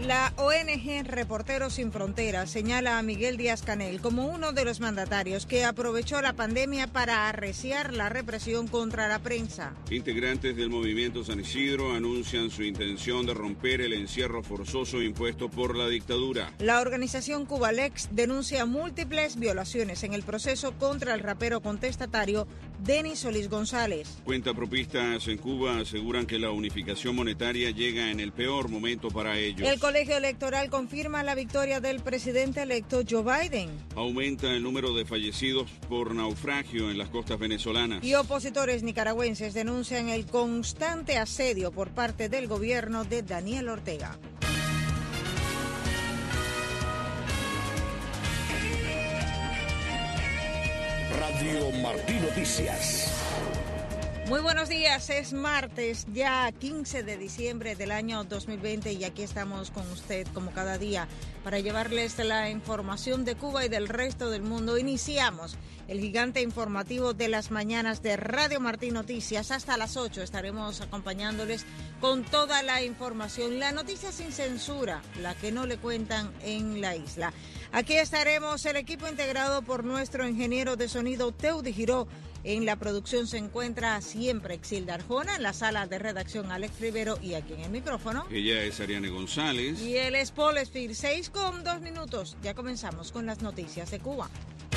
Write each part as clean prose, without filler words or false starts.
La ONG Reporteros Sin Fronteras señala a Miguel Díaz-Canel como uno de los mandatarios que aprovechó la pandemia para arreciar la represión contra la prensa. Integrantes del movimiento San Isidro anuncian su intención de romper el encierro forzoso impuesto por la dictadura. La organización Cubalex denuncia múltiples violaciones en el proceso contra el rapero contestatario Denis Solís González. Cuentapropistas en Cuba aseguran que la unificación monetaria llega en el peor momento para ellos. El colegio electoral confirma la victoria del presidente electo Joe Biden. Aumenta el número de fallecidos por naufragio en las costas venezolanas. Y opositores nicaragüenses denuncian el constante asedio por parte del gobierno de Daniel Ortega. Radio Martí Noticias. Muy buenos días, es martes, ya 15 de diciembre del año 2020 y aquí estamos con usted como cada día para llevarles la información de Cuba y del resto del mundo. Iniciamos el gigante informativo de las mañanas de Radio Martí Noticias. Hasta las 8 estaremos acompañándoles con toda la información, la noticia sin censura, la que no le cuentan en la isla. Aquí estaremos el equipo integrado por nuestro ingeniero de sonido Teudi Giró. En la producción se encuentra siempre Exilda Arjona, en la sala de redacción Alex Rivero y aquí en el micrófono. Ella es Ariane González. Y él es Paul Espir. 6:02. Ya comenzamos con las noticias de Cuba.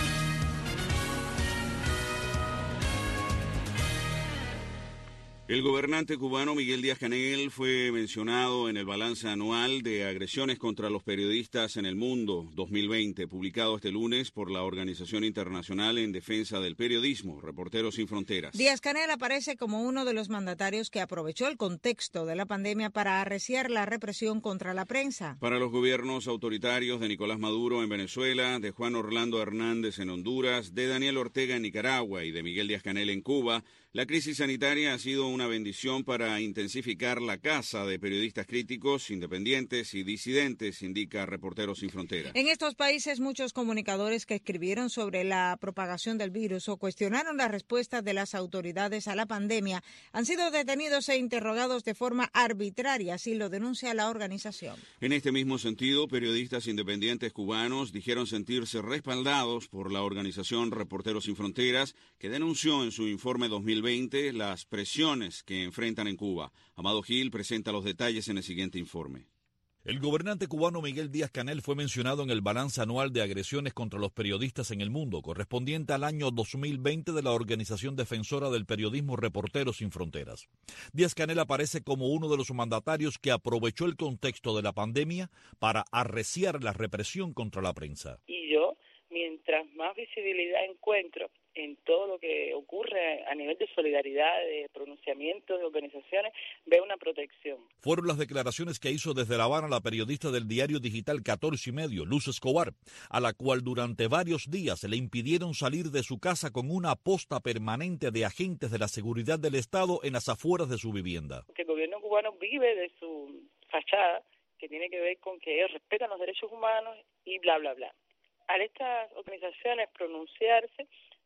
El gobernante cubano Miguel Díaz-Canel fue mencionado en el balance anual de agresiones contra los periodistas en el mundo 2020, publicado este lunes por la Organización Internacional en Defensa del Periodismo, Reporteros Sin Fronteras. Díaz-Canel aparece como uno de los mandatarios que aprovechó el contexto de la pandemia para arreciar la represión contra la prensa. Para los gobiernos autoritarios de Nicolás Maduro en Venezuela, de Juan Orlando Hernández en Honduras, de Daniel Ortega en Nicaragua y de Miguel Díaz-Canel en Cuba, la crisis sanitaria ha sido una bendición para intensificar la caza de periodistas críticos, independientes y disidentes, indica Reporteros Sin Fronteras. En estos países, muchos comunicadores que escribieron sobre la propagación del virus o cuestionaron la respuesta de las autoridades a la pandemia han sido detenidos e interrogados de forma arbitraria, así lo denuncia la organización. En este mismo sentido, periodistas independientes cubanos dijeron sentirse respaldados por la organización Reporteros Sin Fronteras, que denunció en su informe 2020 las presiones que enfrentan en Cuba. Amado Gil presenta los detalles en el siguiente informe. El gobernante cubano Miguel Díaz-Canel fue mencionado en el balance anual de agresiones contra los periodistas en el mundo, correspondiente al año 2020 de la organización defensora del periodismo Reporteros Sin Fronteras. Díaz-Canel aparece como uno de los mandatarios que aprovechó el contexto de la pandemia para arreciar la represión contra la prensa. Y yo, mientras más visibilidad encuentro en todo lo que ocurre a nivel de solidaridad, de pronunciamientos, de organizaciones, veo una protección. Fueron las declaraciones que hizo desde La Habana la periodista del diario digital 14 y medio, Luz Escobar, a la cual durante varios días le impidieron salir de su casa con una posta permanente de agentes de la seguridad del Estado en las afueras de su vivienda. Que el gobierno cubano vive de su fachada, que tiene que ver con que ellos respetan los derechos humanos y bla, bla, bla. Al estas organizaciones pronunciarse,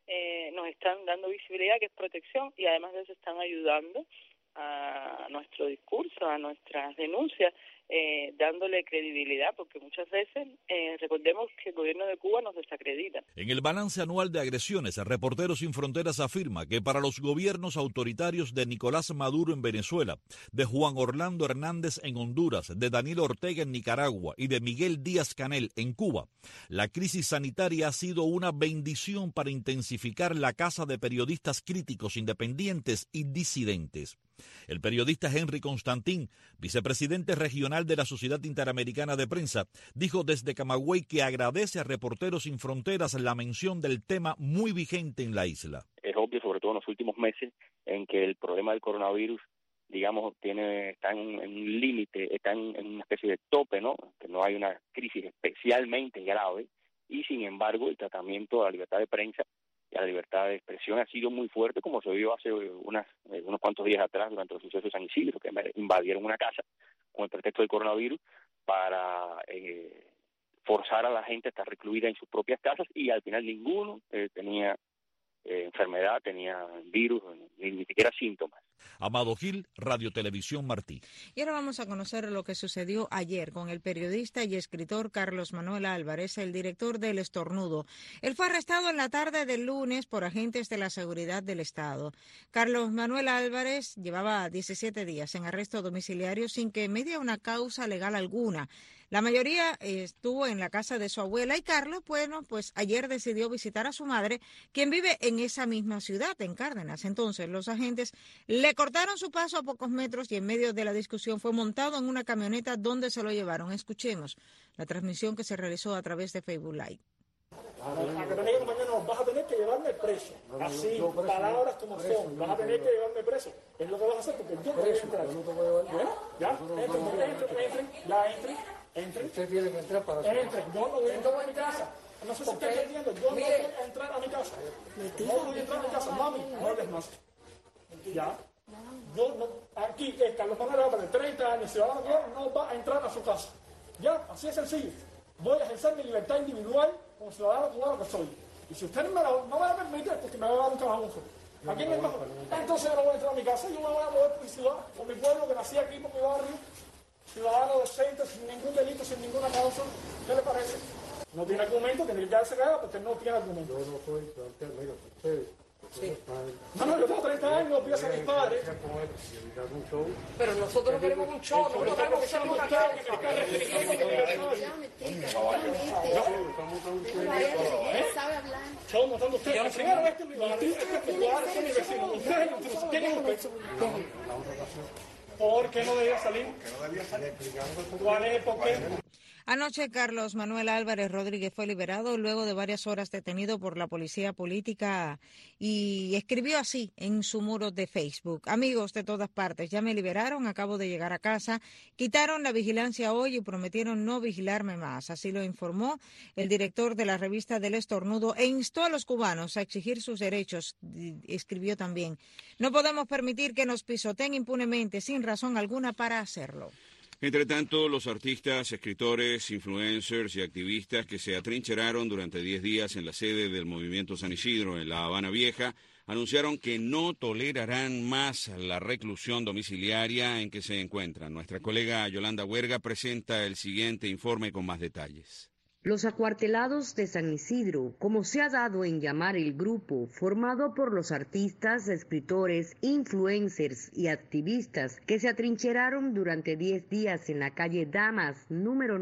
nos están dando visibilidad, que es protección, y además de eso están ayudando a nuestro discurso, a nuestras denuncias, dándole credibilidad, porque muchas veces recordemos que el gobierno de Cuba nos desacredita. En el balance anual de agresiones, Reporteros Sin Fronteras afirma que para los gobiernos autoritarios de Nicolás Maduro en Venezuela, de Juan Orlando Hernández en Honduras, de Daniel Ortega en Nicaragua y de Miguel Díaz-Canel en Cuba, la crisis sanitaria ha sido una bendición para intensificar la caza de periodistas críticos, independientes y disidentes. El periodista Henry Constantín, vicepresidente regional de la Sociedad Interamericana de Prensa, dijo desde Camagüey que agradece a Reporteros Sin Fronteras la mención del tema muy vigente en la isla. Es obvio, sobre todo en los últimos meses, en que el problema del coronavirus, digamos, está en un límite, está en una especie de tope, ¿no? Que no hay una crisis especialmente grave y, sin embargo, el tratamiento de la libertad de prensa y la libertad de expresión ha sido muy fuerte, como se vio hace unos cuantos días atrás durante los sucesos de San Isidro, que invadieron una casa con el pretexto del coronavirus para forzar a la gente a estar recluida en sus propias casas y al final ninguno tenía enfermedad, tenía virus, ni siquiera síntomas. Amado Gil, Radio Televisión Martí. Y ahora vamos a conocer lo que sucedió ayer con el periodista y escritor Carlos Manuel Álvarez, el director del Estornudo. Él fue arrestado en la tarde del lunes por agentes de la seguridad del Estado. Carlos Manuel Álvarez llevaba 17 días en arresto domiciliario sin que medie una causa legal alguna. La mayoría estuvo en la casa de su abuela y Carlos, pues ayer decidió visitar a su madre, quien vive en esa misma ciudad, en Cárdenas. Entonces, los agentes le cortaron su paso a pocos metros y en medio de la discusión fue montado en una camioneta donde se lo llevaron. Escuchemos la transmisión que se realizó a través de Facebook Live. Mañana vas a tener que llevarme preso. Así, palabras como son. Vas a tener que llevarme preso. Es lo que vas a hacer porque yo te voy a entrar. Bueno, ya, entren. Usted tiene que entrar para hacer. Entren. Yo no voy a entrar a mi casa. No sé si está entendiendo. Yo no voy a entrar a mi casa. No voy a entrar a mi casa. Mami, no hables más. Ya. Yo no, aquí Carlos Manuel Álvarez, 30 años, ciudadano cubano, no va a entrar a su casa. Ya, así es sencillo. Voy a ejercer mi libertad individual como ciudadano cubano que soy. Y si ustedes no me van a permitir, porque me van a dar un trabajo. Aquí en el mejor. Entonces yo no voy a entrar a mi casa, yo me voy a mover por mi ciudad, por mi pueblo, que nací aquí, por mi barrio. Ciudadano decente, sin ningún delito, sin ninguna causa. ¿Qué le parece? No tiene argumento, tendría que darse cagada porque no tiene argumento. Yo no soy plantel, mira, usted. Sí. No, yo tengo 30 años, voy a ser mi padre. Pero nosotros no queremos un show, nosotros queremos que sea una calle. ¿Sabe hablar? Show montando usted. Primero este es mi barrio, este es mi cuadro, este es mi vecino. Ustedes incluso tienen un peso. ¿Por qué no debía salir? ¿Cuál es el por qué? Anoche, Carlos Manuel Álvarez Rodríguez fue liberado luego de varias horas detenido por la policía política y escribió así en su muro de Facebook: amigos de todas partes, ya me liberaron, acabo de llegar a casa, quitaron la vigilancia hoy y prometieron no vigilarme más. Así lo informó el director de la revista del Estornudo e instó a los cubanos a exigir sus derechos. Escribió también: no podemos permitir que nos pisoteen impunemente sin razón alguna para hacerlo. Entre tanto, los artistas, escritores, influencers y activistas que se atrincheraron durante 10 días en la sede del Movimiento San Isidro en La Habana Vieja anunciaron que no tolerarán más la reclusión domiciliaria en que se encuentran. Nuestra colega Yolanda Huerga presenta el siguiente informe con más detalles. Los acuartelados de San Isidro, como se ha dado en llamar el grupo, formado por los artistas, escritores, influencers y activistas que se atrincheraron durante 10 días en la calle Damas, número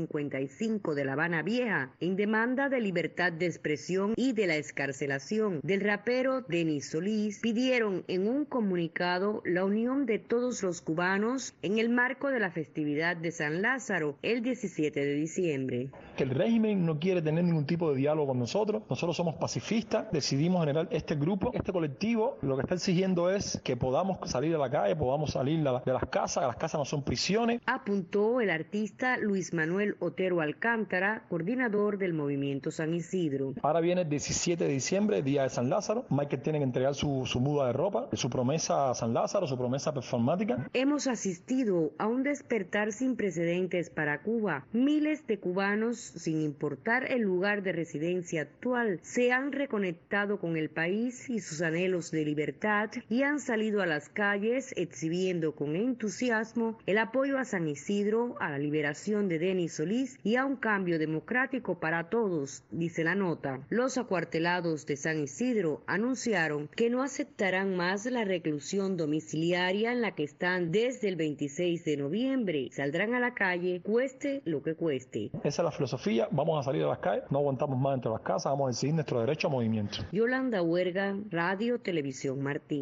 955 de La Habana Vieja, en demanda de libertad de expresión y de la excarcelación del rapero Denis Solís, pidieron en un comunicado la unión de todos los cubanos en el marco de la festividad de San Lázaro, el 17 de diciembre. El régimen no quiere tener ningún tipo de diálogo con nosotros somos pacifistas, decidimos generar este grupo, este colectivo, lo que está exigiendo es que podamos salir a la calle, podamos salir de las casas no son prisiones. Apuntó el artista Luis Manuel Otero Alcántara, coordinador del Movimiento San Isidro. Ahora viene el 17 de diciembre, día de San Lázaro, Michael tiene que entregar su muda de ropa, su promesa a San Lázaro, su promesa performática. Hemos asistido a un despertar sin precedentes para Cuba. Miles de cubanos, sin importar el lugar de residencia actual, se han reconectado con el país y sus anhelos de libertad y han salido a las calles exhibiendo con entusiasmo el apoyo a San Isidro, a la liberación de Denis Solís y a un cambio democrático para todos, dice la nota. Los acuartelados de San Isidro anunciaron que no aceptarán más la reclusión domiciliaria en la que están desde el 26 de noviembre. Saldrán a la calle, cueste lo que cueste. Esa es la filosofía. Vamos a salir a las calles, no aguantamos más dentro de las casas, vamos a exigir nuestro derecho a movimiento. Yolanda Huerga, Radio Televisión Martín.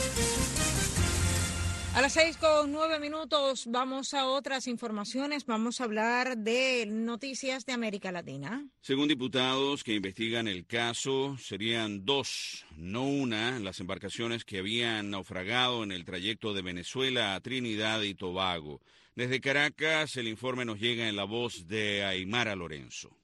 A las 6:09 vamos a otras informaciones. Vamos a hablar de noticias de América Latina. Según diputados que investigan el caso, serían 2, no una, las embarcaciones que habían naufragado en el trayecto de Venezuela a Trinidad y Tobago. Desde Caracas, el informe nos llega en la voz de Aymara Lorenzo.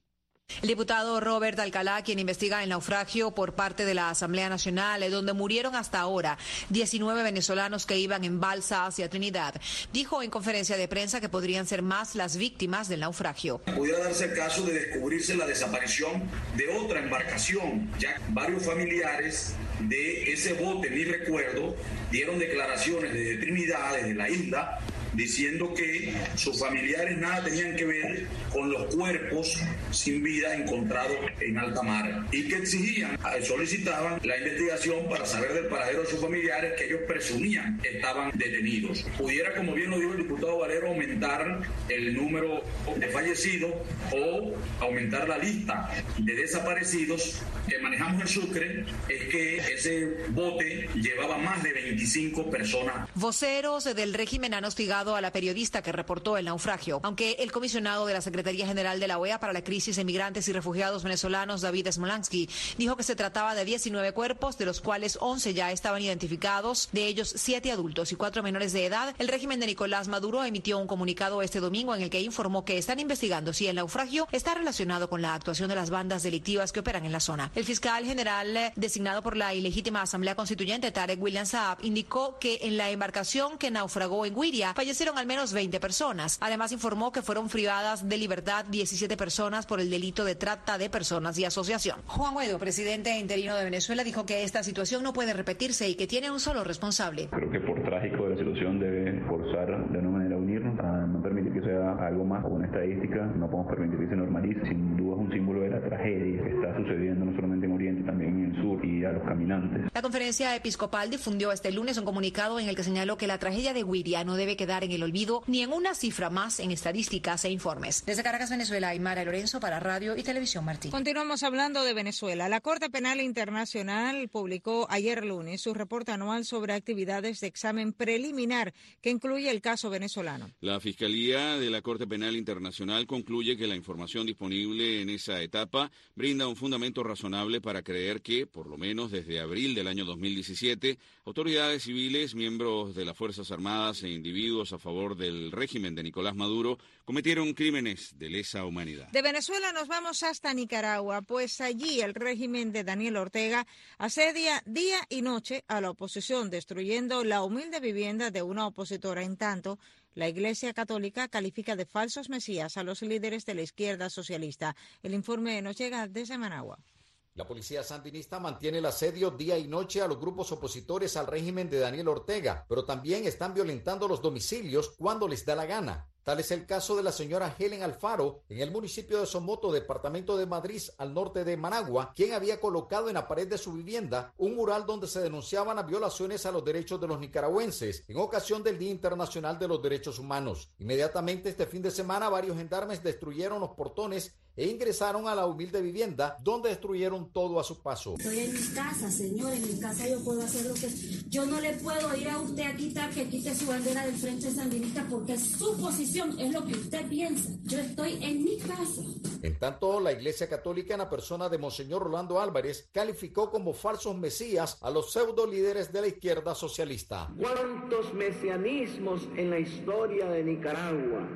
El diputado Robert Alcalá, quien investiga el naufragio por parte de la Asamblea Nacional, donde murieron hasta ahora 19 venezolanos que iban en balsa hacia Trinidad, dijo en conferencia de prensa que podrían ser más las víctimas del naufragio. Pudiera darse el caso de descubrirse la desaparición de otra embarcación. Ya varios familiares de ese bote, ni recuerdo, dieron declaraciones desde Trinidad, desde la isla, diciendo que sus familiares nada tenían que ver con los cuerpos sin vida encontrados en alta mar y que solicitaban la investigación para saber del paradero de sus familiares que ellos presumían estaban detenidos. Pudiera, como bien lo dijo el diputado Valero, aumentar el número de fallecidos o aumentar la lista de desaparecidos que manejamos en Sucre, es que ese bote llevaba más de 25 personas. Voceros del régimen han hostigado a la periodista que reportó el naufragio, aunque el comisionado de la Secretaría General de la OEA para la Crisis de Migrantes y Refugiados Venezolanos, David Smolansky, dijo que se trataba de 19 cuerpos, de los cuales 11 ya estaban identificados, de ellos 7 adultos y 4 menores de edad. El régimen de Nicolás Maduro emitió un comunicado este domingo en el que informó que están investigando si el naufragio está relacionado con la actuación de las bandas delictivas que operan en la zona. El fiscal general designado por la ilegítima Asamblea Constituyente, Tarek William Saab, indicó que en la embarcación que naufragó en Güiria fallecieron al menos 20 personas. Además informó que fueron privadas de libertad 17 personas por el delito de trata de personas y asociación. Juan Guaidó, presidente interino de Venezuela, dijo que esta situación no puede repetirse y que tiene un solo responsable. Creo que por trágico de la situación debe forzar de una manera a unirnos, a no permitir que sea algo más o una estadística, no podemos permitir que se normalice. Sin duda es un símbolo de la tragedia que está sucediendo no solamente en Oriente, también en el sur y a los caminantes. La conferencia episcopal difundió este lunes un comunicado en el que señaló que la tragedia de Güiria no debe quedar en el olvido ni en una cifra más en estadísticas e informes. Desde Caracas, Venezuela, Aymara Lorenzo para Radio y Televisión Martí. Continuamos hablando de Venezuela. La Corte Penal Internacional publicó ayer lunes su reporte anual sobre actividades de examen preliminar que incluye el caso venezolano. La Fiscalía de la Corte Penal Internacional concluye que la información disponible en esa etapa brinda un fundamento razonable para creer que, por lo menos desde abril del año 2017, autoridades civiles, miembros de las Fuerzas Armadas e individuos a favor del régimen de Nicolás Maduro cometieron crímenes de lesa humanidad. De Venezuela nos vamos hasta Nicaragua, pues allí el régimen de Daniel Ortega asedia día y noche a la oposición, destruyendo la humilde vivienda de una opositora. En tanto, la Iglesia Católica califica de falsos mesías a los líderes de la izquierda socialista. El informe nos llega desde Managua. La policía sandinista mantiene el asedio día y noche a los grupos opositores al régimen de Daniel Ortega, pero también están violentando los domicilios cuando les da la gana. Tal es el caso de la señora Helen Alfaro en el municipio de Somoto, departamento de Madrid, al norte de Managua, quien había colocado en la pared de su vivienda un mural donde se denunciaban las violaciones a los derechos de los nicaragüenses en ocasión del Día Internacional de los Derechos Humanos. Inmediatamente este fin de semana varios gendarmes destruyeron los portones e ingresaron a la humilde vivienda, donde destruyeron todo a su paso. Estoy en mi casa, señor, en mi casa yo puedo hacer lo que... Yo no le puedo ir a usted a quitar que quite su bandera del Frente Sandinista porque es su posición, es lo que usted piensa. Yo estoy en mi casa. En tanto, la Iglesia Católica, en la persona de Monseñor Rolando Álvarez, calificó como falsos mesías a los pseudo líderes de la izquierda socialista. ¿Cuántos mesianismos en la historia de Nicaragua?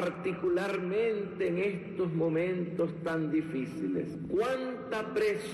Particularmente en estos momentos tan difíciles. Cuánta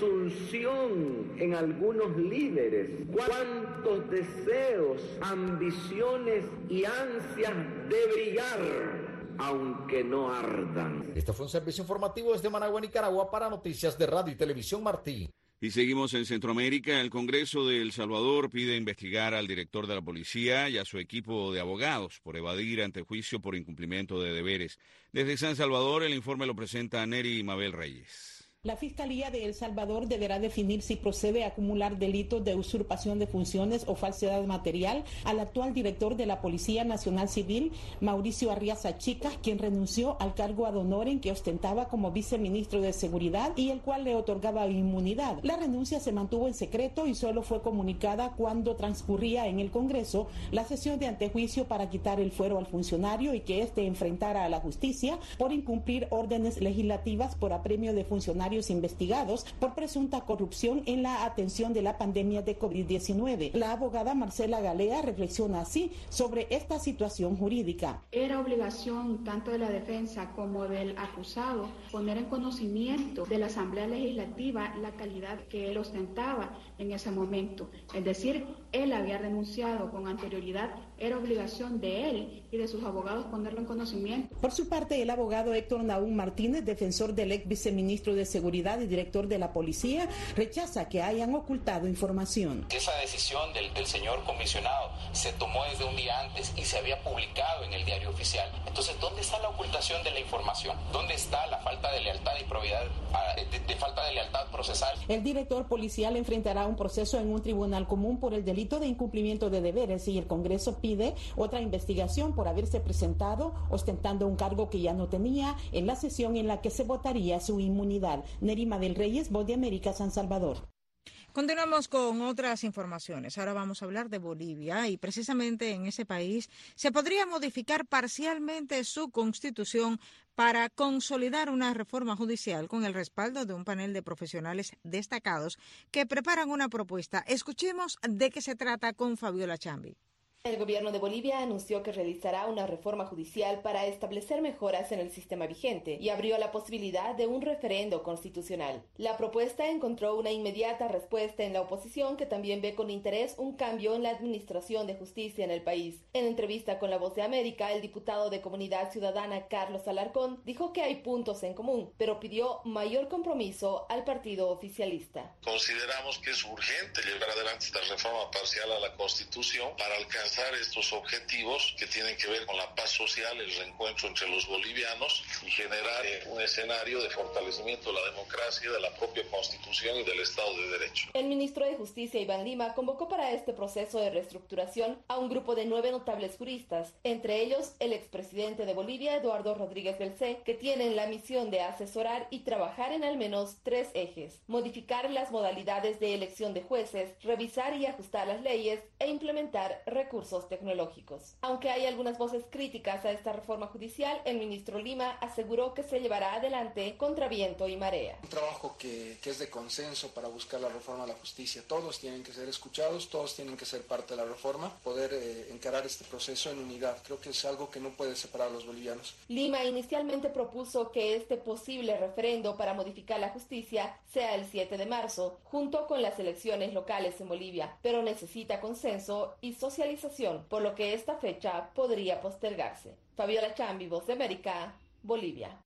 presunción en algunos líderes, cuántos deseos, ambiciones y ansias de brillar, aunque no ardan. Este fue un servicio informativo desde Managua, Nicaragua, para Noticias de Radio y Televisión Martí. Y seguimos en Centroamérica. El Congreso de El Salvador pide investigar al director de la policía y a su equipo de abogados por evadir ante juicio por incumplimiento de deberes. Desde San Salvador, el informe lo presenta Neri Mabel Reyes. La Fiscalía de El Salvador deberá definir si procede a acumular delitos de usurpación de funciones o falsedad material al actual director de la Policía Nacional Civil, Mauricio Arriaza Chicas, quien renunció al cargo ad honorem que ostentaba como viceministro de Seguridad y el cual le otorgaba inmunidad. La renuncia se mantuvo en secreto y solo fue comunicada cuando transcurría en el Congreso la sesión de antejuicio para quitar el fuero al funcionario y que éste enfrentara a la justicia por incumplir órdenes legislativas por apremio de funcionarios funcionarios investigados por presunta corrupción en la atención de la pandemia de COVID-19. La abogada Marcela Galea reflexiona así sobre esta situación jurídica. Era obligación tanto de la defensa como del acusado poner en conocimiento de la Asamblea Legislativa la calidad que él ostentaba en ese momento. Es decir, él había renunciado con anterioridad, era obligación de él y de sus abogados ponerlo en conocimiento. Por su parte, el abogado Héctor Nahum Martínez, defensor del ex viceministro de Seguridad y director de la Policía, rechaza que hayan ocultado información. Esa decisión del señor comisionado se tomó desde un día antes y se había publicado en el diario oficial. Entonces, ¿dónde está la ocultación de la información? ¿Dónde está la falta de lealtad y probidad, de falta de lealtad procesal? El director policial enfrentará un proceso en un tribunal común por el delito de incumplimiento de deberes y el Congreso pide otra investigación por haberse presentado ostentando un cargo que ya no tenía en la sesión en la que se votaría su inmunidad. Nerima del Reyes, Voz de América, San Salvador. Continuamos con otras informaciones. Ahora vamos a hablar de Bolivia y precisamente en ese país se podría modificar parcialmente su constitución para consolidar una reforma judicial con el respaldo de un panel de profesionales destacados que preparan una propuesta. Escuchemos de qué se trata con Fabiola Chambi. El gobierno de Bolivia anunció que realizará una reforma judicial para establecer mejoras en el sistema vigente y abrió la posibilidad de un referendo constitucional. La propuesta encontró una inmediata respuesta en la oposición, que también ve con interés un cambio en la administración de justicia en el país. En entrevista con La Voz de América, el diputado de Comunidad Ciudadana Carlos Alarcón dijo que hay puntos en común, pero pidió mayor compromiso al partido oficialista. Consideramos que es urgente llevar adelante esta reforma parcial a la Constitución para alcanzar estos objetivos que tienen que ver con la paz social, el reencuentro entre los bolivianos y generar un escenario de fortalecimiento de la democracia, de la propia Constitución y del Estado de Derecho. El ministro de Justicia, Iván Lima, convocó para este proceso de reestructuración a un grupo de 9 notables juristas, entre ellos el expresidente de Bolivia, Eduardo Rodríguez Belcé, que tienen la misión de asesorar y trabajar en al menos 3 ejes: modificar las modalidades de elección de jueces, revisar y ajustar las leyes e implementar recursos tecnológicos. Aunque hay algunas voces críticas a esta reforma judicial, el ministro Lima aseguró que se llevará adelante contra viento y marea. Un trabajo que es de consenso para buscar la reforma a la justicia. Todos tienen que ser escuchados, todos tienen que ser parte de la reforma, poder encarar este proceso en unidad. Creo que es algo que no puede separar a los bolivianos. Lima inicialmente propuso que este posible referendo para modificar la justicia sea el 7 de marzo, junto con las elecciones locales en Bolivia, pero necesita consenso y socialización, por lo que esta fecha podría postergarse. Fabiola Chambi, Voz de América, Bolivia.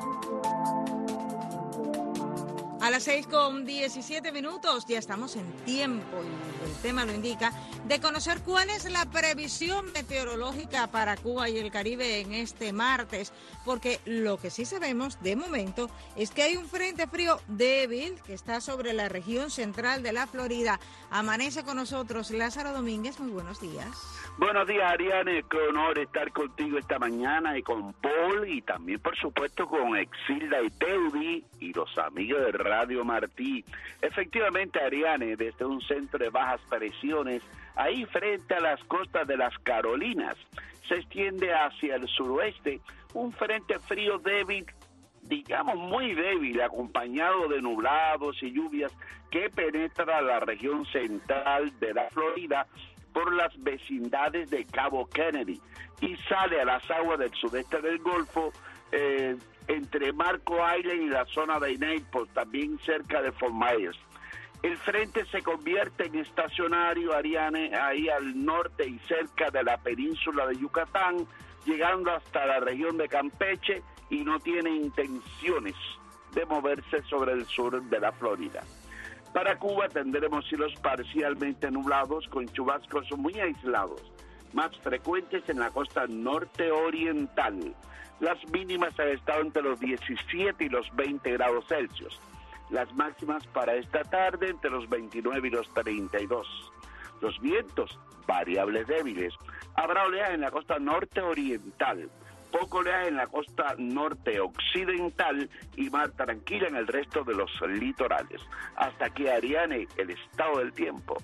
A las 6:17, ya estamos en tiempo, y el tema lo indica, de conocer cuál es la previsión meteorológica para Cuba y el Caribe en este martes, porque lo que sí sabemos de momento es que hay un frente frío débil que está sobre la región central de la Florida. Amanece con nosotros Lázaro Domínguez, muy buenos días. Buenos días, Ariane, qué honor estar contigo esta mañana y con Paul y también, por supuesto, con Exilda y Teudi y los amigos de Radio Martí. Efectivamente, Ariane, desde un centro de bajas presiones, ahí frente a las costas de las Carolinas, se extiende hacia el suroeste un frente frío débil, digamos muy débil, acompañado de nublados y lluvias que penetra la región central de la Florida por las vecindades de Cabo Kennedy y sale a las aguas del sudeste del Golfo, entre Marco Island y la zona de Naples, también cerca de Fort Myers. El frente se convierte en estacionario, Ariane, ahí al norte y cerca de la península de Yucatán, llegando hasta la región de Campeche, y no tiene intenciones de moverse sobre el sur de la Florida. Para Cuba tendremos cielos parcialmente nublados con chubascos muy aislados, más frecuentes en la costa norte oriental. Las mínimas han estado entre los 17 y los 20 grados Celsius. Las máximas para esta tarde entre los 29 y los 32. Los vientos variables débiles. Habrá oleaje en la costa norte oriental, poco oleaje en la costa norte occidental y mar tranquila en el resto de los litorales. Hasta aquí, Ariane, el estado del tiempo.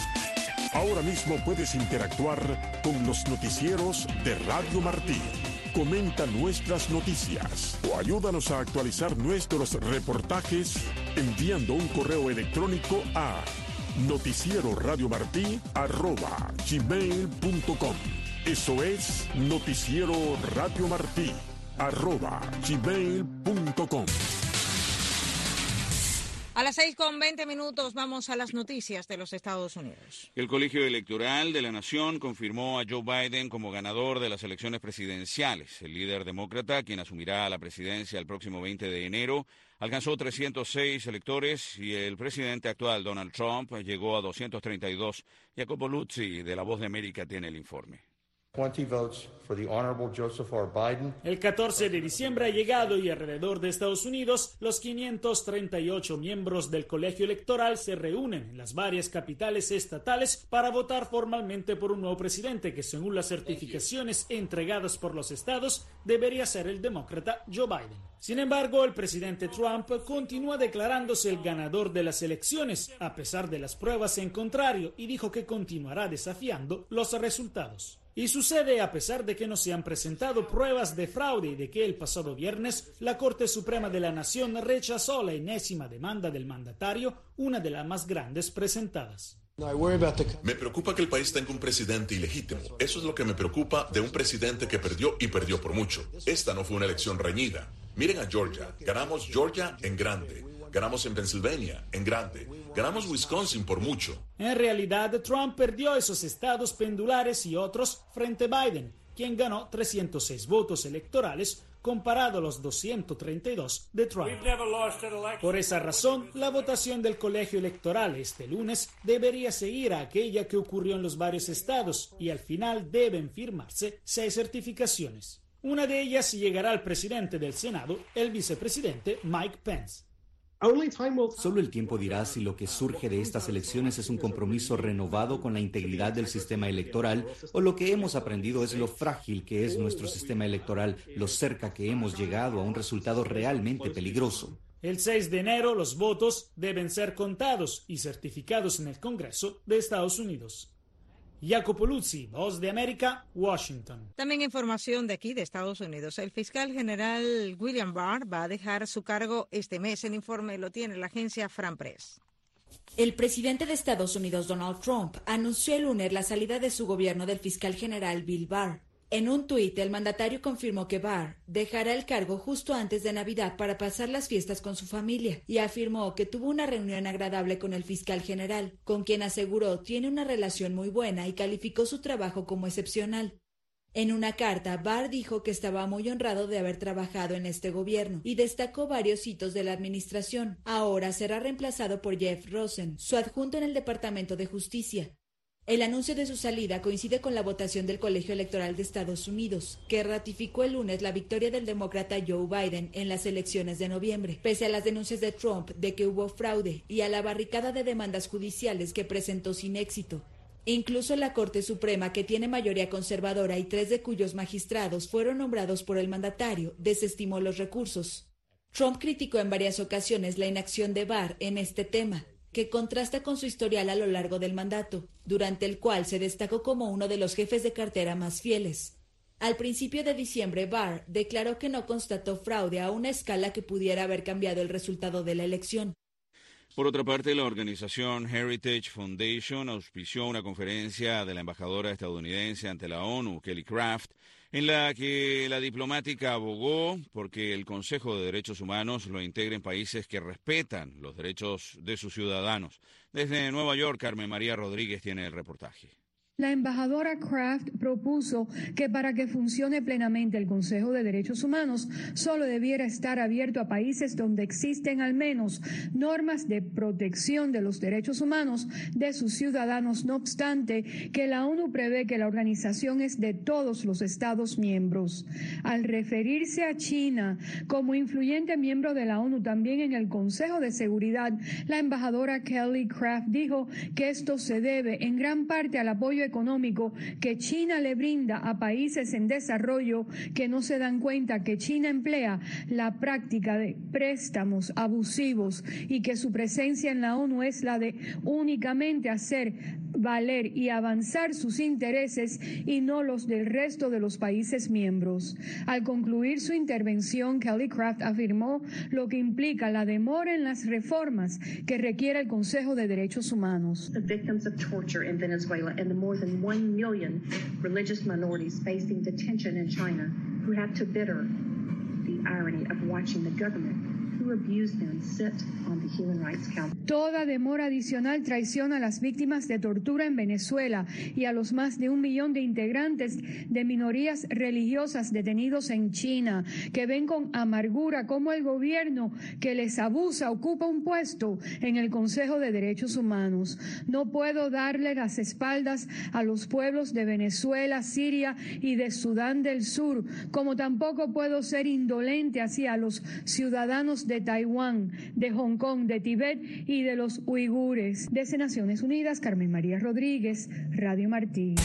Ahora mismo puedes interactuar con los noticieros de Radio Martí. comenta nuestras noticias o ayúdanos a actualizar nuestros reportajes enviando un correo electrónico a noticieroradiomartí@gmail.com. Eso es noticieroradiomartí@gmail.com. A las 6:20 vamos a las noticias de los Estados Unidos. El Colegio Electoral de la Nación confirmó a Joe Biden como ganador de las elecciones presidenciales. El líder demócrata, quien asumirá la presidencia el próximo 20 de enero, alcanzó 306 electores y el presidente actual, Donald Trump, llegó a 232. Jacopo Luzzi, de La Voz de América, tiene el informe. 20 votes for the Honorable Joseph R. Biden. El 14 de diciembre ha llegado y alrededor de Estados Unidos, los 538 miembros del colegio electoral se reúnen en las varias capitales estatales para votar formalmente por un nuevo presidente que, según las certificaciones entregadas por los estados, debería ser el demócrata Joe Biden. Sin embargo, el presidente Trump continúa declarándose el ganador de las elecciones, a pesar de las pruebas en contrario, y dijo que continuará desafiando los resultados. Y sucede a pesar de que no se han presentado pruebas de fraude y de que el pasado viernes la Corte Suprema de la Nación rechazó la enésima demanda del mandatario, una de las más grandes presentadas. Me preocupa que el país tenga un presidente ilegítimo. Eso es lo que me preocupa de un presidente que perdió y perdió por mucho. Esta no fue una elección reñida. Miren a Georgia. Ganamos Georgia en grande. Ganamos en Pensilvania en grande. Ganamos Wisconsin por mucho. En realidad, Trump perdió esos estados pendulares y otros frente a Biden, quien ganó 306 votos electorales comparado a los 232 de Trump. Por esa razón, la votación del colegio electoral este lunes debería seguir a aquella que ocurrió en los varios estados y al final deben firmarse 6 certificaciones. Una de ellas llegará al presidente del Senado, el vicepresidente Mike Pence. Solo el tiempo dirá si lo que surge de estas elecciones es un compromiso renovado con la integridad del sistema electoral o lo que hemos aprendido es lo frágil que es nuestro sistema electoral, lo cerca que hemos llegado a un resultado realmente peligroso. El 6 de enero los votos deben ser contados y certificados en el Congreso de Estados Unidos. Jacopo Luzzi, Voz de América, Washington. También información de aquí, de Estados Unidos. El fiscal general William Barr va a dejar su cargo este mes. El informe lo tiene la agencia France Press. El presidente de Estados Unidos, Donald Trump, anunció el lunes la salida de su gobierno del fiscal general Bill Barr. En un tuit, el mandatario confirmó que Barr dejará el cargo justo antes de Navidad para pasar las fiestas con su familia y afirmó que tuvo una reunión agradable con el fiscal general, con quien aseguró tiene una relación muy buena y calificó su trabajo como excepcional. En una carta, Barr dijo que estaba muy honrado de haber trabajado en este gobierno y destacó varios hitos de la administración. Ahora será reemplazado por Jeff Rosen, su adjunto en el Departamento de Justicia. El anuncio de su salida coincide con la votación del Colegio Electoral de Estados Unidos, que ratificó el lunes la victoria del demócrata Joe Biden en las elecciones de noviembre, pese a las denuncias de Trump de que hubo fraude y a la barricada de demandas judiciales que presentó sin éxito. Incluso la Corte Suprema, que tiene mayoría conservadora y 3 de cuyos magistrados fueron nombrados por el mandatario, desestimó los recursos. Trump criticó en varias ocasiones la inacción de Barr en este tema, que contrasta con su historial a lo largo del mandato, durante el cual se destacó como uno de los jefes de cartera más fieles. Al principio de diciembre, Barr declaró que no constató fraude a una escala que pudiera haber cambiado el resultado de la elección. Por otra parte, la organización Heritage Foundation auspició una conferencia de la embajadora estadounidense ante la ONU, Kelly Craft, en la que la diplomática abogó porque el Consejo de Derechos Humanos lo integren países que respetan los derechos de sus ciudadanos. Desde Nueva York, Carmen María Rodríguez tiene el reportaje. La embajadora Craft propuso que para que funcione plenamente el Consejo de Derechos Humanos solo debiera estar abierto a países donde existen al menos normas de protección de los derechos humanos de sus ciudadanos. No obstante, que la ONU prevé que la organización es de todos los Estados miembros. Al referirse a China como influyente miembro de la ONU también en el Consejo de Seguridad, la embajadora Kelly Craft dijo que esto se debe en gran parte al apoyo económico que China le brinda a países en desarrollo que no se dan cuenta que China emplea la práctica de préstamos abusivos y que su presencia en la ONU es la de únicamente hacer valer y avanzar sus intereses y no los del resto de los países miembros. Al concluir su intervención, Kelly Craft afirmó lo que implica la demora en las reformas que requiere el Consejo de Derechos Humanos. The victims of torture in Venezuela and the more than 1 million religious minorities facing detention in China who have to bitter the irony of watching the government who abused them sit on the Human Rights Council. Toda demora adicional traiciona a las víctimas de tortura en Venezuela y a los más de 1 millón de integrantes de minorías religiosas detenidos en China, que ven con amargura cómo el gobierno que les abusa ocupa un puesto en el Consejo de Derechos Humanos. No puedo darle las espaldas a los pueblos de Venezuela, Siria y de Sudán del Sur, como tampoco puedo ser indolente hacia los ciudadanos de Taiwán, de Hong Kong, de Tibet y de los uigures. Desde Naciones Unidas, Carmen María Rodríguez, Radio Martí.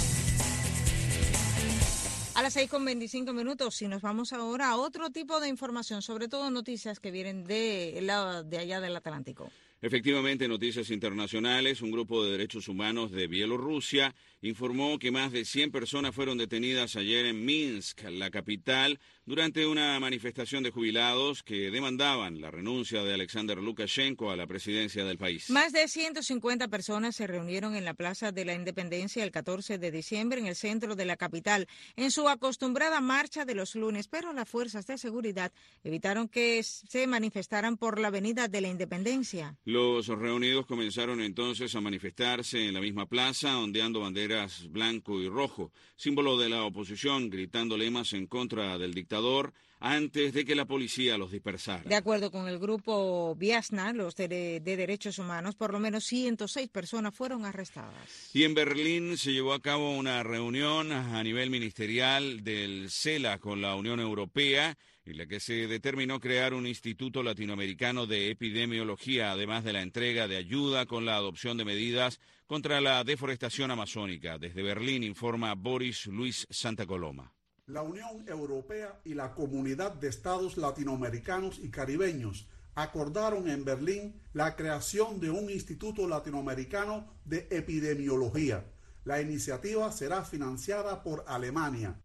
A las 6:25 y nos vamos ahora a otro tipo de información, sobre todo noticias que vienen de allá del Atlántico. Efectivamente, noticias internacionales, un grupo de derechos humanos de Bielorrusia informó que más de 100 personas fueron detenidas ayer en Minsk, la capital, durante una manifestación de jubilados que demandaban la renuncia de Alexander Lukashenko a la presidencia del país. Más de 150 personas se reunieron en la Plaza de la Independencia el 14 de diciembre en el centro de la capital, en su acostumbrada marcha de los lunes, pero las fuerzas de seguridad evitaron que se manifestaran por la Avenida de la Independencia. Los reunidos comenzaron entonces a manifestarse en la misma plaza, ondeando banderas blanco y rojo, símbolo de la oposición, gritando lemas en contra del dictador, antes de que la policía los dispersara. De acuerdo con el grupo Viasna, los de derechos humanos, por lo menos 106 personas fueron arrestadas. Y en Berlín se llevó a cabo una reunión a nivel ministerial del CELA con la Unión Europea, en la que se determinó crear un instituto latinoamericano de epidemiología, además de la entrega de ayuda con la adopción de medidas contra la deforestación amazónica. Desde Berlín informa Boris Luis Santa Coloma. La Unión Europea y la Comunidad de Estados Latinoamericanos y Caribeños acordaron en Berlín la creación de un Instituto Latinoamericano de Epidemiología. La iniciativa será financiada por Alemania.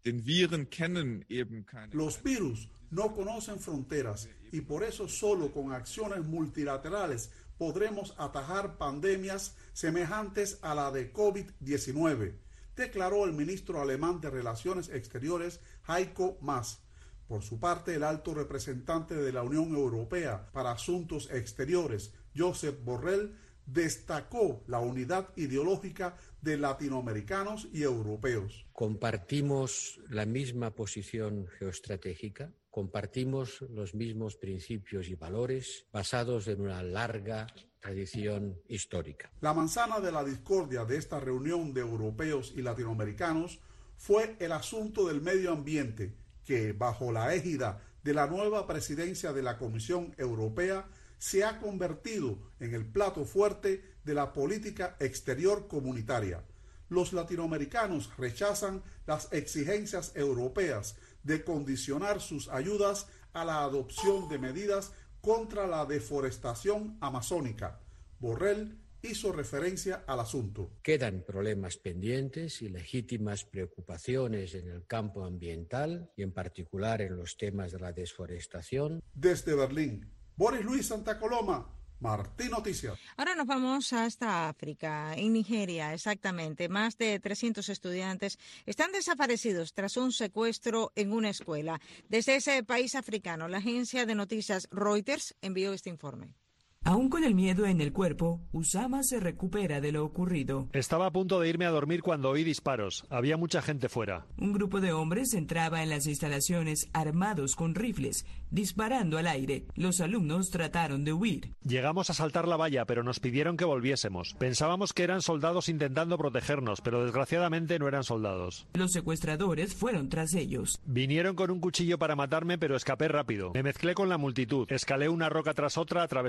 Los virus no conocen fronteras y por eso solo con acciones multilaterales podremos atajar pandemias semejantes a la de COVID-19, declaró el ministro alemán de Relaciones Exteriores Heiko Maas. Por su parte, el alto representante de la Unión Europea para Asuntos Exteriores, Josep Borrell, destacó la unidad ideológica de latinoamericanos y europeos. Compartimos la misma posición geoestratégica, compartimos los mismos principios y valores basados en una larga tradición histórica. La manzana de la discordia de esta reunión de europeos y latinoamericanos fue el asunto del medio ambiente, que bajo la égida de la nueva presidencia de la Comisión Europea se ha convertido en el plato fuerte de la política exterior comunitaria. Los latinoamericanos rechazan las exigencias europeas de condicionar sus ayudas a la adopción de medidas contra la deforestación amazónica. Borrell hizo referencia al asunto. Quedan problemas pendientes y legítimas preocupaciones en el campo ambiental y en particular en los temas de la desforestación. Desde Berlín, Boris Luis Santa Coloma, Martí Noticias. Ahora nos vamos hasta África, en Nigeria exactamente. Más de 300 estudiantes están desaparecidos tras un secuestro en una escuela. Desde ese país africano, la agencia de noticias Reuters envió este informe. Aún con el miedo en el cuerpo, Usama se recupera de lo ocurrido. Estaba a punto de irme a dormir cuando oí disparos. Había mucha gente fuera. Un grupo de hombres entraba en las instalaciones armados con rifles, disparando al aire. Los alumnos trataron de huir. Llegamos a saltar la valla, pero nos pidieron que volviésemos. Pensábamos que eran soldados intentando protegernos, pero desgraciadamente no eran soldados. Los secuestradores fueron tras ellos. Vinieron con un cuchillo para matarme, pero escapé rápido. Me mezclé con la multitud. Escalé una roca tras otra atravesando el bosque.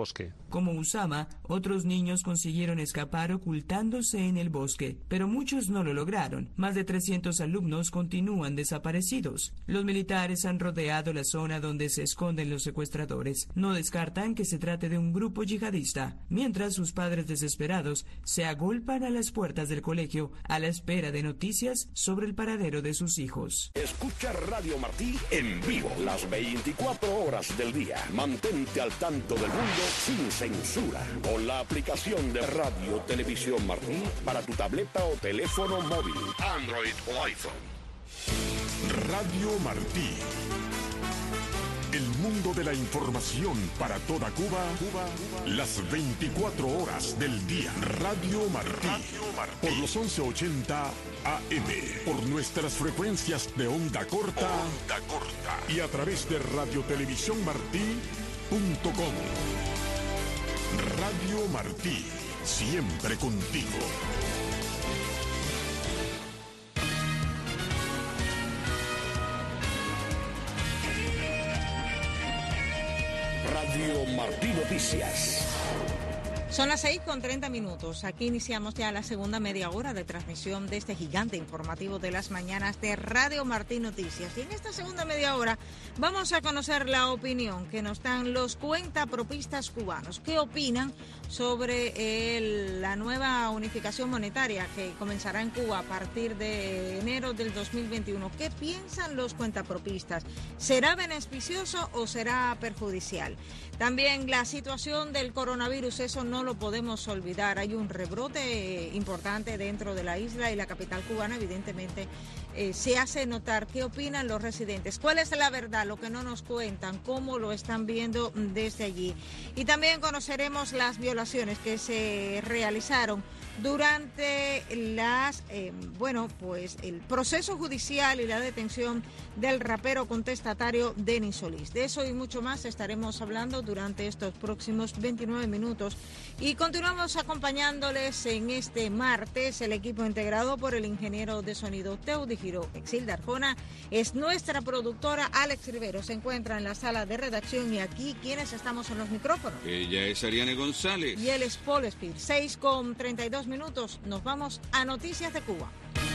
bosque. Como Usama, otros niños consiguieron escapar ocultándose en el bosque, pero muchos no lo lograron. Más de 300 alumnos continúan desaparecidos. Los militares han rodeado la zona donde se esconden los secuestradores. No descartan que se trate de un grupo yihadista, mientras sus padres desesperados se agolpan a las puertas del colegio a la espera de noticias sobre el paradero de sus hijos. Escucha Radio Martí en vivo las 24 horas del día. Mantente al tanto del mundo sin censura con la aplicación de Radio Televisión Martí para tu tableta o teléfono móvil, Android o iPhone. Radio Martí. El mundo de la información para toda Cuba, las 24 horas del día. Radio Martí. Por los 1180 AM. Por nuestras frecuencias de onda corta. Y a través de radiotelevisiónmartí.com. Radio Martí. Siempre contigo. Radio Martí Noticias. Son las 6:30. Aquí iniciamos ya la segunda media hora de transmisión de este gigante informativo de las mañanas de Radio Martí Noticias. Y en esta segunda media hora vamos a conocer la opinión que nos dan los cuentapropistas cubanos. ¿Qué opinan sobre la nueva unificación monetaria que comenzará en Cuba a partir de enero del 2021? ¿Qué piensan los cuentapropistas? ¿Será beneficioso o será perjudicial? También la situación del coronavirus, eso no lo podemos olvidar. Hay un rebrote importante dentro de la isla y la capital cubana evidentemente se hace notar. ¿Qué opinan los residentes? ¿Cuál es la verdad? Lo que no nos cuentan, cómo lo están viendo desde allí. Y también conoceremos las violaciones que se realizaron durante el proceso judicial y la detención del rapero contestatario Denis Solís. De eso y mucho más estaremos hablando durante estos próximos 29 minutos. Y continuamos acompañándoles en este martes. El equipo integrado por el ingeniero de sonido Teudi Giró, Exilda Arjona, es nuestra productora Alex Rivero. Se encuentra en la sala de redacción y aquí quienes estamos en los micrófonos. Ella es Ariane González. Y él es Paul Spear. 6:32. Nos vamos a Noticias de Cuba.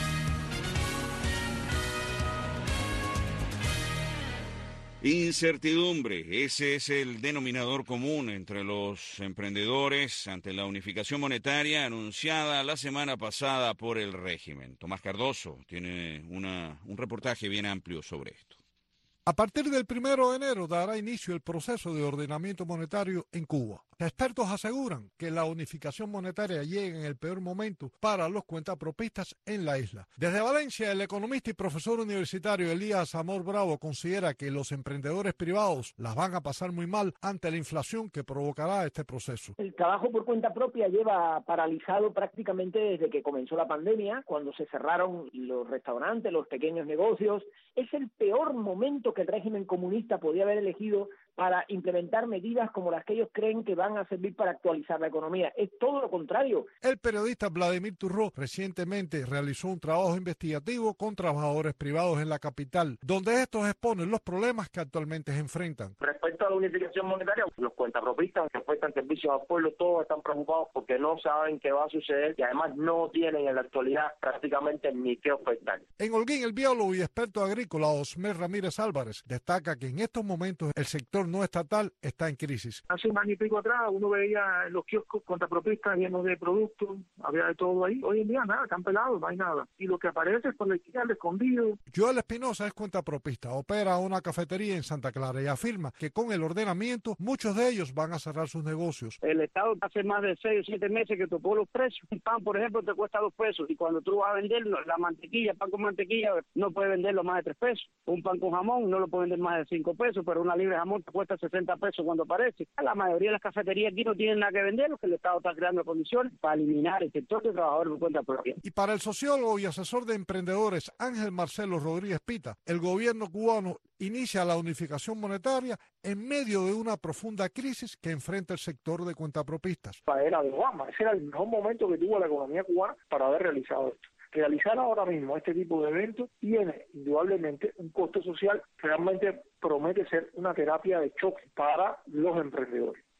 Incertidumbre, ese es el denominador común entre los emprendedores ante la unificación monetaria anunciada la semana pasada por el régimen. Tomás Cardoso tiene un reportaje bien amplio sobre esto. A partir del 1 de enero dará inicio el proceso de ordenamiento monetario en Cuba. Expertos aseguran que la unificación monetaria llega en el peor momento para los cuentapropistas en la isla. Desde Valencia, el economista y profesor universitario Elías Amor Bravo considera que los emprendedores privados las van a pasar muy mal ante la inflación que provocará este proceso. El trabajo por cuenta propia lleva paralizado prácticamente desde que comenzó la pandemia, cuando se cerraron los restaurantes, los pequeños negocios. Es el peor momento que el régimen comunista podía haber elegido para implementar medidas como las que ellos creen que van a servir para actualizar la economía. Es todo lo contrario. El periodista Vladimir Turró recientemente realizó un trabajo investigativo con trabajadores privados en la capital, donde estos exponen los problemas que actualmente se enfrentan. Respecto a la unificación monetaria, los cuentapropistas que prestan servicios al pueblo, todos están preocupados porque no saben qué va a suceder y además no tienen en la actualidad prácticamente ni qué ofertar. En Holguín, el biólogo y experto agrícola Osmer Ramírez Álvarez destaca que en estos momentos el sector no estatal está en crisis. Hace un año y pico atrás uno veía en los kioscos cuentapropistas llenos de productos, había de todo ahí. Hoy en día nada, están pelados, no hay nada. Y lo que aparece es por la izquierda, escondido. Joel Espinosa es cuentapropista, opera una cafetería en Santa Clara y afirma que con el ordenamiento muchos de ellos van a cerrar sus negocios. El Estado hace más de 6 o 7 meses que topó los precios. Un pan, por ejemplo, te cuesta 2 pesos y cuando tú vas a venderlo, la mantequilla, pan con mantequilla, no puedes venderlo más de 3 pesos. Un pan con jamón no lo puedes vender más de 5 pesos, pero una libra de jamón te cuesta 60 pesos cuando aparece. La mayoría de las cafeterías aquí no tienen nada que vender, porque el Estado está creando condiciones para eliminar el sector de trabajadores por cuenta propia. Y para el sociólogo y asesor de emprendedores Ángel Marcelo Rodríguez Pita, el gobierno cubano inicia la unificación monetaria en medio de una profunda crisis que enfrenta el sector de cuentapropistas. Era de Obama, ese era el mejor momento que tuvo la economía cubana para haber realizado esto. Realizar ahora mismo este tipo de eventos tiene indudablemente un costo social que realmente promete ser una terapia de choque para los emprendedores.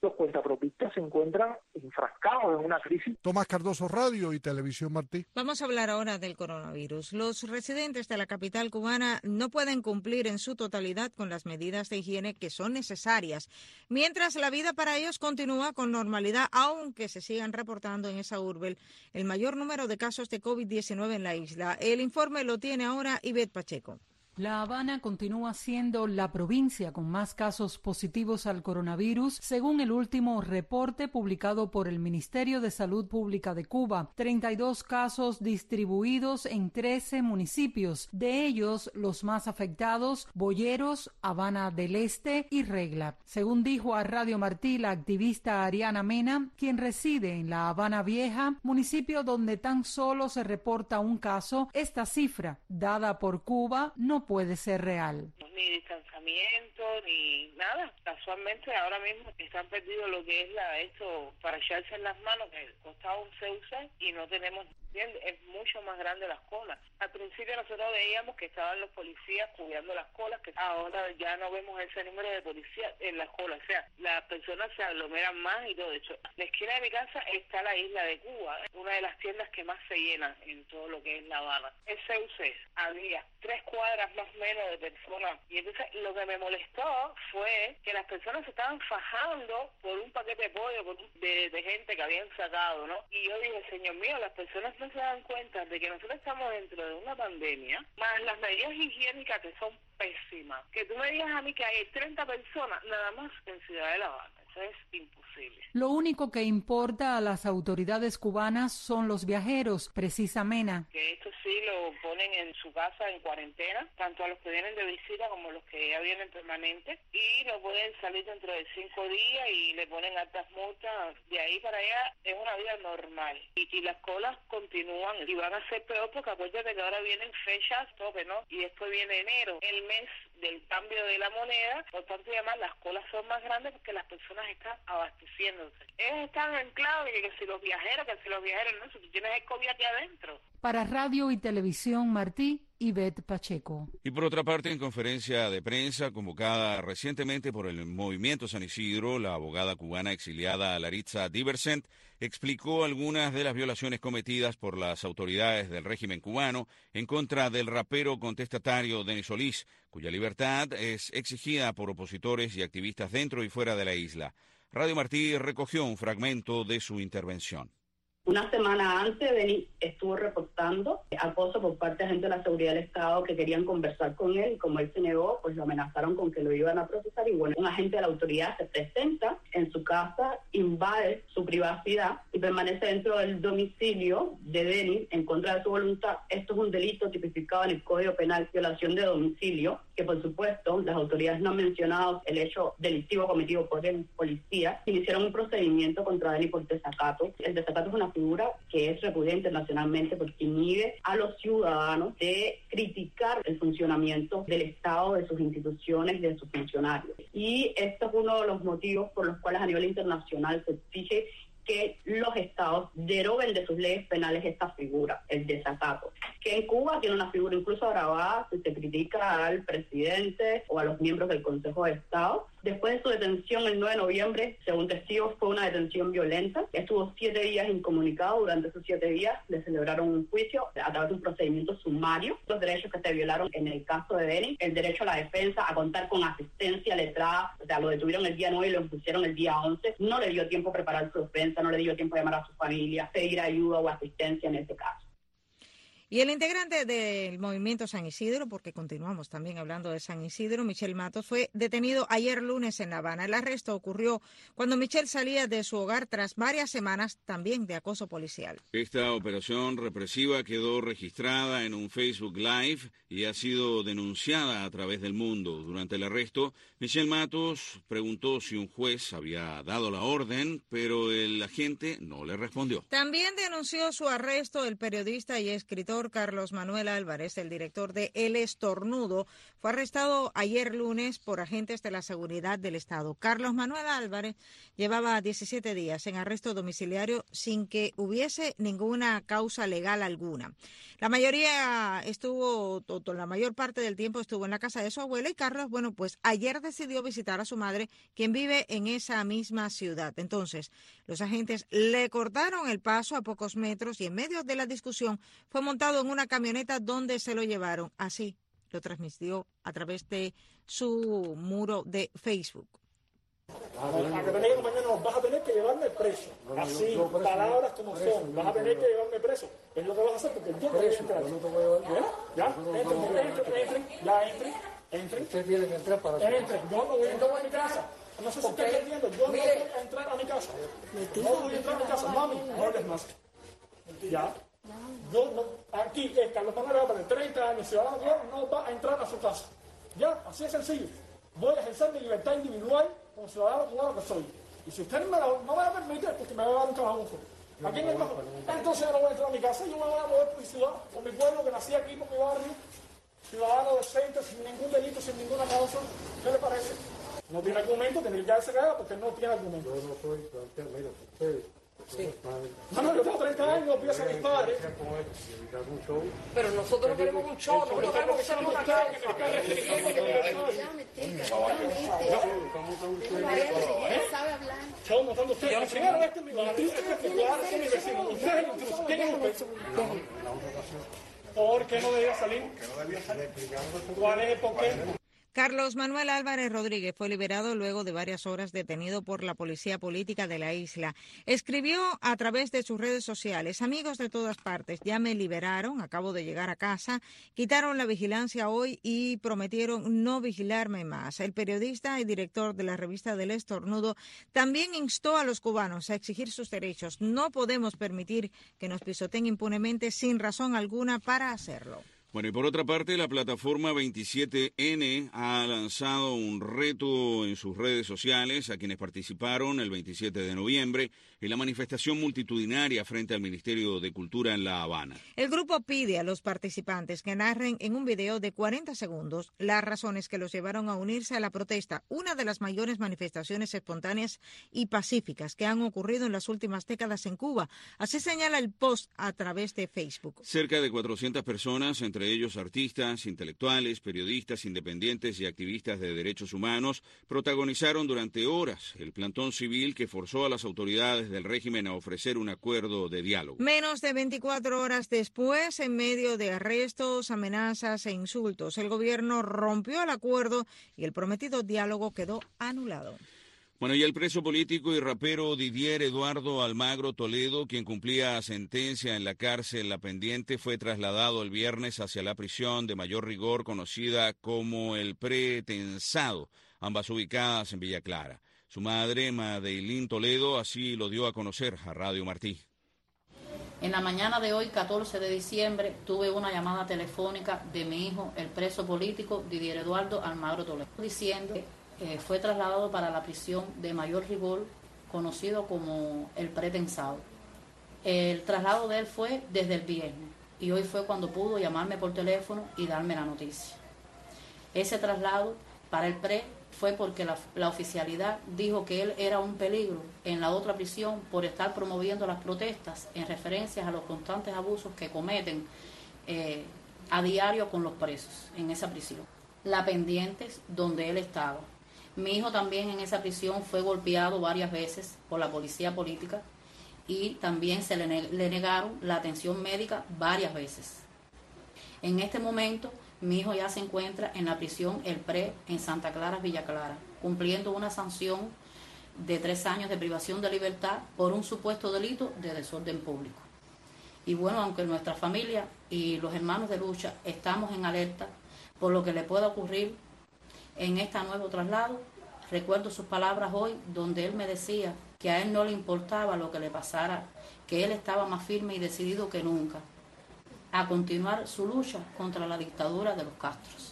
los cuentapropistas se encuentran enfrascados en una crisis. Tomás Cardoso, Radio y Televisión Martí. Vamos a hablar ahora del coronavirus. Los residentes de la capital cubana no pueden cumplir en su totalidad con las medidas de higiene que son necesarias, mientras la vida para ellos continúa con normalidad, aunque se sigan reportando en esa urbe el mayor número de casos de COVID-19 en la isla. El informe lo tiene ahora Ivette Pacheco. La Habana continúa siendo la provincia con más casos positivos al coronavirus, según el último reporte publicado por el Ministerio de Salud Pública de Cuba. 32 casos distribuidos en 13 municipios, de ellos los más afectados, Boyeros, Habana del Este y Regla. Según dijo a Radio Martí la activista Ariana Mena, quien reside en la Habana Vieja, municipio donde tan solo se reporta un caso, esta cifra, dada por Cuba, no puede ser real. Ni distanciamiento, ni nada. Casualmente ahora mismo están perdidos lo que es esto para echarse en las manos, que costaba un CUC y no tenemos, es mucho más grande las colas. Al principio nosotros veíamos que estaban los policías cuidando las colas, que ahora ya no vemos ese número de policías en las colas. O sea, las personas se aglomeran más y todo eso. En la esquina de mi casa está la isla de Cuba, una de las tiendas que más se llenan en todo lo que es La Habana. El CUC había 3 cuadras más o menos de personas. Y entonces lo que me molestó fue que las personas se estaban fajando por un paquete de pollo de gente que habían sacado, ¿no? Y yo dije, señor mío, las personas no se dan cuenta de que nosotros estamos dentro de una pandemia, más las medidas higiénicas que son pésimas. Que tú me digas a mí que hay 30 personas nada más en Ciudad de La Habana. Eso es imposible. Lo único que importa a las autoridades cubanas son los viajeros, precisa Mena. Que esto sí lo ponen en su casa en cuarentena, tanto a los que vienen de visita como a los que ya vienen permanentes, y no pueden salir dentro de 5 días y le ponen altas multas. De ahí para allá es una vida normal. Y las colas continúan y van a ser peor porque acuérdate que ahora vienen fechas tope, ¿no? Y después viene enero, el mes del cambio de la moneda, por tanto además las colas son más grandes porque las personas están abasteciéndose. Ellos están en clave que si los viajeros, no, si tú tienes el COVID aquí adentro. Para Radio y Televisión Martí, Ivette Pacheco. Y por otra parte, en conferencia de prensa convocada recientemente por el Movimiento San Isidro, la abogada cubana exiliada Laritza Diversent explicó algunas de las violaciones cometidas por las autoridades del régimen cubano en contra del rapero contestatario Denis Solís, cuya libertad es exigida por opositores y activistas dentro y fuera de la isla. Radio Martí recogió un fragmento de su intervención. Una semana antes, Denis estuvo reportando acoso por parte de agentes de la seguridad del Estado que querían conversar con él, y como él se negó, pues lo amenazaron con que lo iban a procesar. Y bueno, un agente de la autoridad se presenta en su casa, invade su privacidad y permanece dentro del domicilio de Denis en contra de su voluntad. Esto es un delito tipificado en el Código Penal, violación de domicilio, que por supuesto las autoridades no han mencionado el hecho delictivo cometido por el policía. Iniciaron un procedimiento contra Denis por desacato. El desacato es una figura que es repudiada internacionalmente porque inhibe a los ciudadanos de criticar el funcionamiento del Estado, de sus instituciones, de sus funcionarios. Y esto es uno de los motivos por los cuales a nivel internacional se exige que los estados deroguen de sus leyes penales esta figura, el desacato, que en Cuba tiene una figura incluso agravada si se critica al presidente o a los miembros del Consejo de Estado. Después de su detención el 9 de noviembre, según testigos, fue una detención violenta. Estuvo 7 días incomunicado. Durante esos 7 días le celebraron un juicio a través de un procedimiento sumario. Los derechos que se violaron en el caso de Denis, el derecho a la defensa, a contar con asistencia letrada, o sea, lo detuvieron el día 9 y lo impusieron el día 11. No le dio tiempo a preparar su defensa, no le dio tiempo a llamar a su familia, pedir ayuda o asistencia en este caso. Y el integrante del Movimiento San Isidro, porque continuamos también hablando de San Isidro, Michel Matos, fue detenido ayer lunes en La Habana. El arresto ocurrió cuando Michel salía de su hogar tras varias semanas también de acoso policial. Esta operación represiva quedó registrada en un Facebook Live y ha sido denunciada a través del mundo. Durante el arresto, Michel Matos preguntó si un juez había dado la orden, pero el agente no le respondió. También denunció su arresto el periodista y escritor escritor Carlos Manuel Álvarez, el director de El Estornudo, fue arrestado ayer lunes por agentes de la seguridad del Estado. Carlos Manuel Álvarez llevaba 17 días en arresto domiciliario sin que hubiese ninguna causa legal alguna. La mayor parte del tiempo estuvo en la casa de su abuela y Carlos, pues ayer decidió visitar a su madre, quien vive en esa misma ciudad. Entonces, los agentes le cortaron el paso a pocos metros y en medio de la discusión fue montado en una camioneta donde se lo llevaron. Así lo transmitió a través de su muro de Facebook. A que me digan mañana, vas a tener que llevarme preso. Así, palabras como son, vas a tener que llevarme preso. Es lo que vas a hacer porque yo te voy a entrar. Entren. Usted tiene que entrar para entren. Yo no voy a entrar a mi casa. No sé si está entendiendo. Yo no voy a entrar a mi casa. No voy a entrar a mi casa. Mami, no hables más. Ya. Yo no. Aquí Carlos Manuel Álvarez, 30 años, ciudadano, no va a entrar a su casa. Ya, así es sencillo. Voy a ejercer mi libertad individual como ciudadano cubano que soy. Y si usted no me va a permitir, porque me va a dar un cababuzo. Aquí en el bajo. Entonces yo no voy a entrar a mi casa, yo me voy a mover por mi ciudad, por mi pueblo que nací aquí, por mi barrio. Ciudadano decente, sin ningún delito, sin ninguna causa. ¿Qué le parece? No tiene argumento, tiene que quedarse callado porque no tiene argumento. Yo no soy planteado, mira, usted. Sí. No, yo tengo 30 años, pienso a mis padres. Pero nosotros no queremos un show, no queremos que se nos acabe. ¿Sabe hablar? Show montando usted. Primero, este es mi barrio, este es mi barrio, este es mi vecino. Usted es el intruso. ¿Quién es usted? ¿Por qué no debía salir? ¿Cuál es el porqué? Carlos Manuel Álvarez Rodríguez fue liberado luego de varias horas detenido por la policía política de la isla. Escribió a través de sus redes sociales: amigos de todas partes, ya me liberaron, acabo de llegar a casa, quitaron la vigilancia hoy y prometieron no vigilarme más. El periodista y director de la revista del Estornudo también instó a los cubanos a exigir sus derechos. No podemos permitir que nos pisoteen impunemente sin razón alguna para hacerlo. Bueno, y por otra parte, la plataforma 27N ha lanzado un reto en sus redes sociales a quienes participaron el 27 de noviembre en la manifestación multitudinaria frente al Ministerio de Cultura en La Habana. El grupo pide a los participantes que narren en un video de 40 segundos las razones que los llevaron a unirse a la protesta, una de las mayores manifestaciones espontáneas y pacíficas que han ocurrido en las últimas décadas en Cuba. Así señala el post a través de Facebook. Cerca de 400 personas, entre ellos artistas, intelectuales, periodistas independientes y activistas de derechos humanos, protagonizaron durante horas el plantón civil que forzó a las autoridades del régimen a ofrecer un acuerdo de diálogo. Menos de 24 horas después, en medio de arrestos, amenazas e insultos, el gobierno rompió el acuerdo y el prometido diálogo quedó anulado. Bueno, y el preso político y rapero Didier Eduardo Almagro Toledo, quien cumplía sentencia en la cárcel La Pendiente, fue trasladado el viernes hacia la prisión de mayor rigor conocida como el Pretensado, ambas ubicadas en Villa Clara. Su madre, Madeline Toledo, así lo dio a conocer a Radio Martí. En la mañana de hoy, 14 de diciembre, tuve una llamada telefónica de mi hijo, el preso político Didier Eduardo Almagro Toledo, diciendo que fue trasladado para la prisión de mayor rigor, conocido como el Pretensado. El traslado de él fue desde el viernes y hoy fue cuando pudo llamarme por teléfono y darme la noticia. Ese traslado para el PRE fue porque la oficialidad dijo que él era un peligro en la otra prisión por estar promoviendo las protestas en referencia a los constantes abusos que cometen a diario con los presos en esa prisión. La Pendientes, donde él estaba. Mi hijo también en esa prisión fue golpeado varias veces por la policía política y también se le negaron la atención médica varias veces. En este momento, mi hijo ya se encuentra en la prisión El Pre en Santa Clara, Villa Clara, cumpliendo una sanción de 3 años de privación de libertad por un supuesto delito de desorden público. Y bueno, aunque nuestra familia y los hermanos de lucha estamos en alerta por lo que le pueda ocurrir en este nuevo traslado, recuerdo sus palabras hoy donde él me decía que a él no le importaba lo que le pasara, que él estaba más firme y decidido que nunca a continuar su lucha contra la dictadura de los Castros.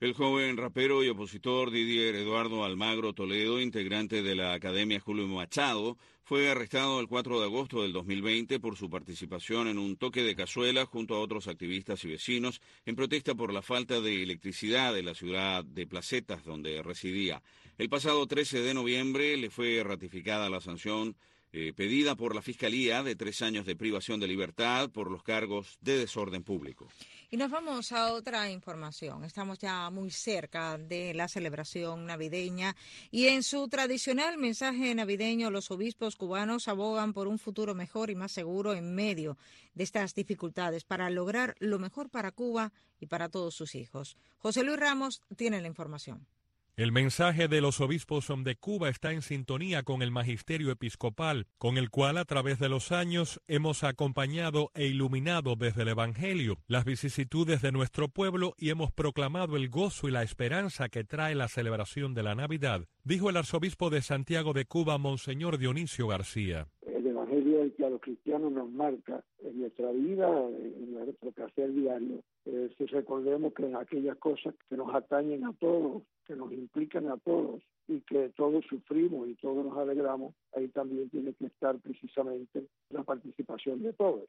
El joven rapero y opositor Didier Eduardo Almagro Toledo, integrante de la Academia Julio Machado, fue arrestado el 4 de agosto del 2020 por su participación en un toque de cazuela junto a otros activistas y vecinos en protesta por la falta de electricidad en la ciudad de Placetas, donde residía. El pasado 13 de noviembre le fue ratificada la sanción pedida por la Fiscalía de 3 años de privación de libertad por los cargos de desorden público. Y nos vamos a otra información. Estamos ya muy cerca de la celebración navideña y en su tradicional mensaje navideño los obispos cubanos abogan por un futuro mejor y más seguro en medio de estas dificultades para lograr lo mejor para Cuba y para todos sus hijos. José Luis Ramos tiene la información. El mensaje de los obispos de Cuba está en sintonía con el magisterio episcopal, con el cual a través de los años hemos acompañado e iluminado desde el Evangelio las vicisitudes de nuestro pueblo y hemos proclamado el gozo y la esperanza que trae la celebración de la Navidad, dijo el arzobispo de Santiago de Cuba, Monseñor Dionisio García. El Evangelio es el que a los cristianos nos marca en nuestra vida, en nuestro quehacer diario. Si recordemos que en aquellas cosas que nos atañen a todos, que nos implican a todos y que todos sufrimos y todos nos alegramos, ahí también tiene que estar precisamente la participación de todos.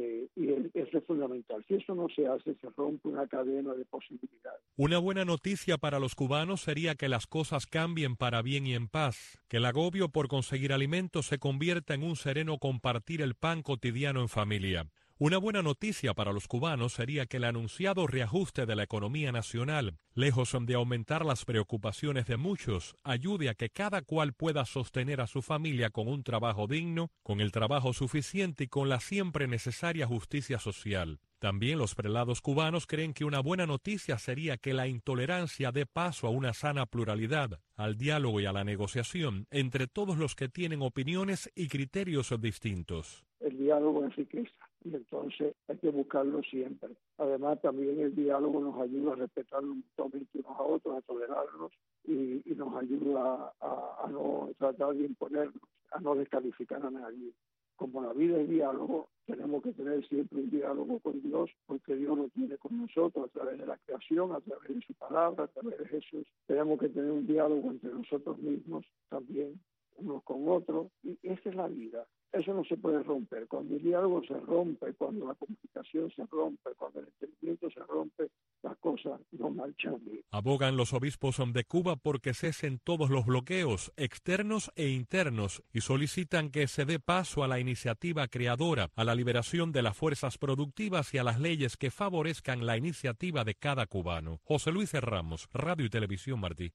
Y eso es fundamental. Si eso no se hace, se rompe una cadena de posibilidades. Una buena noticia para los cubanos sería que las cosas cambien para bien y en paz, que el agobio por conseguir alimentos se convierta en un sereno compartir el pan cotidiano en familia. Una buena noticia para los cubanos sería que el anunciado reajuste de la economía nacional, lejos de aumentar las preocupaciones de muchos, ayude a que cada cual pueda sostener a su familia con un trabajo digno, con el trabajo suficiente y con la siempre necesaria justicia social. También los prelados cubanos creen que una buena noticia sería que la intolerancia dé paso a una sana pluralidad, al diálogo y a la negociación entre todos los que tienen opiniones y criterios distintos. El diálogo enriquece y entonces hay que buscarlo siempre. Además, también el diálogo nos ayuda a respetarnos mutuamente unos a otros, a tolerarnos y nos ayuda a no tratar de imponernos, a no descalificar a nadie. Como la vida es diálogo, tenemos que tener siempre un diálogo con Dios, porque Dios lo tiene con nosotros a través de la creación, a través de su palabra, a través de Jesús. Tenemos que tener un diálogo entre nosotros mismos también, unos con otros, y esa es la vida. Eso no se puede romper. Cuando el diálogo se rompe, cuando la comunicación se rompe, cuando el entendimiento se rompe, las cosas no marchan bien. Abogan los obispos de Cuba porque cesen todos los bloqueos externos e internos y solicitan que se dé paso a la iniciativa creadora, a la liberación de las fuerzas productivas y a las leyes que favorezcan la iniciativa de cada cubano. José Luis Ramos, Radio y Televisión Martí.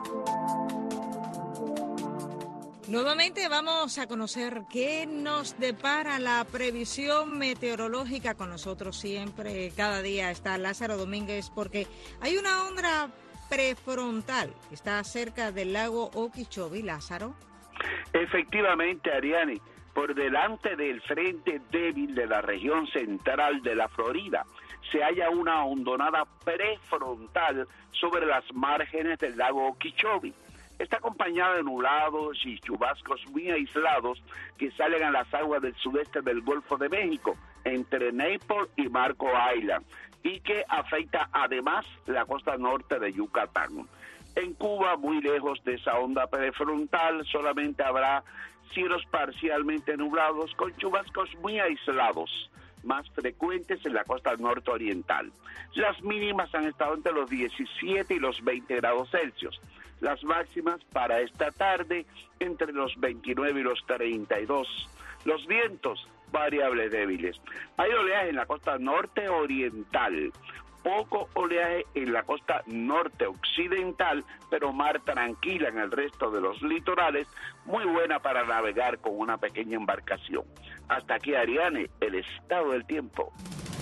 Nuevamente vamos a conocer qué nos depara la previsión meteorológica. Con nosotros siempre, cada día está Lázaro Domínguez, porque hay una onda prefrontal que está cerca del lago Okeechobee. Lázaro. Efectivamente, Ariane, por delante del frente débil de la región central de la Florida, se halla una hondonada prefrontal sobre las márgenes del lago Okeechobee. Está acompañada de nublados y chubascos muy aislados que salen a las aguas del sudeste del Golfo de México, entre Naples y Marco Island, y que afecta además la costa norte de Yucatán. En Cuba, muy lejos de esa onda prefrontal, solamente habrá cielos parcialmente nublados con chubascos muy aislados, más frecuentes en la costa norte-oriental. Las mínimas han estado entre los 17 y los 20 grados Celsius. Las máximas para esta tarde entre los 29 y los 32. Los vientos variables débiles. Hay oleaje en la costa norte oriental, poco oleaje en la costa norte occidental, pero mar tranquila en el resto de los litorales, muy buena para navegar con una pequeña embarcación. Hasta aquí, Ariane, el estado del tiempo.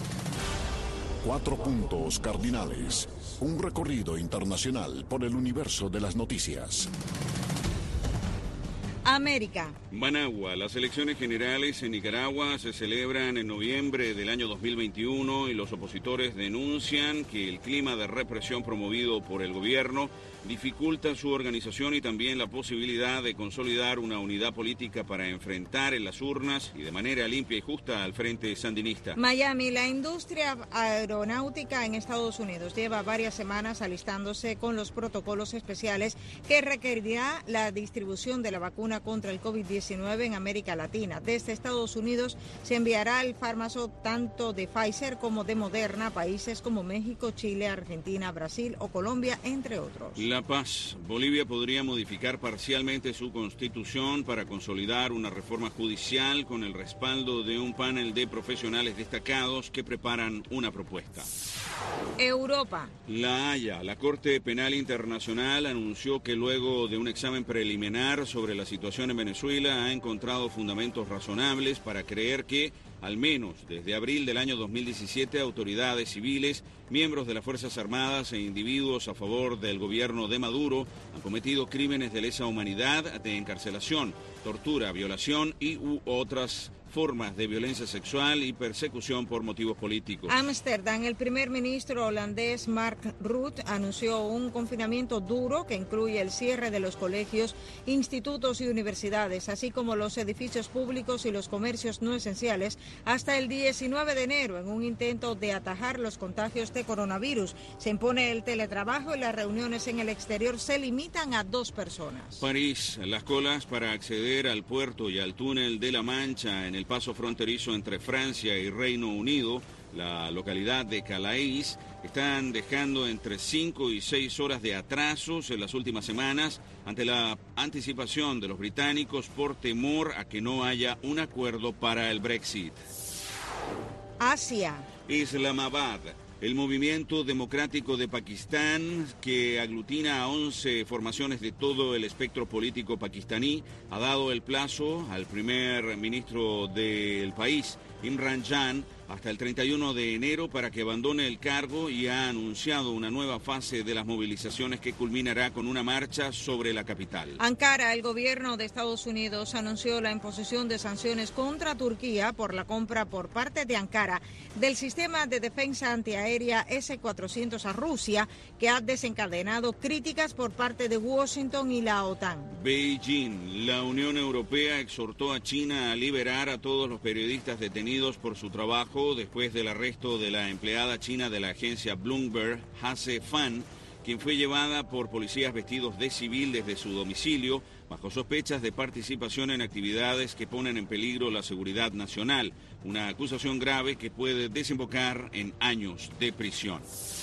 4 puntos cardinales. Un recorrido internacional por el universo de las noticias. América. Managua. Las elecciones generales en Nicaragua se celebran en noviembre del año 2021 y los opositores denuncian que el clima de represión promovido por el gobierno dificulta su organización y también la posibilidad de consolidar una unidad política para enfrentar en las urnas y de manera limpia y justa al frente sandinista. Miami. La industria aeronáutica en Estados Unidos lleva varias semanas alistándose con los protocolos especiales que requerirá la distribución de la vacuna contra el COVID-19 en América Latina. Desde Estados Unidos se enviará el fármaco tanto de Pfizer como de Moderna a países como México, Chile, Argentina, Brasil o Colombia, entre otros. La Paz. Bolivia podría modificar parcialmente su constitución para consolidar una reforma judicial con el respaldo de un panel de profesionales destacados que preparan una propuesta. Europa. La Haya. La Corte Penal Internacional anunció que luego de un examen preliminar sobre la situación en Venezuela ha encontrado fundamentos razonables para creer que, al menos desde abril del año 2017, autoridades civiles, miembros de las Fuerzas Armadas e individuos a favor del gobierno de Maduro han cometido crímenes de lesa humanidad, de encarcelación, tortura, violación y u otras formas de violencia sexual y persecución por motivos políticos. Ámsterdam. El primer ministro holandés Mark Rutte anunció un confinamiento duro que incluye el cierre de los colegios, institutos y universidades, así como los edificios públicos y los comercios no esenciales, hasta el 19 de enero, en un intento de atajar los contagios de coronavirus. Se impone el teletrabajo y las reuniones en el exterior se limitan a 2 personas. París. Las colas para acceder al puerto y al túnel de la Mancha en el paso fronterizo entre Francia y Reino Unido, la localidad de Calais, están dejando entre 5 y 6 horas de atrasos en las últimas semanas ante la anticipación de los británicos por temor a que no haya un acuerdo para el Brexit. Asia. Islamabad. El movimiento democrático de Pakistán, que aglutina a 11 formaciones de todo el espectro político pakistaní, ha dado el plazo al primer ministro del país, Imran Khan, hasta el 31 de enero para que abandone el cargo y ha anunciado una nueva fase de las movilizaciones que culminará con una marcha sobre la capital. Ankara. El gobierno de Estados Unidos anunció la imposición de sanciones contra Turquía por la compra por parte de Ankara del sistema de defensa antiaérea S-400 a Rusia, que ha desencadenado críticas por parte de Washington y la OTAN. Beijing. La Unión Europea exhortó a China a liberar a todos los periodistas detenidos por su trabajo después del arresto de la empleada china de la agencia Bloomberg, Hace Fan, quien fue llevada por policías vestidos de civil desde su domicilio bajo sospechas de participación en actividades que ponen en peligro la seguridad nacional, una acusación grave que puede desembocar en años de prisión.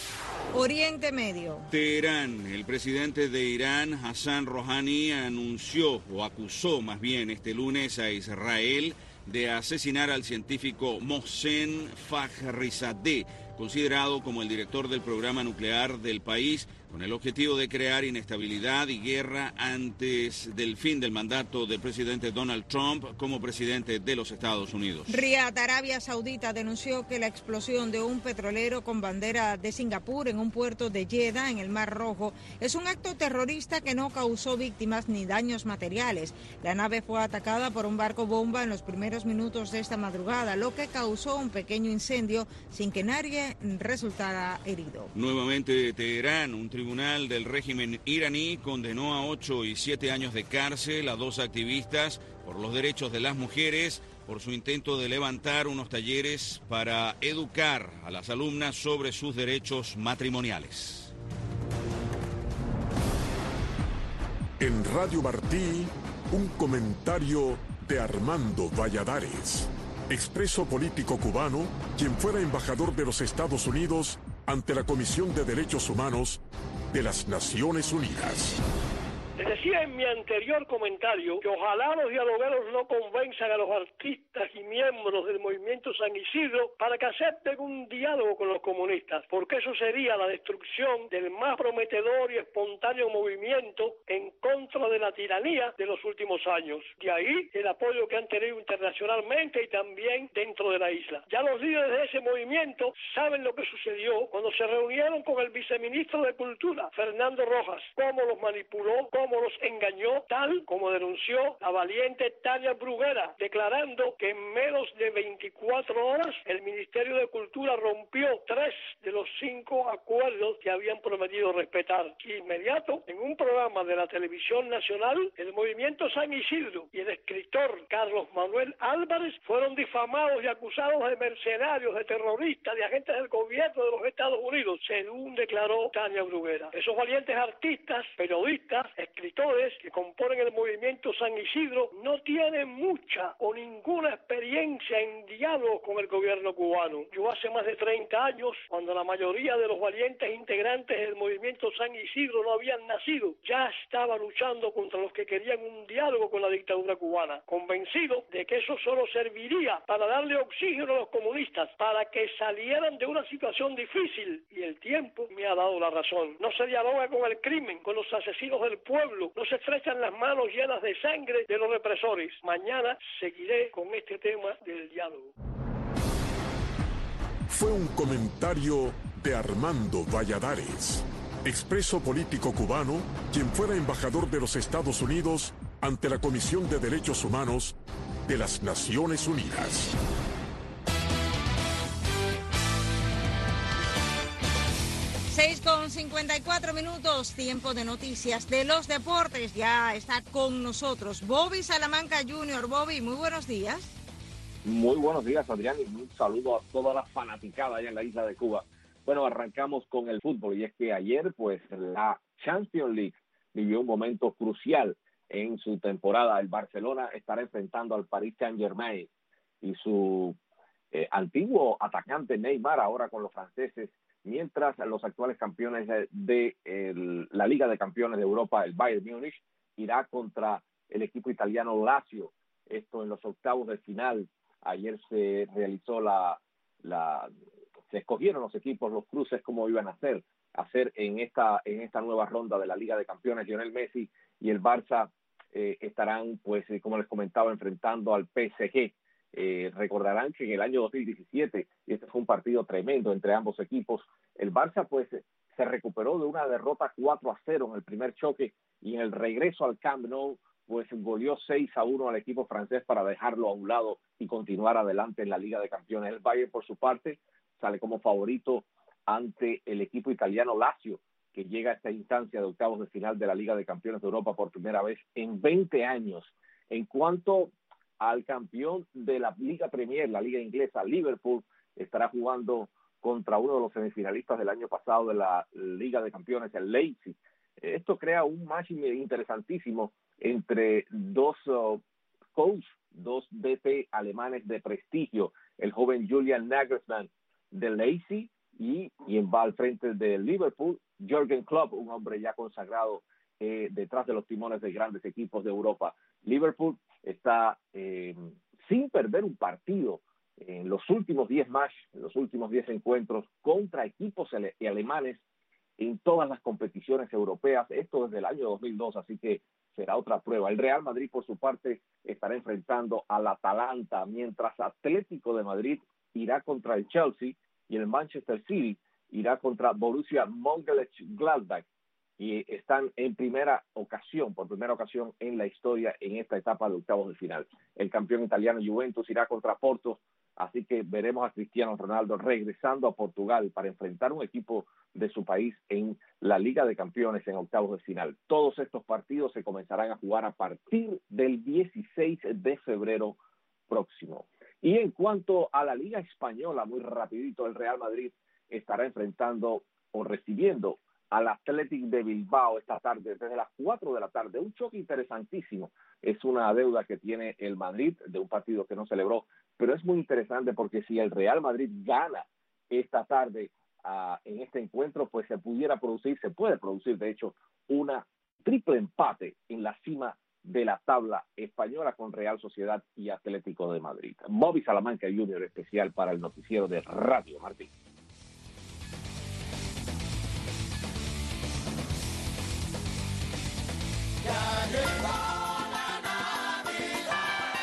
Oriente Medio. Teherán. El presidente de Irán, Hassan Rouhani, anunció o acusó más bien este lunes a Israel de asesinar al científico Mohsen Fakhrizadeh, considerado como el director del programa nuclear del país, con el objetivo de crear inestabilidad y guerra antes del fin del mandato del presidente Donald Trump como presidente de los Estados Unidos. Riad. Arabia Saudita denunció que la explosión de un petrolero con bandera de Singapur en un puerto de Jeddah, en el Mar Rojo, es un acto terrorista que no causó víctimas ni daños materiales. La nave fue atacada por un barco bomba en los primeros minutos de esta madrugada, lo que causó un pequeño incendio sin que nadie resultara herido. Nuevamente Teherán. Un tribunal del régimen iraní condenó a 8 y 7 años de cárcel a 2 activistas por los derechos de las mujeres por su intento de levantar unos talleres para educar a las alumnas sobre sus derechos matrimoniales. En Radio Martí, un comentario de Armando Valladares, expreso político cubano, quien fuera embajador de los Estados Unidos ante la Comisión de Derechos Humanos de las Naciones Unidas. Les decía en mi anterior comentario que ojalá los dialogueros no convenzan a los artistas y miembros del movimiento San Isidro para que acepten un diálogo con los comunistas, porque eso sería la destrucción del más prometedor y espontáneo movimiento en contra de la tiranía de los últimos años. De ahí el apoyo que han tenido internacionalmente y también dentro de la isla. Ya los líderes de ese movimiento saben lo que sucedió cuando se reunieron con el viceministro de Cultura, Fernando Rojas, cómo los manipuló, cómo cómo los engañó, tal como denunció la valiente Tania Bruguera, declarando que en menos de 24 horas el Ministerio de Cultura rompió 3 de los 5 acuerdos que habían prometido respetar. Inmediato, en un programa de la televisión nacional, el movimiento San Isidro y el escritor Carlos Manuel Álvarez fueron difamados y acusados de mercenarios, de terroristas, de agentes del gobierno de los Estados Unidos, según declaró Tania Bruguera. Esos valientes artistas, periodistas, escritores que componen el movimiento San Isidro no tienen mucha o ninguna experiencia en diálogo con el gobierno cubano. Yo hace más de 30 años, cuando la mayoría de los valientes integrantes del movimiento San Isidro no habían nacido, ya estaba luchando contra los que querían un diálogo con la dictadura cubana, convencido de que eso solo serviría para darle oxígeno a los comunistas, para que salieran de una situación difícil, y el tiempo me ha dado la razón. No se dialoga con el crimen, con los asesinos del pueblo, no se estrechan las manos llenas de sangre de los represores. Mañana seguiré con este tema del diálogo. Fue un comentario de Armando Valladares, expreso político cubano, quien fuera embajador de los Estados Unidos ante la Comisión de Derechos Humanos de las Naciones Unidas. Con 54 minutos, tiempo de noticias de los deportes. Ya está con nosotros Bobby Salamanca Jr. Bobby, muy buenos días. Muy buenos días, Adrián, y un saludo a toda la fanaticada allá en la isla de Cuba. Bueno, arrancamos con el fútbol, y es que ayer, pues, la Champions League vivió un momento crucial en su temporada. El Barcelona estará enfrentando al Paris Saint-Germain, y su antiguo atacante Neymar, ahora con los franceses, mientras los actuales campeones de la Liga de Campeones de Europa, el Bayern Múnich, irá contra el equipo italiano Lazio. Esto en los octavos de final. Ayer se realizó se escogieron los equipos, los cruces, cómo iban a hacer en esta nueva ronda de la Liga de Campeones. Lionel Messi y el Barça estarán, pues, como les comentaba, enfrentando al PSG. Recordarán que en el año 2017, y este fue un partido tremendo entre ambos equipos, el Barça, pues, se recuperó de una derrota 4-0 en el primer choque, y en el regreso al Camp Nou, pues, goleó 6-1 al equipo francés para dejarlo a un lado y continuar adelante en la Liga de Campeones. El Bayern, por su parte, sale como favorito ante el equipo italiano Lazio, que llega a esta instancia de octavos de final de la Liga de Campeones de Europa por primera vez en 20 años. En cuanto al campeón de la Liga Premier, la Liga Inglesa, Liverpool, estará jugando contra uno de los semifinalistas del año pasado de la Liga de Campeones, el Leipzig. Esto crea un match interesantísimo entre dos coaches, dos DT alemanes de prestigio, el joven Julian Nagelsmann del Leipzig y quien va al frente de Liverpool, Jürgen Klopp, un hombre ya consagrado detrás de los timones de grandes equipos de Europa. Liverpool está sin perder un partido en los últimos 10 matches, en los últimos 10 encuentros contra equipos alemanes en todas las competiciones europeas, esto desde el año 2002, así que será otra prueba. El Real Madrid, por su parte, estará enfrentando al Atalanta, mientras Atlético de Madrid irá contra el Chelsea y el Manchester City irá contra Borussia Mönchengladbach, y están por primera ocasión en la historia en esta etapa de octavos de final. El campeón italiano Juventus irá contra Porto, así que veremos a Cristiano Ronaldo regresando a Portugal para enfrentar un equipo de su país en la Liga de Campeones en octavos de final. Todos estos partidos se comenzarán a jugar a partir del 16 de febrero próximo. Y en cuanto a la Liga Española, muy rapidito, el Real Madrid estará enfrentando o recibiendo al Athletic de Bilbao esta tarde, desde las 4 de la tarde. Un choque interesantísimo. Es una deuda que tiene el Madrid de un partido que no celebró, pero es muy interesante porque si el Real Madrid gana esta tarde en este encuentro, pues se puede producir, de hecho, una triple empate en la cima de la tabla española con Real Sociedad y Atlético de Madrid. Bobby Salamanca Jr., especial para el noticiero de Radio Martí. Ya llegó la Navidad,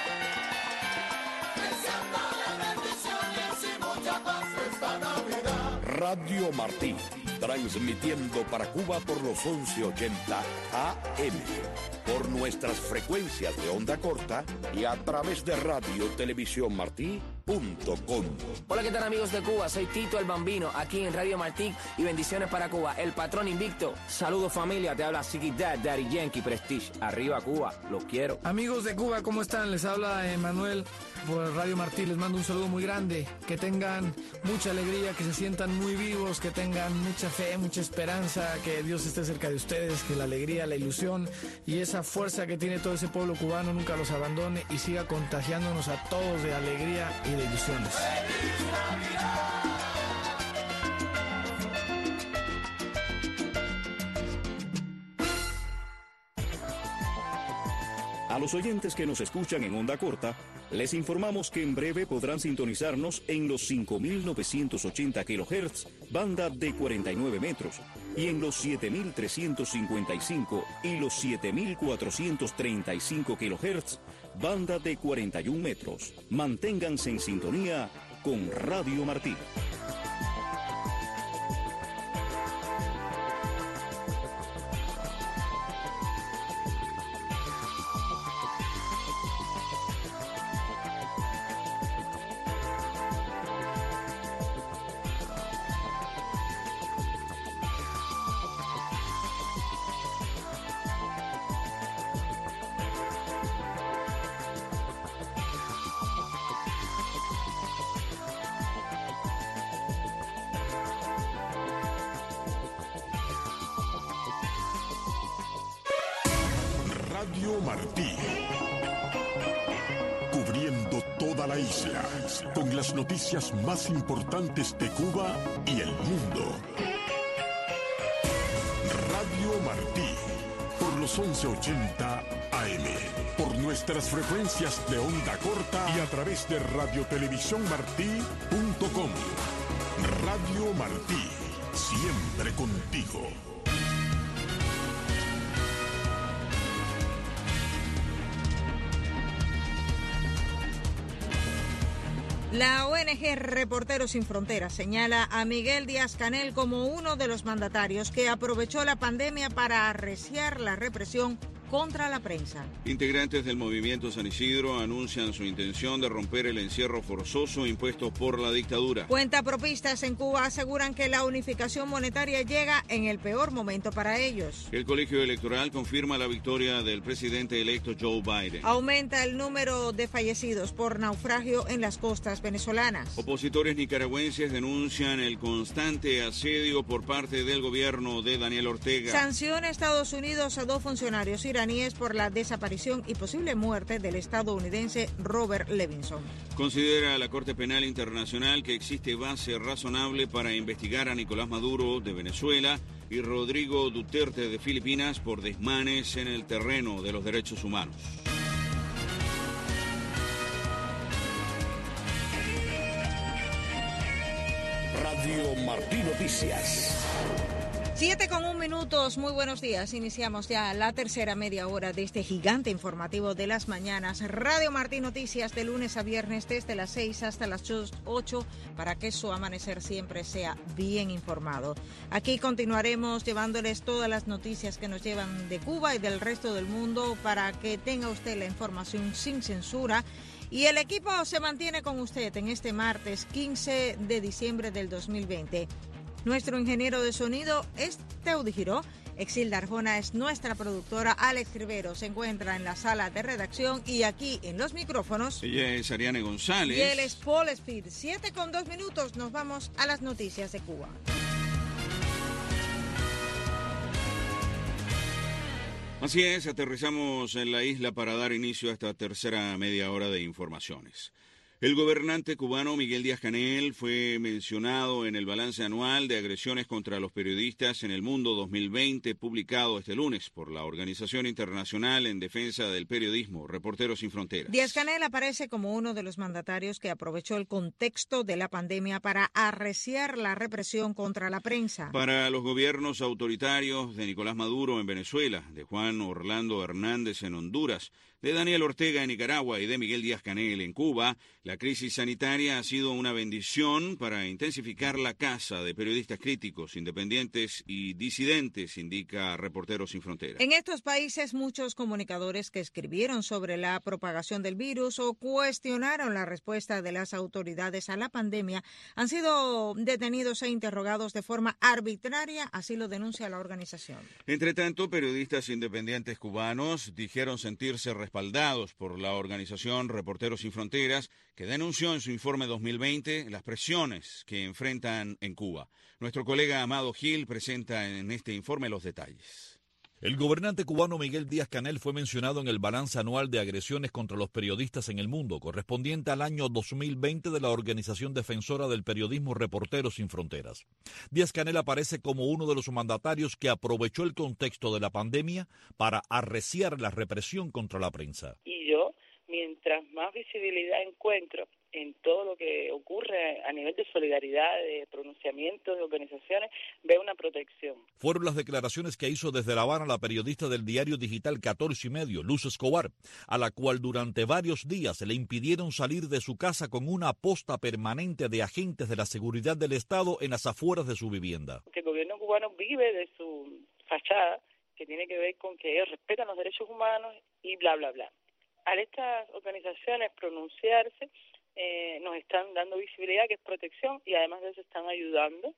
deseando las bendiciones y mucha paz esta Navidad. Radio Martí, transmitiendo para Cuba por los 1180 AM, por nuestras frecuencias de onda corta y a través de radiotelevisiónmartí.com. Hola, ¿qué tal, amigos de Cuba? Soy Tito el Bambino, aquí en Radio Martí, y bendiciones para Cuba, el patrón invicto. Saludos, familia, te habla Ziggy Dad, Daddy Yankee, Prestige. Arriba Cuba, los quiero. Amigos de Cuba, ¿cómo están? Les habla Emanuel por Radio Martí, les mando un saludo muy grande, que tengan mucha alegría, que se sientan muy vivos, que tengan mucha fe, mucha esperanza, que Dios esté cerca de ustedes, que la alegría, la ilusión y esa fuerza que tiene todo ese pueblo cubano nunca los abandone y siga contagiándonos a todos de alegría y de ilusiones. A los oyentes que nos escuchan en onda corta, les informamos que en breve podrán sintonizarnos en los 5.980 kHz, banda de 49 metros, y en los 7.355 y los 7.435 kHz, banda de 41 metros. Manténganse en sintonía con Radio Martí. Radio Martí, cubriendo toda la isla, con las noticias más importantes de Cuba y el mundo. Radio Martí, por los 1180 AM, por nuestras frecuencias de onda corta y a través de radiotelevisiónmartí.com. Radio Martí, siempre contigo. La ONG Reporteros Sin Fronteras señala a Miguel Díaz-Canel como uno de los mandatarios que aprovechó la pandemia para arreciar la represión contra la prensa. Integrantes del movimiento San Isidro anuncian su intención de romper el encierro forzoso impuesto por la dictadura. Cuentapropistas en Cuba aseguran que la unificación monetaria llega en el peor momento para ellos. El colegio electoral confirma la victoria del presidente electo Joe Biden. Aumenta el número de fallecidos por naufragio en las costas venezolanas. Opositores nicaragüenses denuncian el constante asedio por parte del gobierno de Daniel Ortega. Sanciona Estados Unidos a 2 funcionarios iraníes por la desaparición y posible muerte del estadounidense Robert Levinson. Considera la Corte Penal Internacional que existe base razonable para investigar a Nicolás Maduro de Venezuela y Rodrigo Duterte de Filipinas por desmanes en el terreno de los derechos humanos. Radio Martí Noticias. 7:01, muy buenos días. Iniciamos ya la tercera media hora de este gigante informativo de las mañanas. Radio Martí Noticias de lunes a viernes desde las 6 hasta las 8 para que su amanecer siempre sea bien informado. Aquí continuaremos llevándoles todas las noticias que nos llevan de Cuba y del resto del mundo para que tenga usted la información sin censura. Y el equipo se mantiene con usted en este martes 15 de diciembre del 2020. Nuestro ingeniero de sonido es Teudi Giró. Exilda Arjona es nuestra productora. Alex Rivero se encuentra en la sala de redacción y aquí en los micrófonos. Ella es Ariane González. Y él es Paul Speed. 7:02, nos vamos a las noticias de Cuba. Así es, aterrizamos en la isla para dar inicio a esta tercera media hora de informaciones. El gobernante cubano Miguel Díaz-Canel fue mencionado en el balance anual de agresiones contra los periodistas en el mundo 2020, publicado este lunes por la Organización Internacional en Defensa del Periodismo, Reporteros Sin Fronteras. Díaz-Canel aparece como uno de los mandatarios que aprovechó el contexto de la pandemia para arreciar la represión contra la prensa. Para los gobiernos autoritarios de Nicolás Maduro en Venezuela, de Juan Orlando Hernández en Honduras, De Daniel Ortega en Nicaragua y de Miguel Díaz-Canel en Cuba, la crisis sanitaria ha sido una bendición para intensificar la caza de periodistas críticos, independientes y disidentes, indica Reporteros Sin Fronteras. En estos países, muchos comunicadores que escribieron sobre la propagación del virus o cuestionaron la respuesta de las autoridades a la pandemia han sido detenidos e interrogados de forma arbitraria, así lo denuncia la organización. Entre tanto, periodistas independientes cubanos dijeron sentirse respaldados por la organización Reporteros Sin Fronteras, que denunció en su informe 2020 las presiones que enfrentan en Cuba. Nuestro colega Amado Gil presenta en este informe los detalles. El gobernante cubano Miguel Díaz-Canel fue mencionado en el balance anual de agresiones contra los periodistas en el mundo, correspondiente al año 2020 de la organización defensora del periodismo Reporteros Sin Fronteras. Díaz-Canel aparece como uno de los mandatarios que aprovechó el contexto de la pandemia para arreciar la represión contra la prensa. Y yo, mientras más visibilidad encuentro en todo lo que ocurre a nivel de solidaridad, de pronunciamientos de organizaciones, veo una protección. Fueron las declaraciones que hizo desde La Habana la periodista del diario digital 14 y medio, Luz Escobar, a la cual durante varios días le impidieron salir de su casa con una posta permanente de agentes de la seguridad del Estado en las afueras de su vivienda. El gobierno cubano vive de su fachada, que tiene que ver con que ellos respetan los derechos humanos y bla, bla, bla. Al estas organizaciones pronunciarse, nos están dando visibilidad, que es protección, y además de eso están ayudando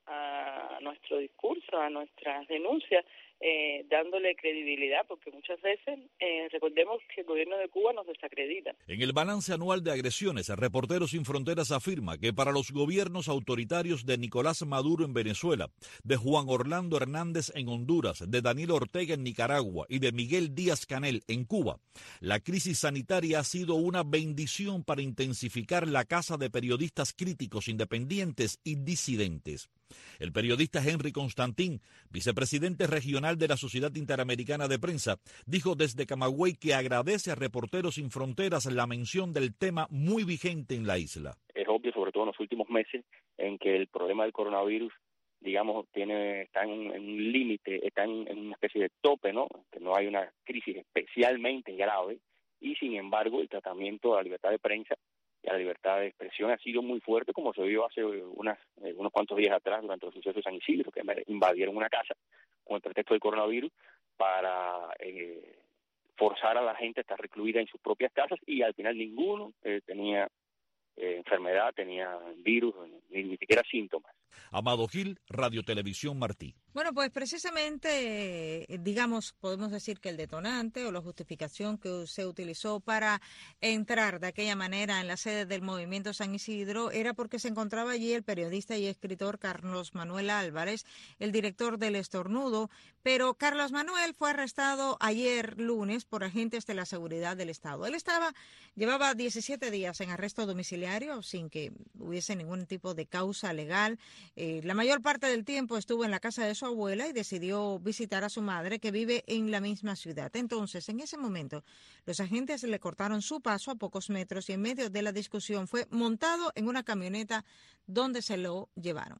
a nuestro discurso, a nuestras denuncias, dándole credibilidad, porque muchas veces recordemos que el gobierno de Cuba nos desacredita. En el balance anual de agresiones, Reporteros Sin Fronteras afirma que para los gobiernos autoritarios de Nicolás Maduro en Venezuela, de Juan Orlando Hernández en Honduras, de Daniel Ortega en Nicaragua y de Miguel Díaz-Canel en Cuba, la crisis sanitaria ha sido una bendición para intensificar la caza de periodistas críticos, independientes y disidentes. El periodista Henry Constantín, vicepresidente regional de la Sociedad Interamericana de Prensa, dijo desde Camagüey que agradece a Reporteros Sin Fronteras la mención del tema muy vigente en la isla. Es obvio, sobre todo en los últimos meses, en que el problema del coronavirus, digamos, está en un límite, está en una especie de tope, ¿no? Que no hay una crisis especialmente grave y, sin embargo, el tratamiento de la libertad de prensa y la libertad de expresión ha sido muy fuerte, como se vio hace unos cuantos días atrás durante los sucesos de San Isidro, que invadieron una casa con el pretexto del coronavirus para forzar a la gente a estar recluida en sus propias casas, y al final ninguno tenía enfermedad, tenía virus, ni siquiera síntomas. Amado Gil, Radio Televisión Martí. Bueno, pues precisamente, digamos, podemos decir que el detonante o la justificación que se utilizó para entrar de aquella manera en la sede del Movimiento San Isidro era porque se encontraba allí el periodista y escritor Carlos Manuel Álvarez, el director del Estornudo, pero Carlos Manuel fue arrestado ayer lunes por agentes de la seguridad del Estado. Él llevaba 17 días en arresto domiciliario sin que hubiese ningún tipo de causa legal. La mayor parte del tiempo estuvo en la casa de su abuela y decidió visitar a su madre, que vive en la misma ciudad. Entonces, en ese momento, los agentes le cortaron su paso a pocos metros y en medio de la discusión fue montado en una camioneta donde se lo llevaron.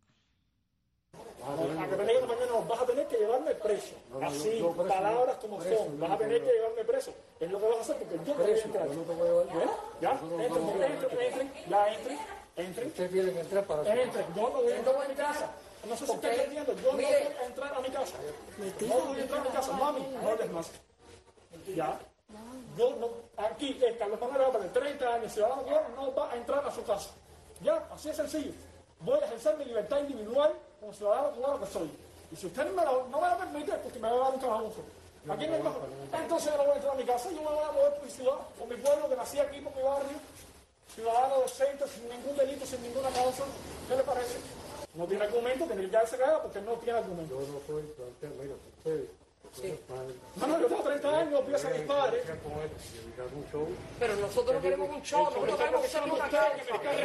A que mañana vas a tener que llevarme preso. Así, palabras como son. Vas a tener que llevarme preso. Es lo que vas a hacer porque yo no voy a entrar. ¿Ya? Entren. Ustedes tienen que entrar para... Entren. Yo no voy a entrar a mi casa. No sé si estoy entendiendo. Yo no voy a entrar a mi casa. No voy a entrar a mi casa. Mami, no hables más. ¿Ya? Yo no... Aquí, Carlos Manuel Álvarez, 30 años, ciudadano no va a entrar a su casa. ¿Ya? Así es sencillo. Voy a ejercer mi libertad individual como ciudadano cubano que soy. Y si usted no me la permite, porque me va a dar un trabajo. Aquí me bajo. Entonces yo no voy a entrar a mi casa, yo me voy a mover por mi ciudad, por mi pueblo, que nací aquí, por mi barrio. Ciudadano decente, sin ningún delito, sin ninguna causa. ¿Qué le parece? No tiene argumento, tiene que quedarse callado porque no tiene argumento. Yo no soy plantel, mira, usted. Sí. No, yo tengo 30 años, voy a ser mi padre. Pero nosotros no queremos un show, nosotros queremos ser una calle.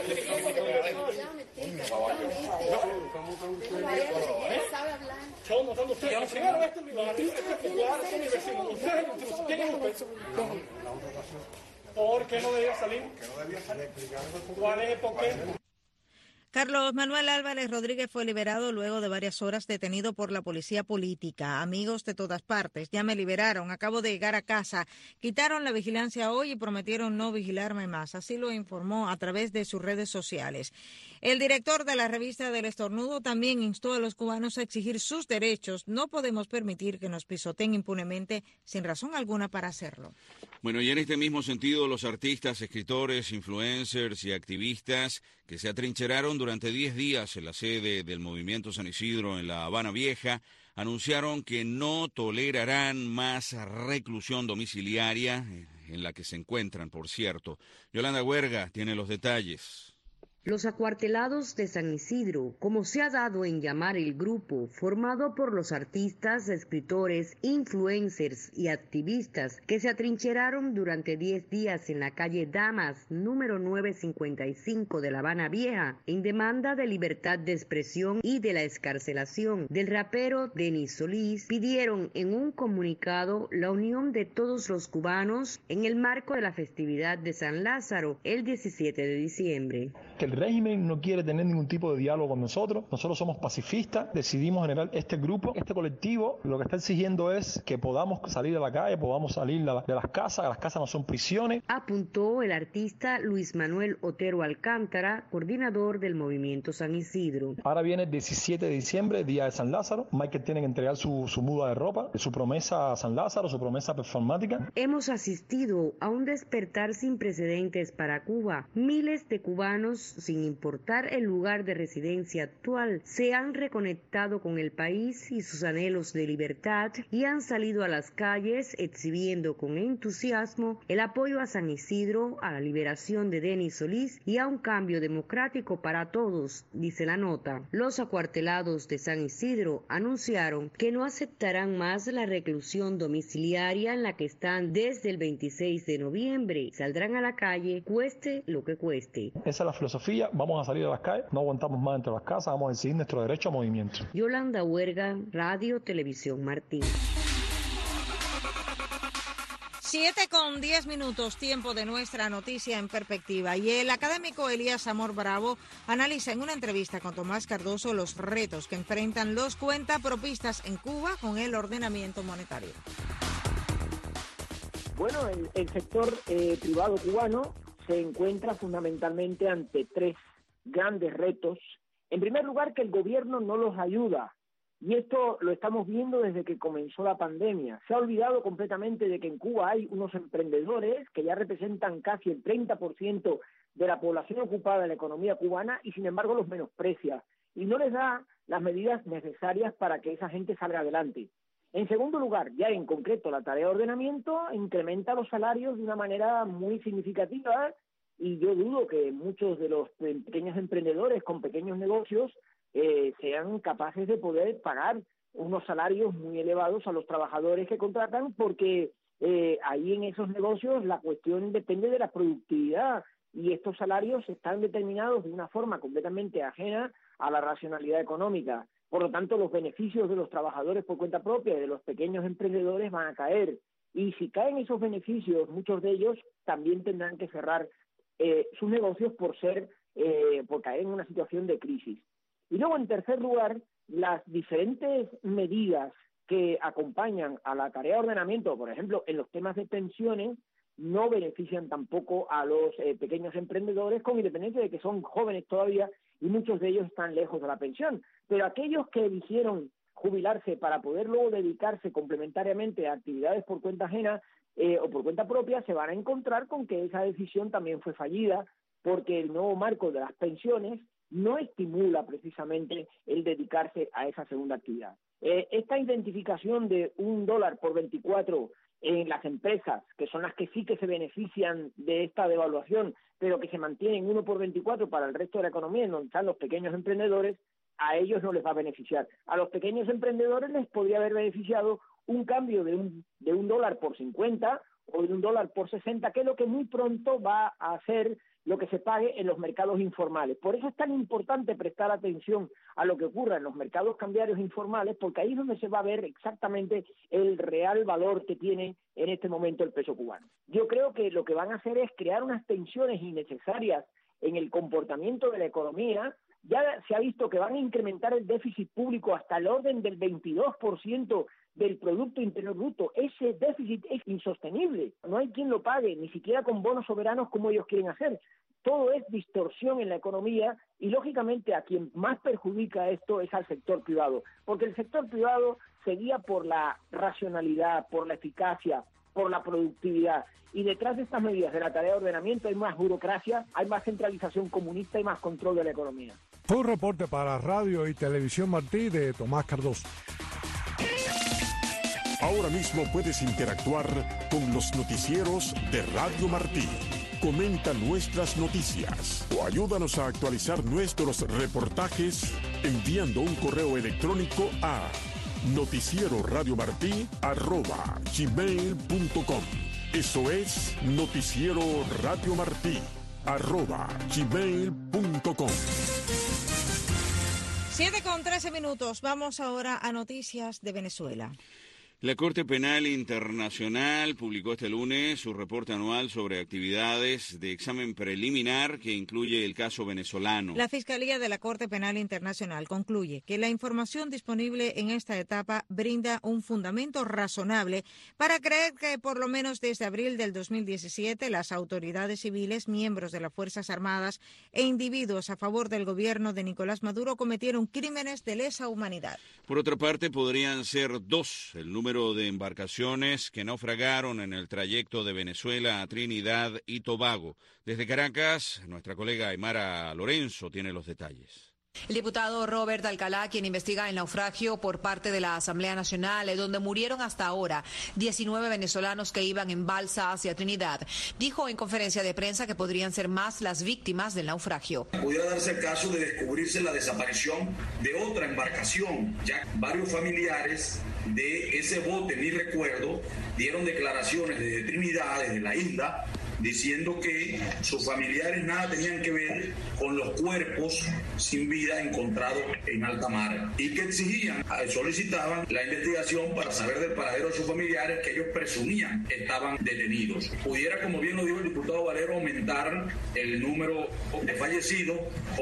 ¿Sabe hablar? Show mostrando ustedes. Primero, este es mi barrio, este es mi lugar, este es mi vecino. Ustedes, ¿quién es usted? ¿Por qué no debía salir? ¿Cuál es el porqué? Carlos Manuel Álvarez Rodríguez fue liberado luego de varias horas detenido por la policía política. Amigos de todas partes, ya me liberaron, acabo de llegar a casa, quitaron la vigilancia hoy y prometieron no vigilarme más. Así lo informó a través de sus redes sociales. El director de la revista del Estornudo también instó a los cubanos a exigir sus derechos. No podemos permitir que nos pisoteen impunemente sin razón alguna para hacerlo. Bueno, y en este mismo sentido, los artistas, escritores, influencers y activistas que se atrincheraron durante 10 días en la sede del Movimiento San Isidro en La Habana Vieja anunciaron que no tolerarán más reclusión domiciliaria, en la que se encuentran, por cierto. Yolanda Huerga tiene los detalles. Los acuartelados de San Isidro, como se ha dado en llamar el grupo, formado por los artistas, escritores, influencers y activistas que se atrincheraron durante 10 días en la calle Damas, número 955 de La Habana Vieja, en demanda de libertad de expresión y de la excarcelación del rapero Denis Solís, pidieron en un comunicado la unión de todos los cubanos en el marco de la festividad de San Lázaro, el 17 de diciembre. El régimen no quiere tener ningún tipo de diálogo con nosotros somos pacifistas, decidimos generar este grupo, este colectivo, lo que está exigiendo es que podamos salir a la calle, podamos salir de las casas no son prisiones. Apuntó el artista Luis Manuel Otero Alcántara, coordinador del Movimiento San Isidro. Ahora viene el 17 de diciembre, día de San Lázaro, Michael tiene que entregar su muda de ropa, su promesa a San Lázaro, su promesa performática. Hemos asistido a un despertar sin precedentes para Cuba. Miles de cubanos, sin importar el lugar de residencia actual, se han reconectado con el país y sus anhelos de libertad y han salido a las calles exhibiendo con entusiasmo el apoyo a San Isidro, a la liberación de Denis Solís y a un cambio democrático para todos, dice la nota. Los acuartelados de San Isidro anunciaron que no aceptarán más la reclusión domiciliaria en la que están desde el 26 de noviembre. Saldrán a la calle, cueste lo que cueste. Esa es la filosofía, vamos a salir a las calles, no aguantamos más dentro de las casas, vamos a exigir nuestro derecho a movimiento. Yolanda Huerga, Radio Televisión Martín. 7:10, tiempo de nuestra noticia en perspectiva. Y el académico Elías Amor Bravo analiza en una entrevista con Tomás Cardoso los retos que enfrentan los cuentapropistas en Cuba con el ordenamiento monetario. Bueno, el sector privado cubano se encuentra fundamentalmente ante 3 grandes retos. En primer lugar, que el gobierno no los ayuda. Y esto lo estamos viendo desde que comenzó la pandemia. Se ha olvidado completamente de que en Cuba hay unos emprendedores que ya representan casi el 30% de la población ocupada en la economía cubana y sin embargo los menosprecia y no les da las medidas necesarias para que esa gente salga adelante. En segundo lugar, ya en concreto la tarea de ordenamiento incrementa los salarios de una manera muy significativa y yo dudo que muchos de los pequeños emprendedores con pequeños negocios sean capaces de poder pagar unos salarios muy elevados a los trabajadores que contratan porque ahí en esos negocios la cuestión depende de la productividad y estos salarios están determinados de una forma completamente ajena a la racionalidad económica. Por lo tanto, los beneficios de los trabajadores por cuenta propia y de los pequeños emprendedores van a caer. Y si caen esos beneficios, muchos de ellos también tendrán que cerrar sus negocios por caer en una situación de crisis. Y luego, en tercer lugar, las diferentes medidas que acompañan a la tarea de ordenamiento, por ejemplo, en los temas de pensiones, no benefician tampoco a los pequeños emprendedores, con independencia de que son jóvenes todavía y muchos de ellos están lejos de la pensión. Pero aquellos que eligieron jubilarse para poder luego dedicarse complementariamente a actividades por cuenta ajena o por cuenta propia, se van a encontrar con que esa decisión también fue fallida, porque el nuevo marco de las pensiones no estimula precisamente el dedicarse a esa segunda actividad. Esta identificación de $1 por 24 en las empresas, que son las que sí que se benefician de esta devaluación, pero que se mantienen 1 por 24 para el resto de la economía, en donde están los pequeños emprendedores, a ellos no les va a beneficiar. A los pequeños emprendedores les podría haber beneficiado un cambio de $1 por 50 o de $1 por 60, que es lo que muy pronto va a hacer lo que se pague en los mercados informales. Por eso es tan importante prestar atención a lo que ocurra en los mercados cambiarios informales, porque ahí es donde se va a ver exactamente el real valor que tiene en este momento el peso cubano. Yo creo que lo que van a hacer es crear unas tensiones innecesarias en el comportamiento de la economía, ya se ha visto que van a incrementar el déficit público hasta el orden del 22% del Producto Interior Bruto. Ese déficit es insostenible, no hay quien lo pague, ni siquiera con bonos soberanos como ellos quieren hacer. Todo es distorsión en la economía y, lógicamente, a quien más perjudica esto es al sector privado, porque el sector privado se guía por la racionalidad, por la eficacia, por la productividad. Y detrás de estas medidas de la tarea de ordenamiento hay más burocracia, hay más centralización comunista y más control de la economía. Fue un reporte para Radio y Televisión Martí de Tomás Cardoso. Ahora mismo puedes interactuar con los noticieros de Radio Martí. Comenta nuestras noticias o ayúdanos a actualizar nuestros reportajes enviando un correo electrónico a noticieroradiomartí@gmail.com. Eso es noticieroradiomartí@gmail.com. 7:13. Vamos ahora a noticias de Venezuela. La Corte Penal Internacional publicó este lunes su reporte anual sobre actividades de examen preliminar que incluye el caso venezolano. La Fiscalía de la Corte Penal Internacional concluye que la información disponible en esta etapa brinda un fundamento razonable para creer que por lo menos desde abril del 2017 las autoridades civiles, miembros de las Fuerzas Armadas e individuos a favor del gobierno de Nicolás Maduro cometieron crímenes de lesa humanidad. Por otra parte, podrían ser 2 el número de embarcaciones que naufragaron en el trayecto de Venezuela a Trinidad y Tobago. Desde Caracas, nuestra colega Aymara Lorenzo tiene los detalles. El diputado Robert Alcalá, quien investiga el naufragio por parte de la Asamblea Nacional, donde murieron hasta ahora 19 venezolanos que iban en balsa hacia Trinidad, dijo en conferencia de prensa que podrían ser más las víctimas del naufragio. Pudiera darse el caso de descubrirse la desaparición de otra embarcación. Ya varios familiares de ese bote, ni recuerdo, dieron declaraciones desde Trinidad, desde la isla, diciendo que sus familiares nada tenían que ver con los cuerpos sin vida encontrados en alta mar y que solicitaban la investigación para saber del paradero de sus familiares que ellos presumían estaban detenidos. Pudiera, como bien lo dijo el diputado Valero, aumentar el número de fallecidos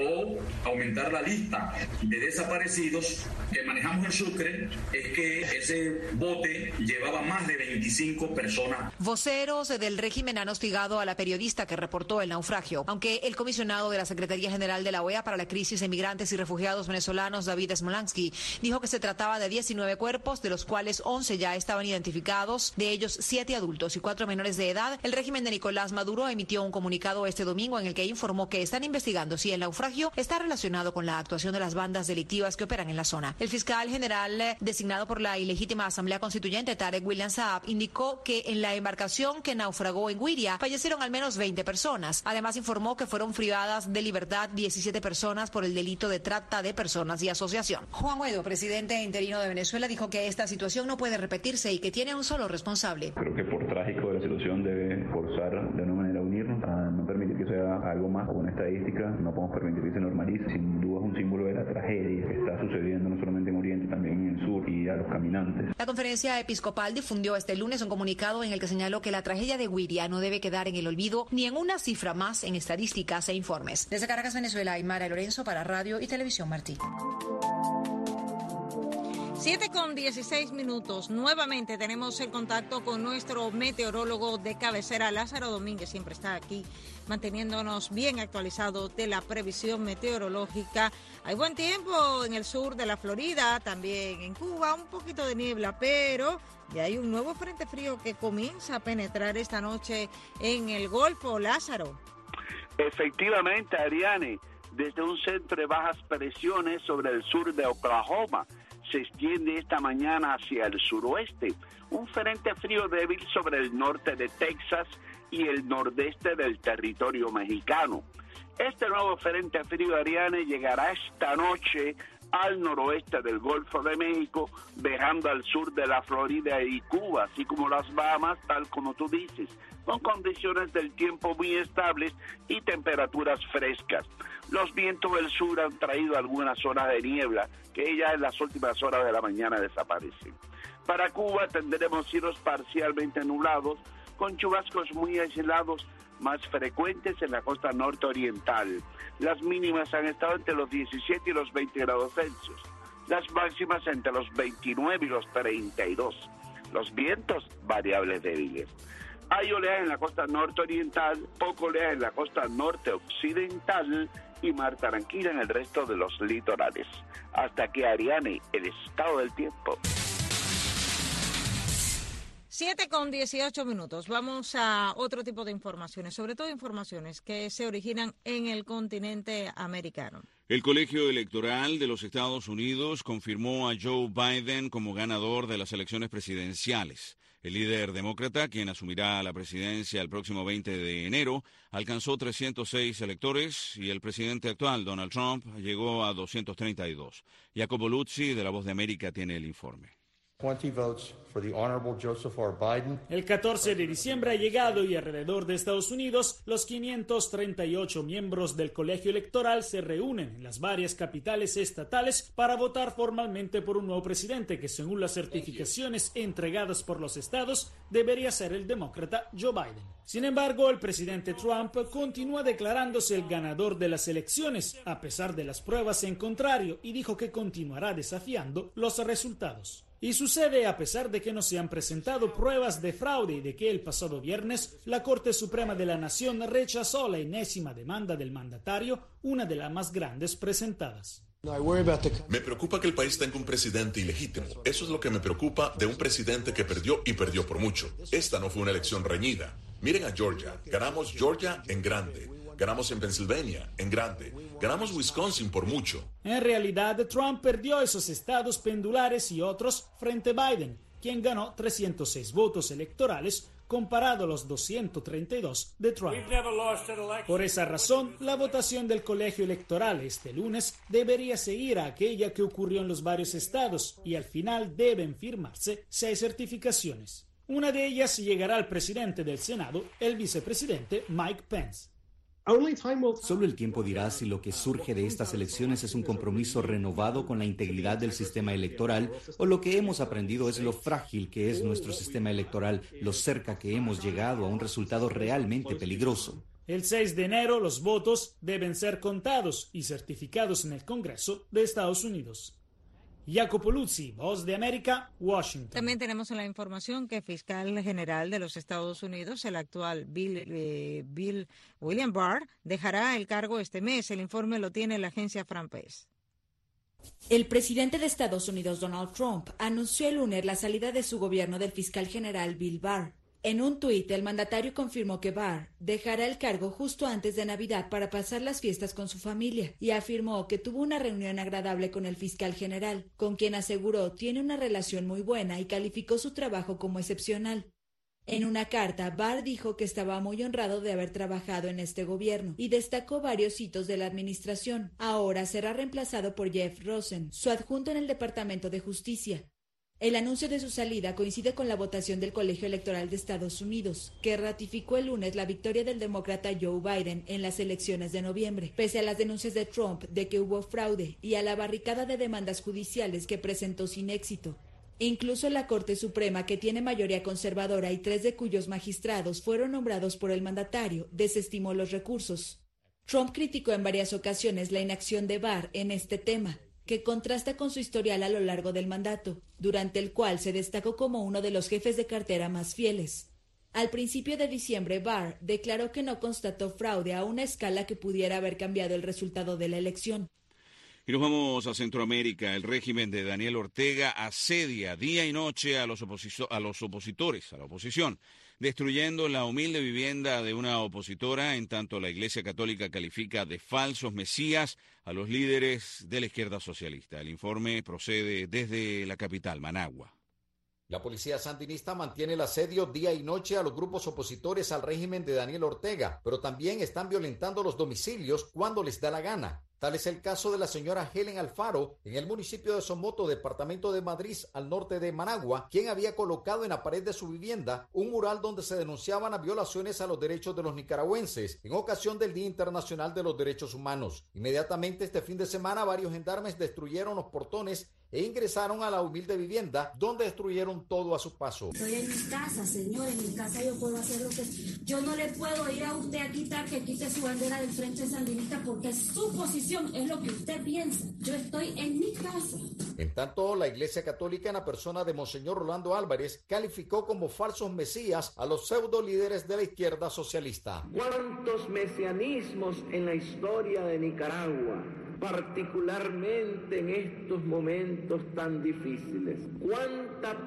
o aumentar la lista de desaparecidos que manejamos en Sucre. Es que ese bote llevaba más de 25 personas. Voceros del régimen han hostigado a la periodista que reportó el naufragio, aunque el comisionado de la Secretaría General de la OEA para la Crisis de Migrantes y Refugiados Venezolanos, David Smolansky, dijo que se trataba de 19 cuerpos, de los cuales 11 ya estaban identificados, de ellos 7 adultos y 4 menores de edad. El régimen de Nicolás Maduro emitió un comunicado este domingo en el que informó que están investigando si el naufragio está relacionado con la actuación de las bandas delictivas que operan en la zona. El fiscal general designado por la ilegítima Asamblea Constituyente, Tarek William Saab, indicó que en la embarcación que naufragó en Güiria fallecieron al menos 20 personas. Además informó que fueron privadas de libertad 17 personas por el delito de trata de personas y asociación. Juan Guaidó, presidente interino de Venezuela, dijo que esta situación no puede repetirse y que tiene un solo responsable. Creo que por trágico de la situación debe forzar de alguna manera a unirnos, a no permitir que sea algo más o una estadística. No podemos permitir que se normalice. Sin duda es un símbolo de la tragedia que está sucediendo no solamente en Oriente, también en el sur y a los caminantes. La conferencia episcopal difundió este lunes un comunicado en el que señaló que la tragedia de Güiria no debe quedar en el olvido ni en una cifra más en estadísticas e informes. Desde Caracas, Venezuela, Aymara Lorenzo para Radio y Televisión Martí. 7:16. Nuevamente tenemos el contacto con nuestro meteorólogo de cabecera, Lázaro Domínguez. Siempre está aquí manteniéndonos bien actualizados de la previsión meteorológica. Hay buen tiempo en el sur de la Florida, también en Cuba, un poquito de niebla, pero ya hay un nuevo frente frío que comienza a penetrar esta noche en el Golfo. Lázaro. Efectivamente, Ariane, desde un centro de bajas presiones sobre el sur de Oklahoma, se extiende esta mañana hacia el suroeste, un frente frío débil sobre el norte de Texas y el nordeste del territorio mexicano. Este nuevo frente frío, Ariane, llegará esta noche al noroeste del Golfo de México, dejando al sur de la Florida y Cuba, así como las Bahamas, tal como tú dices, con condiciones del tiempo muy estables y temperaturas frescas. Los vientos del sur han traído algunas zonas de niebla, que ya en las últimas horas de la mañana desaparecen. Para Cuba tendremos cielos parcialmente nublados, con chubascos muy aislados más frecuentes en la costa norte-oriental. Las mínimas han estado entre los 17 y los 20 grados Celsius. Las máximas entre los 29 y los 32. Los vientos variables débiles. Hay oleaje en la costa norte-oriental, poco oleaje en la costa norte-occidental y mar tranquila en el resto de los litorales. Hasta aquí, Ariane, el estado del tiempo. 7:18. Vamos a otro tipo de informaciones, sobre todo informaciones que se originan en el continente americano. El Colegio Electoral de los Estados Unidos confirmó a Joe Biden como ganador de las elecciones presidenciales. El líder demócrata, quien asumirá la presidencia el próximo 20 de enero, alcanzó 306 electores y el presidente actual, Donald Trump, llegó a 232. Jacopo Luzzi, de La Voz de América, tiene el informe. 20 votes for the Honorable Joseph R. Biden. El 14 de diciembre ha llegado y alrededor de Estados Unidos, los 538 miembros del colegio electoral se reúnen en las varias capitales estatales para votar formalmente por un nuevo presidente que, según las certificaciones entregadas por los estados, debería ser el demócrata Joe Biden. Sin embargo, el presidente Trump continúa declarándose el ganador de las elecciones, a pesar de las pruebas en contrario, y dijo que continuará desafiando los resultados. Y sucede a pesar de que no se han presentado pruebas de fraude y de que el pasado viernes la Corte Suprema de la Nación rechazó la enésima demanda del mandatario, una de las más grandes presentadas. Me preocupa que el país tenga un presidente ilegítimo. Eso es lo que me preocupa de un presidente que perdió y perdió por mucho. Esta no fue una elección reñida. Miren a Georgia. Ganamos Georgia en grande. Ganamos en Pensilvania en grande. Ganamos Wisconsin por mucho. En realidad, Trump perdió esos estados pendulares y otros frente a Biden, quien ganó 306 votos electorales comparado a los 232 de Trump. Por esa razón, la votación del colegio electoral este lunes debería seguir a aquella que ocurrió en los varios estados y al final deben firmarse 6 certificaciones. Una de ellas llegará al presidente del Senado, el vicepresidente Mike Pence. Solo el tiempo dirá si lo que surge de estas elecciones es un compromiso renovado con la integridad del sistema electoral o lo que hemos aprendido es lo frágil que es nuestro sistema electoral, lo cerca que hemos llegado a un resultado realmente peligroso. El 6 de enero los votos deben ser contados y certificados en el Congreso de Estados Unidos. Jacopo Luzzi, Voz de América, Washington. También tenemos en la información que el fiscal general de los Estados Unidos, el actual William Barr, dejará el cargo este mes. El informe lo tiene la agencia France Press. El presidente de Estados Unidos, Donald Trump, anunció el lunes la salida de su gobierno del fiscal general Bill Barr. En un tuit, el mandatario confirmó que Barr dejará el cargo justo antes de Navidad para pasar las fiestas con su familia y afirmó que tuvo una reunión agradable con el fiscal general, con quien aseguró tiene una relación muy buena y calificó su trabajo como excepcional. En una carta, Barr dijo que estaba muy honrado de haber trabajado en este gobierno y destacó varios hitos de la administración. Ahora será reemplazado por Jeff Rosen, su adjunto en el Departamento de Justicia. El anuncio de su salida coincide con la votación del Colegio Electoral de Estados Unidos, que ratificó el lunes la victoria del demócrata Joe Biden en las elecciones de noviembre, pese a las denuncias de Trump de que hubo fraude y a la barricada de demandas judiciales que presentó sin éxito. Incluso la Corte Suprema, que tiene mayoría conservadora y 3 de cuyos magistrados fueron nombrados por el mandatario, desestimó los recursos. Trump criticó en varias ocasiones la inacción de Barr en este tema, que contrasta con su historial a lo largo del mandato, durante el cual se destacó como uno de los jefes de cartera más fieles. Al principio de diciembre, Barr declaró que no constató fraude a una escala que pudiera haber cambiado el resultado de la elección. Y nos vamos a Centroamérica. El régimen de Daniel Ortega asedia día y noche a los opositores, a la oposición, destruyendo la humilde vivienda de una opositora, en tanto la Iglesia Católica califica de falsos mesías a los líderes de la izquierda socialista. El informe procede desde la capital, Managua. La policía sandinista mantiene el asedio día y noche a los grupos opositores al régimen de Daniel Ortega, pero también están violentando los domicilios cuando les da la gana. Tal es el caso de la señora Helen Alfaro en el municipio de Somoto, departamento de Madrid, al norte de Managua, quien había colocado en la pared de su vivienda un mural donde se denunciaban las violaciones a los derechos de los nicaragüenses en ocasión del Día Internacional de los Derechos Humanos. Inmediatamente este fin de semana varios gendarmes destruyeron los portones e ingresaron a la humilde vivienda donde destruyeron todo a su paso. Estoy en mi casa, señor, en mi casa yo puedo hacer lo que... Yo no le puedo ir a usted a quitar que quite su bandera del Frente Sandinista porque es su posición, es lo que usted piensa. Yo estoy en mi casa. En tanto, la Iglesia Católica, en la persona de Monseñor Rolando Álvarez, calificó como falsos mesías a los pseudo líderes de la izquierda socialista. ¿Cuántos mesianismos en la historia de Nicaragua, particularmente en estos momentos tan difíciles? ¿Cuánta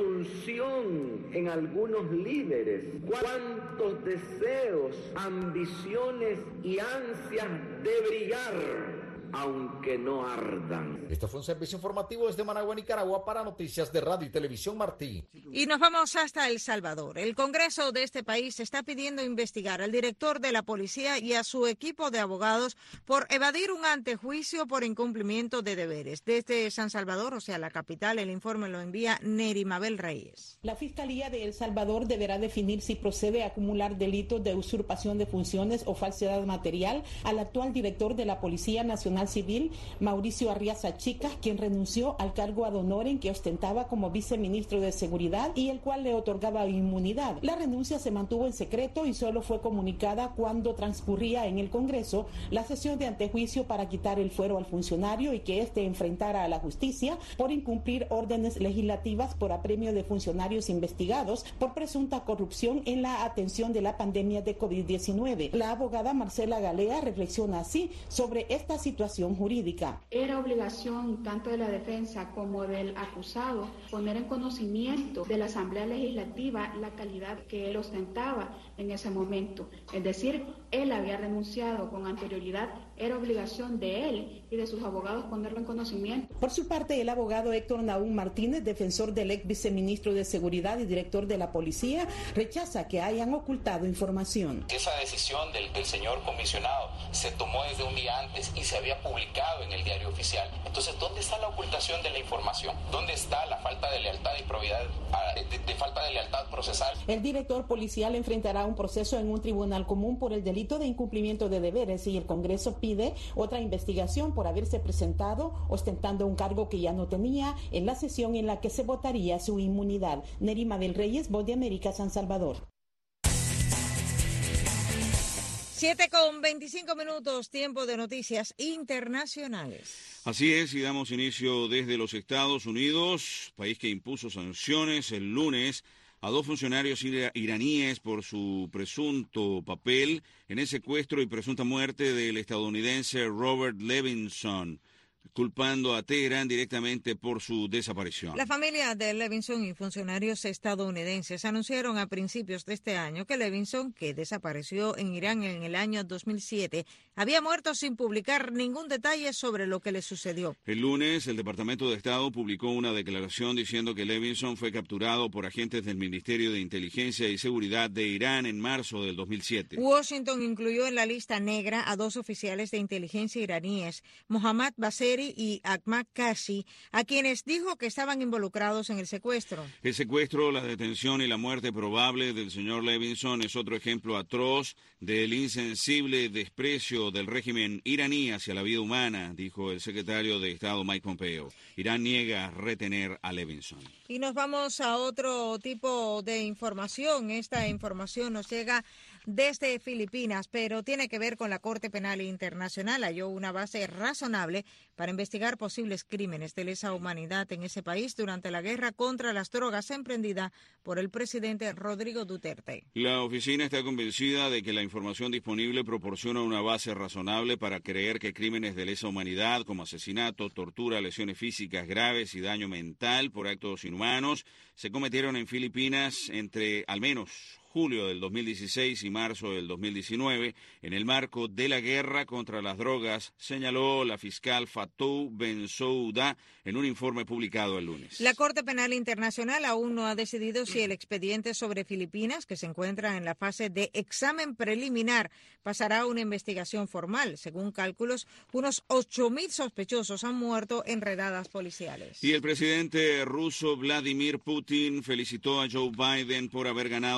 presunción en algunos líderes? ¿Cuántos deseos, ambiciones y ansias de brillar, aunque no ardan? Este fue un servicio informativo desde Managua, Nicaragua, para Noticias de Radio y Televisión Martí. Y nos vamos hasta El Salvador. El Congreso de este país está pidiendo investigar al director de la policía y a su equipo de abogados por evadir un antejuicio por incumplimiento de deberes. Desde San Salvador, o sea, la capital, el informe lo envía Neri Mabel Reyes. La Fiscalía de El Salvador deberá definir si procede a acumular delitos de usurpación de funciones o falsedad material al actual director de la Policía Nacional Civil, Mauricio Arriaza Chicas, quien renunció al cargo ad honorem que ostentaba como viceministro de Seguridad y el cual le otorgaba inmunidad. La renuncia se mantuvo en secreto y solo fue comunicada cuando transcurría en el Congreso la sesión de antejuicio para quitar el fuero al funcionario y que éste enfrentara a la justicia por incumplir órdenes legislativas por apremio de funcionarios investigados por presunta corrupción en la atención de la pandemia de COVID-19. La abogada Marcela Galea reflexiona así sobre esta situación jurídica. Era obligación tanto de la defensa como del acusado poner en conocimiento de la Asamblea Legislativa la calidad que él ostentaba en ese momento. Es decir, él había renunciado con anterioridad, era obligación de él y de sus abogados ponerlo en conocimiento. Por su parte, el abogado Héctor Naúm Martínez, defensor del ex viceministro de Seguridad y director de la Policía, rechaza que hayan ocultado información. Esa decisión del señor comisionado se tomó desde un día antes y se había publicado en el diario oficial. Entonces, ¿dónde está la ocultación de la información? ¿Dónde está la falta de lealtad y probidad, de falta de lealtad procesal? El director policial enfrentará un proceso en un tribunal común por el delito de incumplimiento de deberes y el Congreso pide otra investigación por haberse presentado ostentando un cargo que ya no tenía en la sesión en la que se votaría su inmunidad. Nerima del Reyes, Voz de América, San Salvador. 7:25, tiempo de noticias internacionales. Así es, y damos inicio desde los Estados Unidos, país que impuso sanciones el lunes a 2 funcionarios iraníes por su presunto papel en el secuestro y presunta muerte del estadounidense Robert Levinson, culpando a Teherán directamente por su desaparición. La familia de Levinson y funcionarios estadounidenses anunciaron a principios de este año que Levinson, que desapareció en Irán en el año 2007, había muerto sin publicar ningún detalle sobre lo que le sucedió. El lunes, el Departamento de Estado publicó una declaración diciendo que Levinson fue capturado por agentes del Ministerio de Inteligencia y Seguridad de Irán en marzo del 2007. Washington incluyó en la lista negra a 2 oficiales de inteligencia iraníes, Mohammad Baseri y Ahmad Kashi, a quienes dijo que estaban involucrados en el secuestro. El secuestro, la detención y la muerte probable del señor Levinson es otro ejemplo atroz del insensible desprecio del régimen iraní hacia la vida humana, dijo el secretario de Estado Mike Pompeo. Irán niega retener a Levinson. Y nos vamos a otro tipo de información. Esta información nos llega desde Filipinas, pero tiene que ver con la Corte Penal Internacional. Halló una base razonable para investigar posibles crímenes de lesa humanidad en ese país durante la guerra contra las drogas emprendida por el presidente Rodrigo Duterte. La oficina está convencida de que la información disponible proporciona una base razonable para creer que crímenes de lesa humanidad como asesinato, tortura, lesiones físicas graves y daño mental por actos inhumanos se cometieron en Filipinas entre al menos julio del 2016 y marzo del 2019, en el marco de la guerra contra las drogas, señaló la fiscal Fatou Bensouda en un informe publicado el lunes. La Corte Penal Internacional aún no ha decidido si el expediente sobre Filipinas, que se encuentra en la fase de examen preliminar, pasará a una investigación formal. Según cálculos, unos 8.000 sospechosos han muerto en redadas policiales. Y el presidente ruso Vladimir Putin felicitó a Joe Biden por haber ganado las elecciones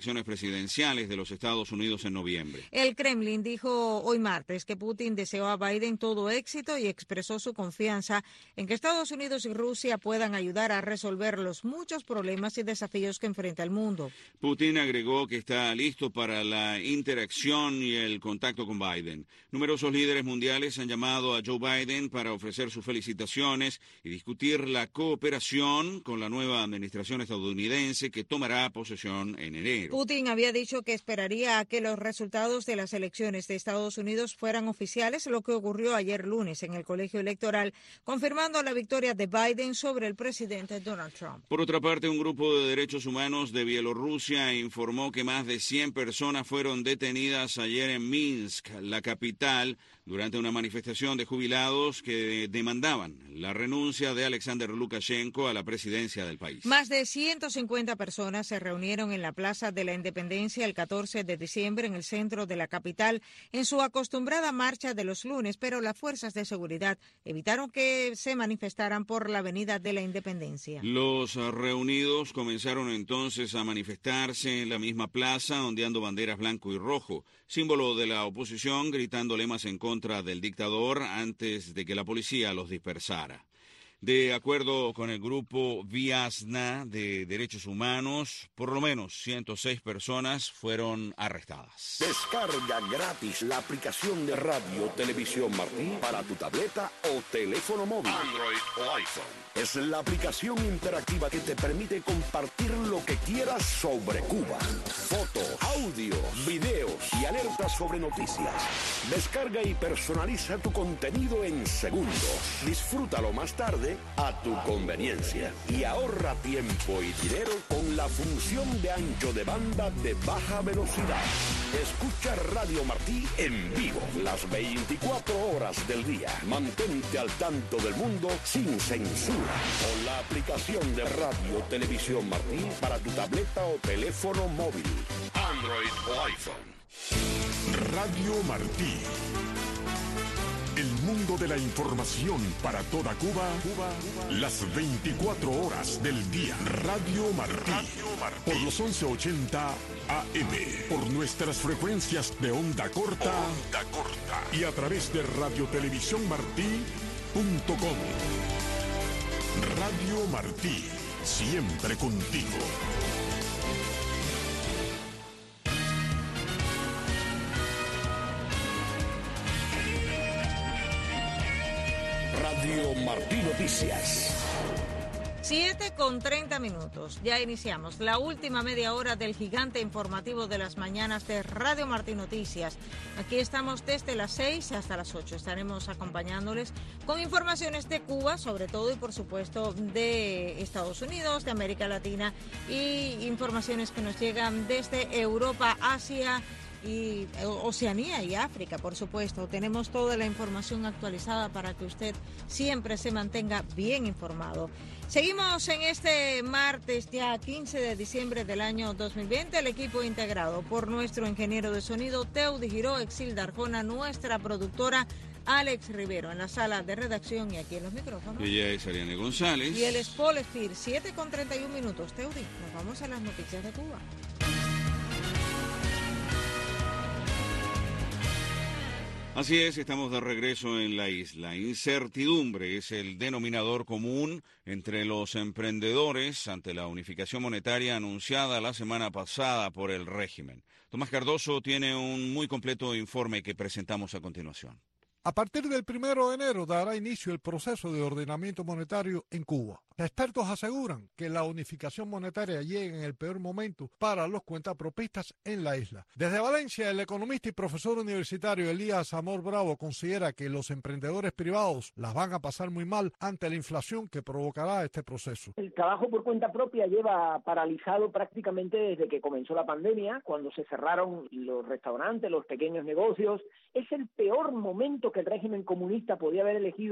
elecciones presidenciales de los Estados Unidos en noviembre. El Kremlin dijo hoy martes que Putin deseó a Biden todo éxito y expresó su confianza en que Estados Unidos y Rusia puedan ayudar a resolver los muchos problemas y desafíos que enfrenta el mundo. Putin agregó que está listo para la interacción y el contacto con Biden. Numerosos líderes mundiales han llamado a Joe Biden para ofrecer sus felicitaciones y discutir la cooperación con la nueva administración estadounidense que tomará posesión en enero. Putin había dicho que esperaría a que los resultados de las elecciones de Estados Unidos fueran oficiales, lo que ocurrió ayer lunes en el colegio electoral, confirmando la victoria de Biden sobre el presidente Donald Trump. Por otra parte, un grupo de derechos humanos de Bielorrusia informó que más de 100 personas fueron detenidas ayer en Minsk, la capital, durante una manifestación de jubilados que demandaban la renuncia de Alexander Lukashenko a la presidencia del país. Más de 150 personas se reunieron en la Plaza de la Independencia el 14 de diciembre en el centro de la capital en su acostumbrada marcha de los lunes, pero las fuerzas de seguridad evitaron que se manifestaran por la Avenida de la Independencia. Los reunidos comenzaron entonces a manifestarse en la misma plaza, ondeando banderas blanco y rojo, símbolo de la oposición, gritando lemas en contra del dictador antes de que la policía los dispersara. De acuerdo con el grupo Viasna de Derechos Humanos, por lo menos 106 personas fueron arrestadas. Descarga gratis la aplicación de Radio Televisión Martí para tu tableta o teléfono móvil, Android o iPhone. Es la aplicación interactiva que te permite compartir lo que quieras sobre Cuba. Fotos, audios, videos y alertas sobre noticias. Descarga y personaliza tu contenido en segundos. Disfrútalo más tarde a tu conveniencia y ahorra tiempo y dinero con la función de ancho de banda de baja velocidad. Escucha Radio Martí en vivo las 24 horas del día. Mantente al tanto del mundo sin censura con la aplicación de Radio Televisión Martí para tu tableta o teléfono móvil, Android o iPhone. Radio Martí. El mundo de la información para toda Cuba, las 24 horas del día. Radio Martí. Por los 1180 AM. Por nuestras frecuencias de onda corta. Y a través de radiotelevisiónmartí.com. Radio Martí. Siempre contigo. Radio Martí Noticias. 7:30. Ya iniciamos la última media hora del gigante informativo de las mañanas de Radio Martí Noticias. Aquí estamos desde las 6 hasta las 8. Estaremos acompañándoles con informaciones de Cuba, sobre todo, y por supuesto de Estados Unidos, de América Latina, y informaciones que nos llegan desde Europa, Asia y Oceanía y África, por supuesto. Tenemos toda la información actualizada para que usted siempre se mantenga bien informado. Seguimos en este martes, ya 15 de diciembre del año 2020, el equipo integrado por nuestro ingeniero de sonido, Teudi Giró, Exilda Arjona, nuestra productora, Alex Rivero, en la sala de redacción y aquí en los micrófonos. Ella es Ariane González. Y él es Paul Espir. 7:31. Teudi, nos vamos a las noticias de Cuba. Así es, estamos de regreso en la isla. Incertidumbre es el denominador común entre los emprendedores ante la unificación monetaria anunciada la semana pasada por el régimen. Tomás Cardoso tiene un muy completo informe que presentamos a continuación. A partir del 1 de enero dará inicio el proceso de ordenamiento monetario en Cuba. Expertos aseguran que la unificación monetaria llega en el peor momento para los cuentapropistas en la isla. Desde Valencia, el economista y profesor universitario Elías Amor Bravo considera que los emprendedores privados las van a pasar muy mal ante la inflación que provocará este proceso. El trabajo por cuenta propia lleva paralizado prácticamente desde que comenzó la pandemia, cuando se cerraron los restaurantes, los pequeños negocios. Es el peor momento que el régimen comunista podía haber elegido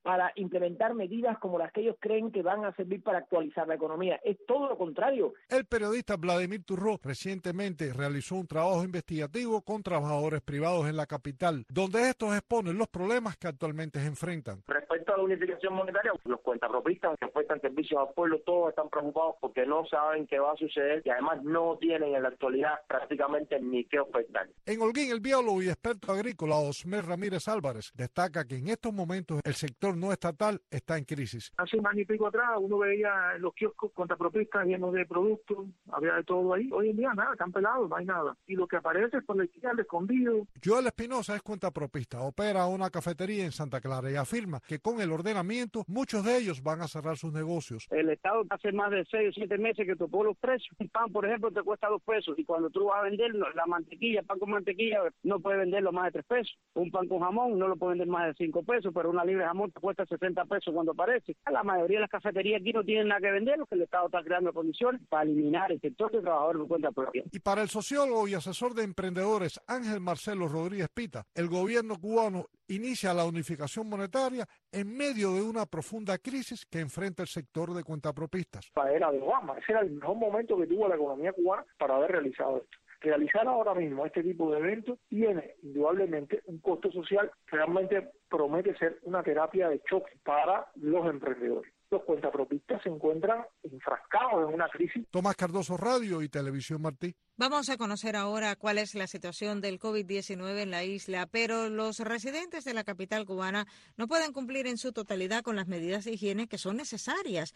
para implementar medidas como las que ellos creen que van a servir para actualizar la economía. Es todo lo contrario. El periodista Vladimir Turró recientemente realizó un trabajo investigativo con trabajadores privados en la capital, donde estos exponen los problemas que actualmente se enfrentan. Respecto a la unificación monetaria, los cuentapropistas que prestan servicios al pueblo, todos están preocupados porque no saben qué va a suceder y además no tienen en la actualidad prácticamente ni qué ofertar. En Holguín, el biólogo y experto agrícola Osmer Ramírez Álvarez destaca que en estos momentos el sector no estatal está en crisis. Hace un año y pico atrás uno veía los kioscos contrapropistas llenos de productos, había de todo ahí. Hoy en día nada, están pelados, no hay nada. Y lo que aparece es por la izquierda, escondido. Joel Espinosa es cuentapropista, opera una cafetería en Santa Clara y afirma que con el ordenamiento muchos de ellos van a cerrar sus negocios. El Estado hace más de 6 o 7 meses que topó los precios. Un pan, por ejemplo, te cuesta 2 pesos y cuando tú vas a vender la mantequilla, pan con mantequilla, no puedes venderlo más de 3 pesos. Un pan con jamón no lo puedes vender más de 5 pesos, pero una libra de jamón te cuesta 60 pesos cuando aparece. La mayoría de las cafeterías aquí no tienen nada que vender, lo que el Estado está creando condiciones para eliminar el sector de trabajadores por cuenta propia. Y para el sociólogo y asesor de emprendedores Ángel Marcelo Rodríguez Pita, el gobierno cubano inicia la unificación monetaria en medio de una profunda crisis que enfrenta el sector de cuentapropistas. La era de Obama, ese era el mejor momento que tuvo la economía cubana para haber realizado esto. Realizar ahora mismo este tipo de eventos tiene indudablemente un costo social que realmente promete ser una terapia de choque para los emprendedores. Los cuentapropistas se encuentran enfrascados en una crisis. Tomás Cardoso, Radio y Televisión Martí. Vamos a conocer ahora cuál es la situación del COVID-19 en la isla, pero los residentes de la capital cubana no pueden cumplir en su totalidad con las medidas de higiene que son necesarias,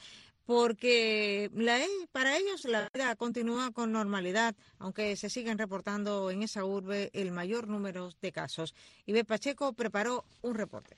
porque para ellos la vida continúa con normalidad, aunque se siguen reportando en esa urbe el mayor número de casos. Ivette Pacheco preparó un reporte.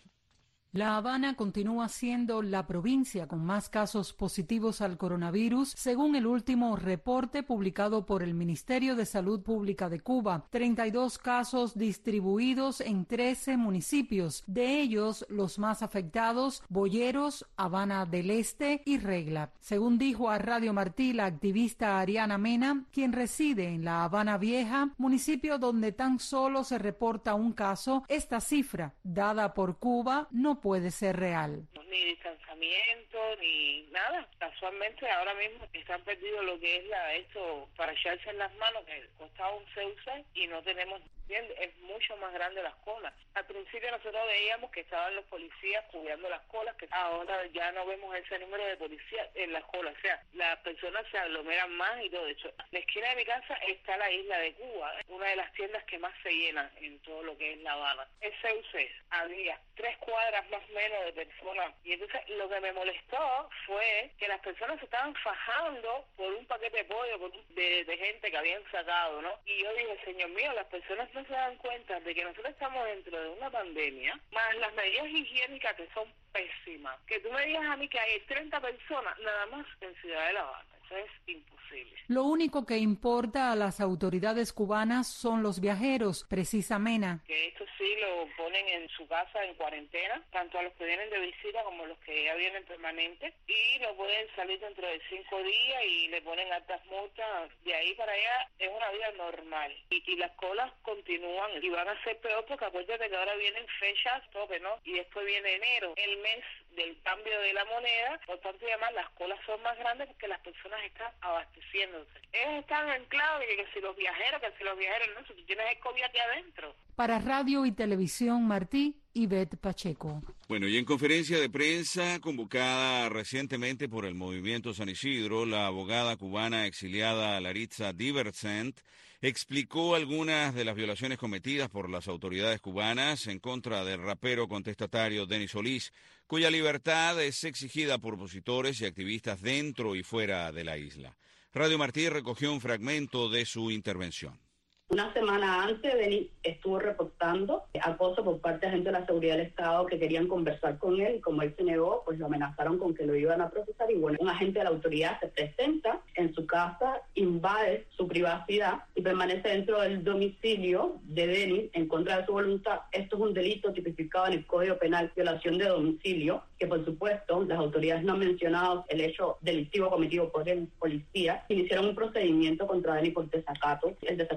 La Habana continúa siendo la provincia con más casos positivos al coronavirus, según el último reporte publicado por el Ministerio de Salud Pública de Cuba. 32 casos distribuidos en 13 municipios, de ellos los más afectados, Boyeros, Habana del Este y Regla. Según dijo a Radio Martí la activista Ariana Mena, quien reside en la Habana Vieja, municipio donde tan solo se reporta un caso, esta cifra, dada por Cuba, no puede ser real. Ni distanciamiento, ni nada. Casualmente ahora mismo están perdidos lo que es esto para echarse en las manos, que costaba un CUC y no tenemos, es mucho más grande las colas. Al principio nosotros veíamos que estaban los policías cuidando las colas, que ahora ya no vemos ese número de policías en las colas. O sea, las personas se aglomeran más y todo eso. En la esquina de mi casa está la isla de Cuba, una de las tiendas que más se llenan en todo lo que es La Habana. El CUC había 3 cuadras más o menos de personas. Y entonces lo que me molestó fue que las personas se estaban fajando por un paquete de pollo de gente que habían sacado, ¿no? Y yo dije, señor mío, las personas no se dan cuenta de que nosotros estamos dentro de una pandemia, más las medidas higiénicas que son pésimas. Que tú me digas a mí que hay 30 personas nada más en Ciudad de La Habana. Eso es imposible. Lo único que importa a las autoridades cubanas son los viajeros, precisa Mena. Que esto sí lo ponen en su casa en cuarentena, tanto a los que vienen de visita como a los que ya vienen permanentes, y no pueden salir dentro de 5 días y le ponen altas multas. De ahí para allá es una vida normal. Y las colas continúan y van a ser peor porque acuérdate que ahora vienen fechas tope, ¿no? Y después viene enero, el mes del cambio de la moneda, por tanto además las colas son más grandes porque las personas están abasteciéndose. Ellos están anclados y que si los viajeros no, si tú tienes el COVID aquí adentro. Para Radio y Televisión Martí, Ivette Pacheco. Bueno, y en conferencia de prensa convocada recientemente por el Movimiento San Isidro, la abogada cubana exiliada Laritza Diversent explicó algunas de las violaciones cometidas por las autoridades cubanas en contra del rapero contestatario Denis Solís, cuya libertad es exigida por opositores y activistas dentro y fuera de la isla. Radio Martí recogió un fragmento de su intervención. Una semana antes, Denis estuvo reportando acoso por parte de agentes de la seguridad del Estado que querían conversar con él, y como él se negó, pues lo amenazaron con que lo iban a procesar. Y bueno, un agente de la autoridad se presenta en su casa, invade su privacidad y permanece dentro del domicilio de Denis en contra de su voluntad. Esto es un delito tipificado en el Código Penal, violación de domicilio, que por supuesto las autoridades no han mencionado el hecho delictivo cometido por el policía. Iniciaron un procedimiento contra Denis por desacato. El desacato es una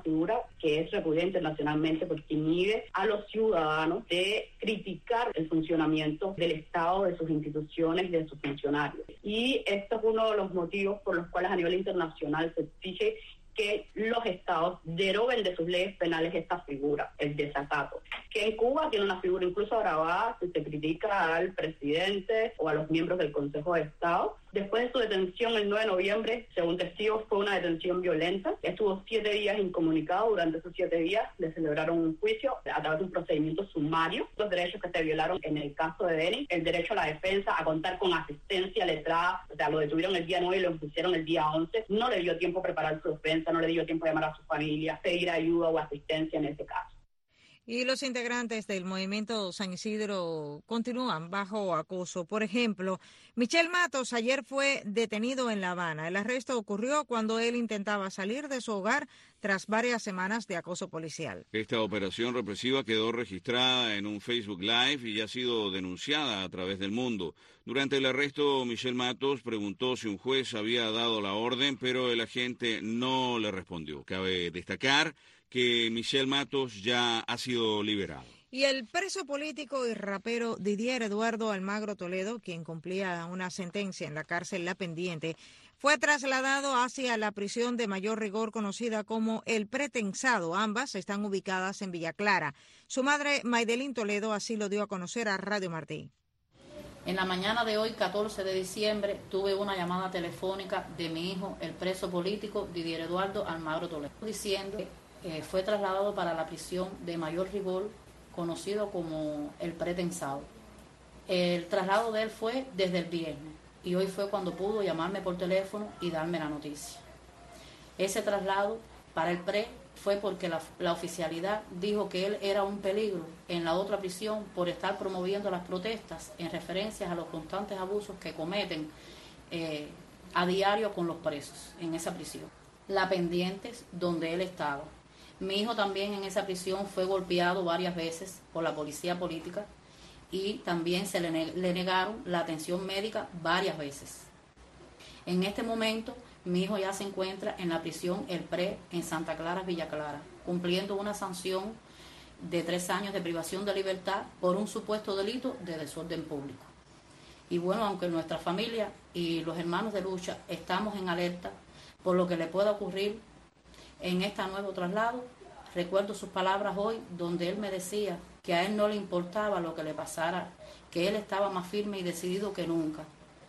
figura que es repudiada internacionalmente porque inhibe a los ciudadanos de criticar el funcionamiento del Estado, de sus instituciones y de sus funcionarios. Y esto es uno de los motivos por los cuales a nivel internacional se exige que los estados deroguen de sus leyes penales esta figura, el desacato. Que en Cuba tiene una figura incluso agravada si se critica al presidente o a los miembros del Consejo de Estado. Después de su detención el 9 de noviembre, según testigos, fue una detención violenta. Estuvo 7 días incomunicado. Durante esos 7 días le celebraron un juicio a través de un procedimiento sumario. Los derechos que se violaron en el caso de Denis, el derecho a la defensa, a contar con asistencia letrada, o sea, lo detuvieron el día 9 y lo impusieron el día 11. No le dio tiempo a preparar su defensa, no le dio tiempo a llamar a su familia, pedir ayuda o asistencia en ese caso. Y los integrantes del movimiento San Isidro continúan bajo acoso. Por ejemplo, Michel Matos ayer fue detenido en La Habana. El arresto ocurrió cuando él intentaba salir de su hogar tras varias semanas de acoso policial. Esta operación represiva quedó registrada en un Facebook Live y ha sido denunciada a través del mundo. Durante el arresto, Michel Matos preguntó si un juez había dado la orden, pero el agente no le respondió. Cabe destacar que Michel Matos ya ha sido liberado. Y el preso político y rapero Didier Eduardo Almagro Toledo, quien cumplía una sentencia en la cárcel La Pendiente, fue trasladado hacia la prisión de mayor rigor conocida como El Pretensado. Ambas están ubicadas en Villa Clara. Su madre, Maydelín Toledo, así lo dio a conocer a Radio Martí. En la mañana de hoy, 14 de diciembre, tuve una llamada telefónica de mi hijo, el preso político Didier Eduardo Almagro Toledo, diciendo que fue trasladado para la prisión de mayor rigor, conocido como El Pretensado. El traslado de él fue desde el viernes y hoy fue cuando pudo llamarme por teléfono y darme la noticia. Ese traslado para el PRE fue porque la oficialidad dijo que él era un peligro en la otra prisión por estar promoviendo las protestas en referencia a los constantes abusos que cometen a diario con los presos en esa prisión. La Pendientes, donde él estaba. Mi hijo también en esa prisión fue golpeado varias veces por la policía política y también se le negaron la atención médica varias veces. En este momento, mi hijo ya se encuentra en la prisión El Pre en Santa Clara, Villa Clara, cumpliendo una sanción de 3 años de privación de libertad por un supuesto delito de desorden público. Y bueno, aunque nuestra familia y los hermanos de lucha estamos en alerta por lo que le pueda ocurrir en este nuevo traslado, recuerdo sus palabras hoy donde él me decía que a él no le importaba lo que le pasara, que él estaba más firme y decidido que nunca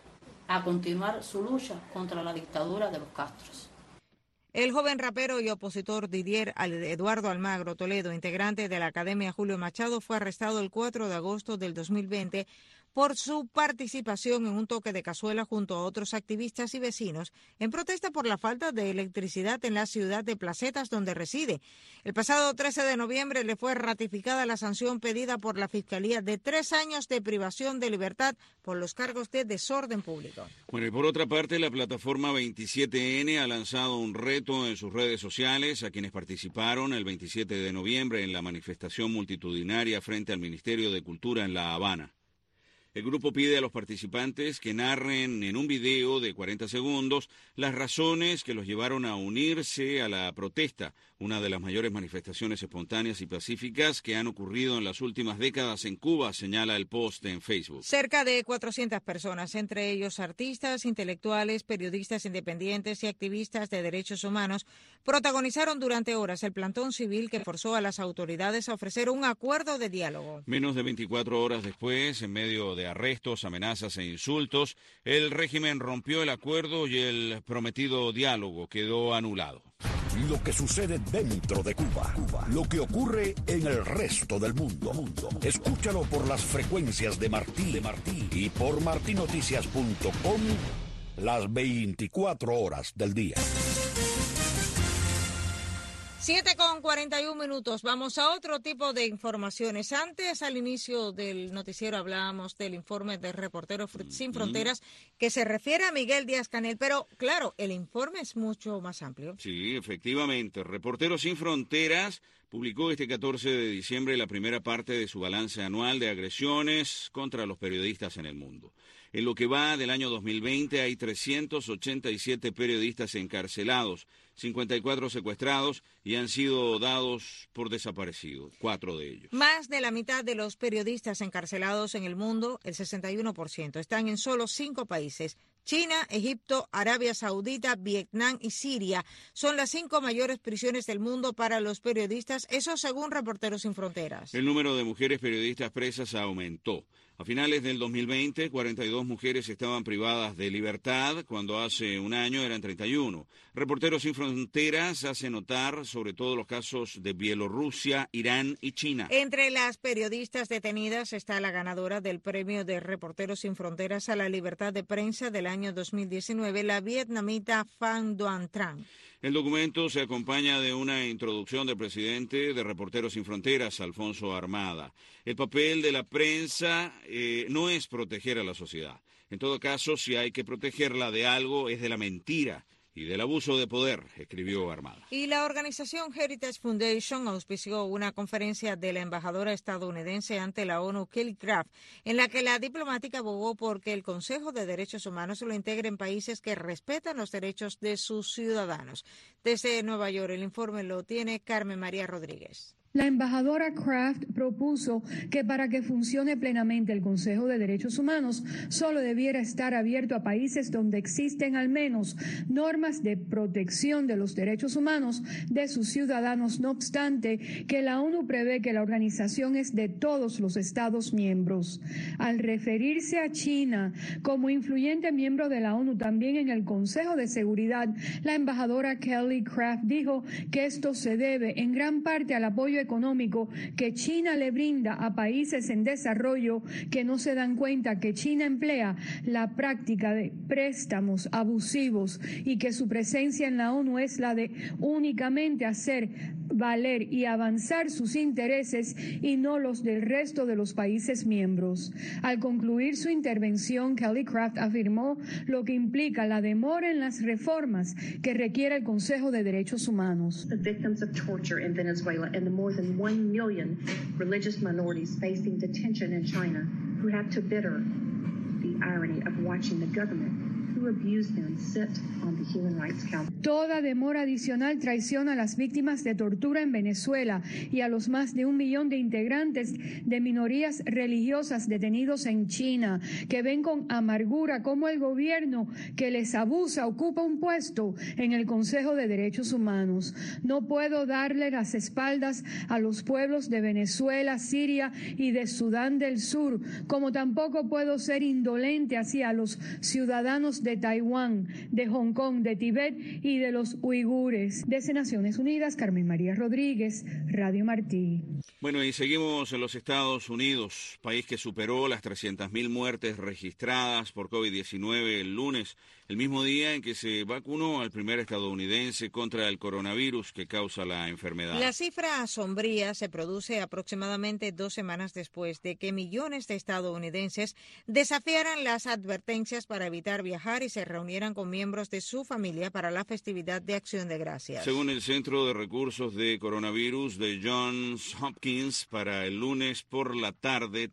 a continuar su lucha contra la dictadura de los Castros. El joven rapero y opositor Didier Eduardo Almagro Toledo, integrante de la Academia Julio Machado, fue arrestado el 4 de agosto del 2020 por su participación en un toque de cazuela junto a otros activistas y vecinos en protesta por la falta de electricidad en la ciudad de Placetas, donde reside. El pasado 13 de noviembre le fue ratificada la sanción pedida por la Fiscalía de 3 años de privación de libertad por los cargos de desorden público. Bueno, y por otra parte, la plataforma 27N ha lanzado un reto en sus redes sociales a quienes participaron el 27 de noviembre en la manifestación multitudinaria frente al Ministerio de Cultura en La Habana. El grupo pide a los participantes que narren en un video de 40 segundos las razones que los llevaron a unirse a la protesta, una de las mayores manifestaciones espontáneas y pacíficas que han ocurrido en las últimas décadas en Cuba, señala el post en Facebook. Cerca de 400 personas, entre ellos artistas, intelectuales, periodistas independientes y activistas de derechos humanos, protagonizaron durante horas el plantón civil que forzó a las autoridades a ofrecer un acuerdo de diálogo. Menos de 24 horas después, en medio de arrestos, amenazas e insultos, el régimen rompió el acuerdo y el prometido diálogo quedó anulado. Lo que sucede dentro de Cuba, lo que ocurre en el resto del mundo. Escúchalo por las frecuencias de Martí y por martinoticias.com las 24 horas del día. 7:41. Vamos a otro tipo de informaciones. Antes, al inicio del noticiero, hablábamos del informe de Reporteros Sin Fronteras que se refiere a Miguel Díaz-Canel, pero claro, el informe es mucho más amplio. Sí, efectivamente. Reporteros Sin Fronteras publicó este 14 de diciembre la primera parte de su balance anual de agresiones contra los periodistas en el mundo. En lo que va del año 2020 hay 387 periodistas encarcelados, 54 secuestrados y han sido dados por desaparecidos, 4 de ellos. Más de la mitad de los periodistas encarcelados en el mundo, el 61%, están en solo 5 países. China, Egipto, Arabia Saudita, Vietnam y Siria son las 5 mayores prisiones del mundo para los periodistas, eso según Reporteros Sin Fronteras. El número de mujeres periodistas presas aumentó. A finales del 2020, 42 mujeres estaban privadas de libertad, cuando hace un año eran 31. Reporteros Sin Fronteras hace notar sobre todo los casos de Bielorrusia, Irán y China. Entre las periodistas detenidas está la ganadora del premio de Reporteros Sin Fronteras a la libertad de prensa del año 2019, la vietnamita Pham Duan Tran. El documento se acompaña de una introducción del presidente de Reporteros Sin Fronteras, Alfonso Armada. El papel de la prensa no es proteger a la sociedad. En todo caso, si hay que protegerla de algo, es de la mentira y del abuso de poder, escribió Armada. Y la organización Heritage Foundation auspició una conferencia de la embajadora estadounidense ante la ONU, Kelly Craft, en la que la diplomática abogó porque el Consejo de Derechos Humanos lo integre en países que respetan los derechos de sus ciudadanos. Desde Nueva York, el informe lo tiene Carmen María Rodríguez. La embajadora Craft propuso que para que funcione plenamente el Consejo de Derechos Humanos, solo debiera estar abierto a países donde existen al menos normas de protección de los derechos humanos de sus ciudadanos. No obstante, que la ONU prevé que la organización es de todos los Estados miembros. Al referirse a China como influyente miembro de la ONU también en el Consejo de Seguridad, la embajadora Kelly Craft dijo que esto se debe en gran parte al apoyo económico que China le brinda a países en desarrollo que no se dan cuenta que China emplea la práctica de préstamos abusivos y que su presencia en la ONU es la de únicamente hacer valer y avanzar sus intereses y no los del resto de los países miembros. Al concluir su intervención, Kelly Craft afirmó lo que implica la demora en las reformas que requiere el Consejo de Derechos Humanos. The victims of torture in Venezuela and the more than 1 million religious minorities facing detention in China who have to bear the irony of watching the government who abused them sit on the Human Rights Council. Toda demora adicional traiciona a las víctimas de tortura en Venezuela y a los más de 1 millón de integrantes de minorías religiosas detenidos en China, que ven con amargura cómo el gobierno que les abusa ocupa un puesto en el Consejo de Derechos Humanos. No puedo darle las espaldas a los pueblos de Venezuela, Siria y de Sudán del Sur, como tampoco puedo ser indolente hacia los ciudadanos de Taiwán, de Hong Kong, de Tibet y de los uigures. Desde Naciones Unidas, Carmen María Rodríguez, Radio Martí. Bueno, y seguimos en los Estados Unidos, país que superó las 300.000 muertes registradas por COVID-19 el lunes, el mismo día en que se vacunó al primer estadounidense contra el coronavirus que causa la enfermedad. La cifra sombría se produce aproximadamente 2 semanas después de que millones de estadounidenses desafiaran las advertencias para evitar viajar y se reunieran con miembros de su familia para la festividad de Acción de Gracias. Según el Centro de Recursos de Coronavirus de Johns Hopkins, para el lunes por la tarde,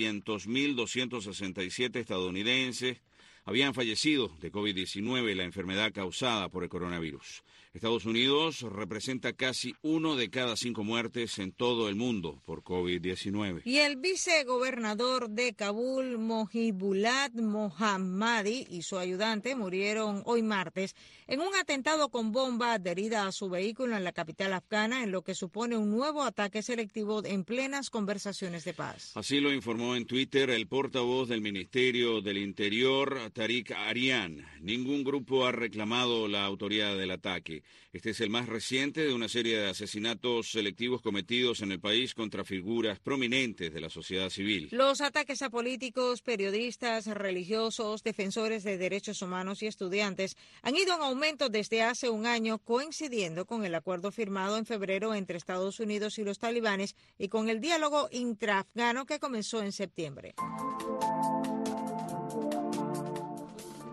300.267 estadounidenses habían fallecido de COVID-19, la enfermedad causada por el coronavirus. Estados Unidos representa casi 1 de cada 5 muertes en todo el mundo por COVID-19. Y el vicegobernador de Kabul, Mohibullah Mohammadi, y su ayudante murieron hoy martes en un atentado con bomba adherida a su vehículo en la capital afgana, en lo que supone un nuevo ataque selectivo en plenas conversaciones de paz. Así lo informó en Twitter el portavoz del Ministerio del Interior, Tariq Arian. Ningún grupo ha reclamado la autoría del ataque. Este es el más reciente de una serie de asesinatos selectivos cometidos en el país contra figuras prominentes de la sociedad civil. Los ataques a políticos, periodistas, religiosos, defensores de derechos humanos y estudiantes han ido en aumento desde hace un año, coincidiendo con el acuerdo firmado en febrero entre Estados Unidos y los talibanes y con el diálogo intraafgano que comenzó en septiembre.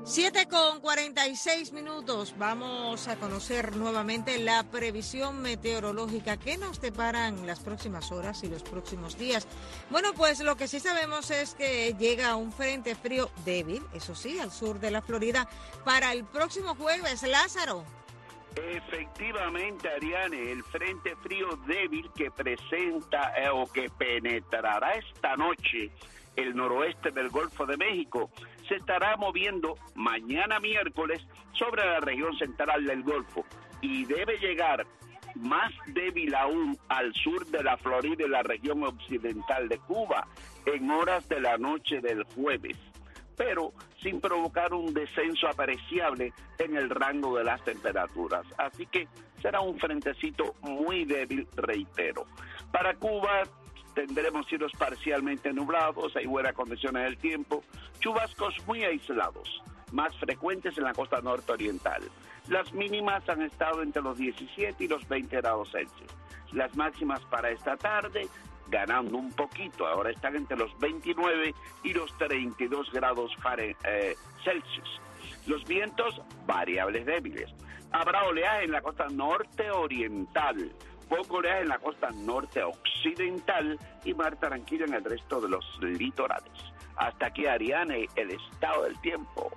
7:46. Vamos a conocer nuevamente la previsión meteorológica. ¿Qué nos deparan las próximas horas y los próximos días? Bueno, pues lo que sí sabemos es que llega un frente frío débil, eso sí, al sur de la Florida para el próximo jueves. Lázaro. Efectivamente, Ariane, el frente frío débil que presenta o que penetrará esta noche el noroeste del Golfo de México se estará moviendo mañana miércoles sobre la región central del Golfo y debe llegar más débil aún al sur de la Florida y la región occidental de Cuba en horas de la noche del jueves, pero sin provocar un descenso apreciable en el rango de las temperaturas. Así que será un frentecito muy débil, reitero. Para Cuba tendremos cielos parcialmente nublados, hay buenas condiciones del tiempo, chubascos muy aislados, más frecuentes en la costa norte-oriental. Las mínimas han estado entre los 17 y los 20 grados Celsius. Las máximas para esta tarde, ganando un poquito, ahora están entre los 29 y los 32 grados Celsius. Los vientos, variables débiles. Habrá oleaje en la costa norte-oriental, poco oleaje en la costa norte-occidental y mar tranquilo en el resto de los litorales. Hasta aquí, Ariane, el estado del tiempo.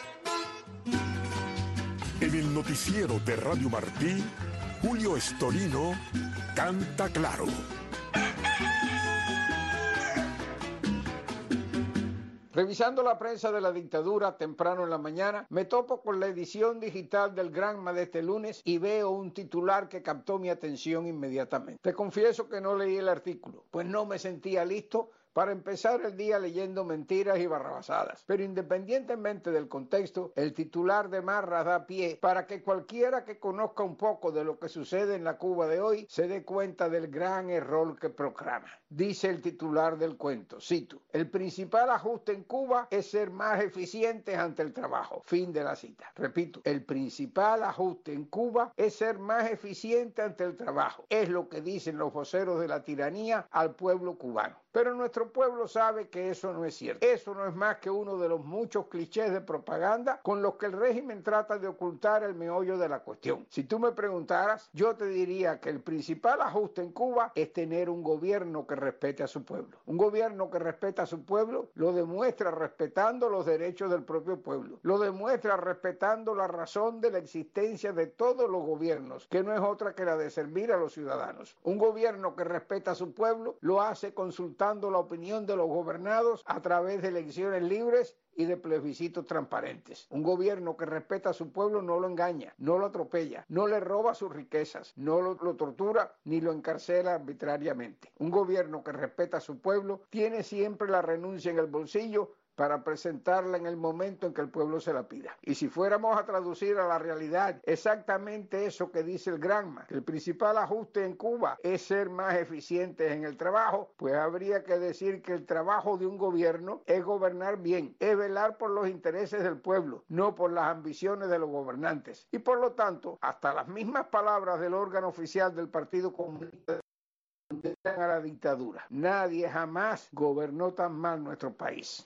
En el noticiero de Radio Martí, Julio Estorino canta claro. Revisando la prensa de la dictadura temprano en la mañana, me topo con la edición digital del Granma de este lunes y veo un titular que captó mi atención inmediatamente. Te confieso que no leí el artículo, pues no me sentía listo para empezar el día leyendo mentiras y barrabasadas. Pero independientemente del contexto, el titular de Marras da pie para que cualquiera que conozca un poco de lo que sucede en la Cuba de hoy se dé cuenta del gran error que proclama. Dice el titular del cuento, cito: el principal ajuste en Cuba es ser más eficientes ante el trabajo. Fin de la cita. Repito, el principal ajuste en Cuba es ser más eficiente ante el trabajo. Es lo que dicen los voceros de la tiranía al pueblo cubano. Pero nuestro pueblo sabe que eso no es cierto. Eso no es más que uno de los muchos clichés de propaganda con los que el régimen trata de ocultar el meollo de la cuestión. Si tú me preguntaras, yo te diría que el principal ajuste en Cuba es tener un gobierno que respete a su pueblo. Un gobierno que respeta a su pueblo lo demuestra respetando los derechos del propio pueblo. Lo demuestra respetando la razón de la existencia de todos los gobiernos, que no es otra que la de servir a los ciudadanos. Un gobierno que respeta a su pueblo lo hace consultando la opinión de los gobernados a través de elecciones libres y de plebiscitos transparentes. Un gobierno que respeta a su pueblo no lo engaña, no lo atropella, no le roba sus riquezas, no lo tortura ni lo encarcela arbitrariamente. Un gobierno que respeta a su pueblo tiene siempre la renuncia en el bolsillo para presentarla en el momento en que el pueblo se la pida. Y si fuéramos a traducir a la realidad exactamente eso que dice el Granma, que el principal ajuste en Cuba es ser más eficientes en el trabajo, pues habría que decir que el trabajo de un gobierno es gobernar bien, es velar por los intereses del pueblo, no por las ambiciones de los gobernantes. Y por lo tanto, hasta las mismas palabras del órgano oficial del Partido Comunista a la dictadura. Nadie jamás gobernó tan mal nuestro país.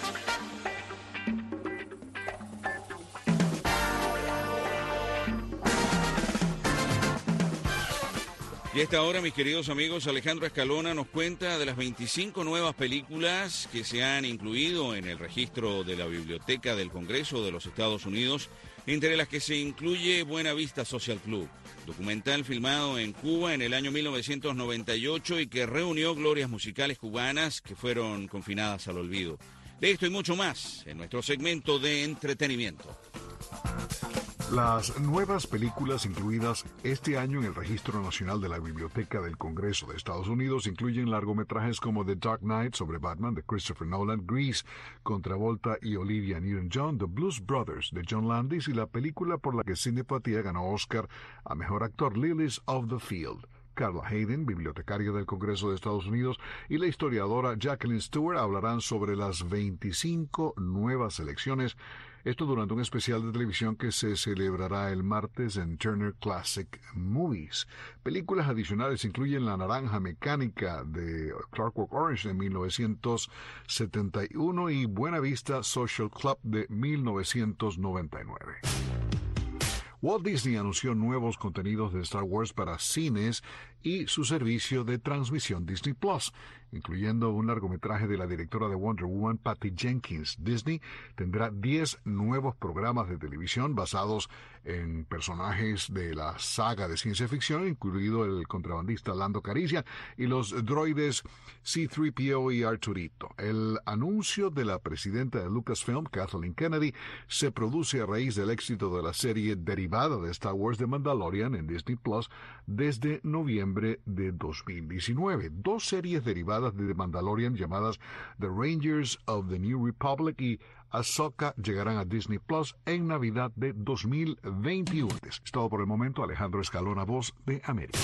Y a esta hora, mis queridos amigos, Alejandro Escalona nos cuenta de las 25 nuevas películas que se han incluido en el registro de la Biblioteca del Congreso de los Estados Unidos, entre las que se incluye Buena Vista Social Club, documental filmado en Cuba en el año 1998 y que reunió glorias musicales cubanas que fueron confinadas al olvido. De esto y mucho más en nuestro segmento de entretenimiento. Las nuevas películas incluidas este año en el Registro Nacional de la Biblioteca del Congreso de Estados Unidos incluyen largometrajes como The Dark Knight sobre Batman de Christopher Nolan, Grease con Travolta y Olivia Newton-John, The Blues Brothers de John Landis y la película por la que Sidney Poitier ganó Oscar a Mejor Actor, Lilies of the Field. Carla Hayden, bibliotecaria del Congreso de Estados Unidos, y la historiadora Jacqueline Stewart hablarán sobre las 25 nuevas selecciones Esto durante un especial de televisión que se celebrará el martes en Turner Classic Movies. Películas adicionales incluyen La Naranja Mecánica de Clockwork Orange de 1971 y Buena Vista Social Club de 1999. Walt Disney anunció nuevos contenidos de Star Wars para cines y su servicio de transmisión Disney Plus, incluyendo un largometraje de la directora de Wonder Woman, Patty Jenkins. Disney tendrá 10 nuevos programas de televisión basados en personajes de la saga de ciencia ficción, incluido el contrabandista Lando Calrissian y los droides C-3PO y Arturito. El anuncio de la presidenta de Lucasfilm, Kathleen Kennedy, se produce a raíz del éxito de la serie derivada de Star Wars de Mandalorian en Disney Plus desde noviembre de 2019. 2 series derivadas de The Mandalorian llamadas The Rangers of the New Republic y Ahsoka llegarán a Disney Plus en Navidad de 2021. Es todo por el momento. Alejandro Escalona, Voz de América.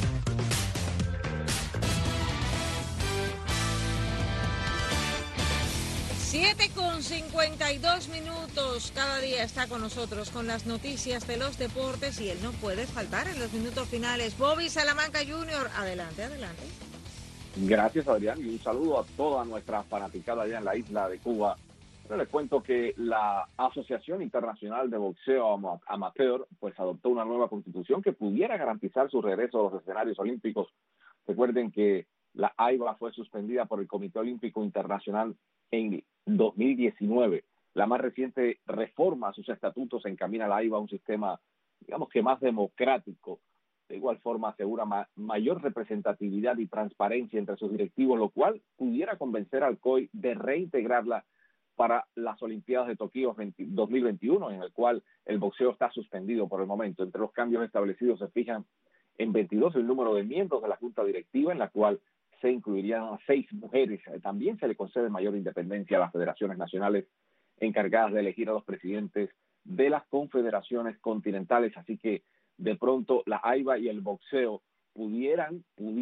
Con 52 minutos, cada día está con nosotros con las noticias de los deportes y él no puede faltar en los minutos finales. Bobby Salamanca Jr., adelante. Gracias, Adrián, y un saludo a toda nuestra fanaticada allá en la isla de Cuba. Pero les cuento que la Asociación Internacional de Boxeo Amateur pues adoptó una nueva constitución que pudiera garantizar su regreso a los escenarios olímpicos. Recuerden que la AIBA fue suspendida por el Comité Olímpico Internacional en 2019. La más reciente reforma a sus estatutos encamina a la AIBA a un sistema, digamos que más democrático. De igual forma asegura mayor representatividad y transparencia entre sus directivos, lo cual pudiera convencer al COI de reintegrarla para las Olimpiadas de Tokio 2021, en el cual el boxeo está suspendido por el momento. Entre los cambios establecidos se fijan en 22 el número de miembros de la Junta Directiva, en la cual se incluirían a 6 mujeres. También se le concede mayor independencia a las federaciones nacionales encargadas de elegir a los presidentes de las confederaciones continentales. Así que de pronto la AIBA y el boxeo pudieran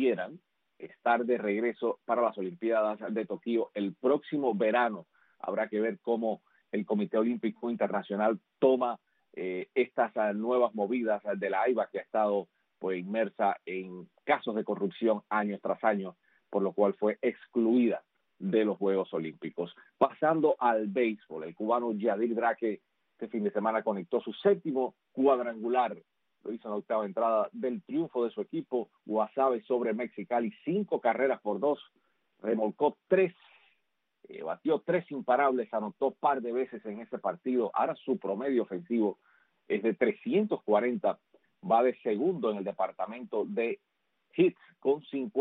estar de regreso para las Olimpiadas de Tokio el próximo verano. Habrá que ver cómo el Comité Olímpico Internacional toma estas nuevas movidas de la AIBA, que ha estado pues inmersa en casos de corrupción año tras año, por lo cual fue excluida de los Juegos Olímpicos. Pasando al béisbol, el cubano Yadir Draque este fin de semana conectó su 7º cuadrangular. Lo hizo en la 8ª entrada del triunfo de su equipo, Guasave sobre Mexicali, 5 carreras por 2, remolcó 3, batió 3 imparables, anotó par de veces en ese partido. Ahora su promedio ofensivo es de 340, va de segundo en el departamento de hits con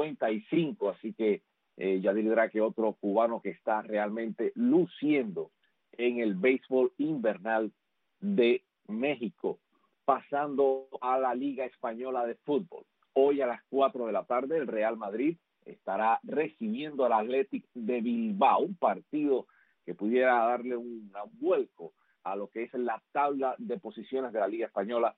55, así que Yadir Draque, otro cubano que está realmente luciendo en el béisbol invernal de México. Pasando a la Liga Española de Fútbol. Hoy a las 4 de la tarde el Real Madrid estará recibiendo al Athletic de Bilbao, un partido que pudiera darle un vuelco a lo que es la tabla de posiciones de la Liga Española.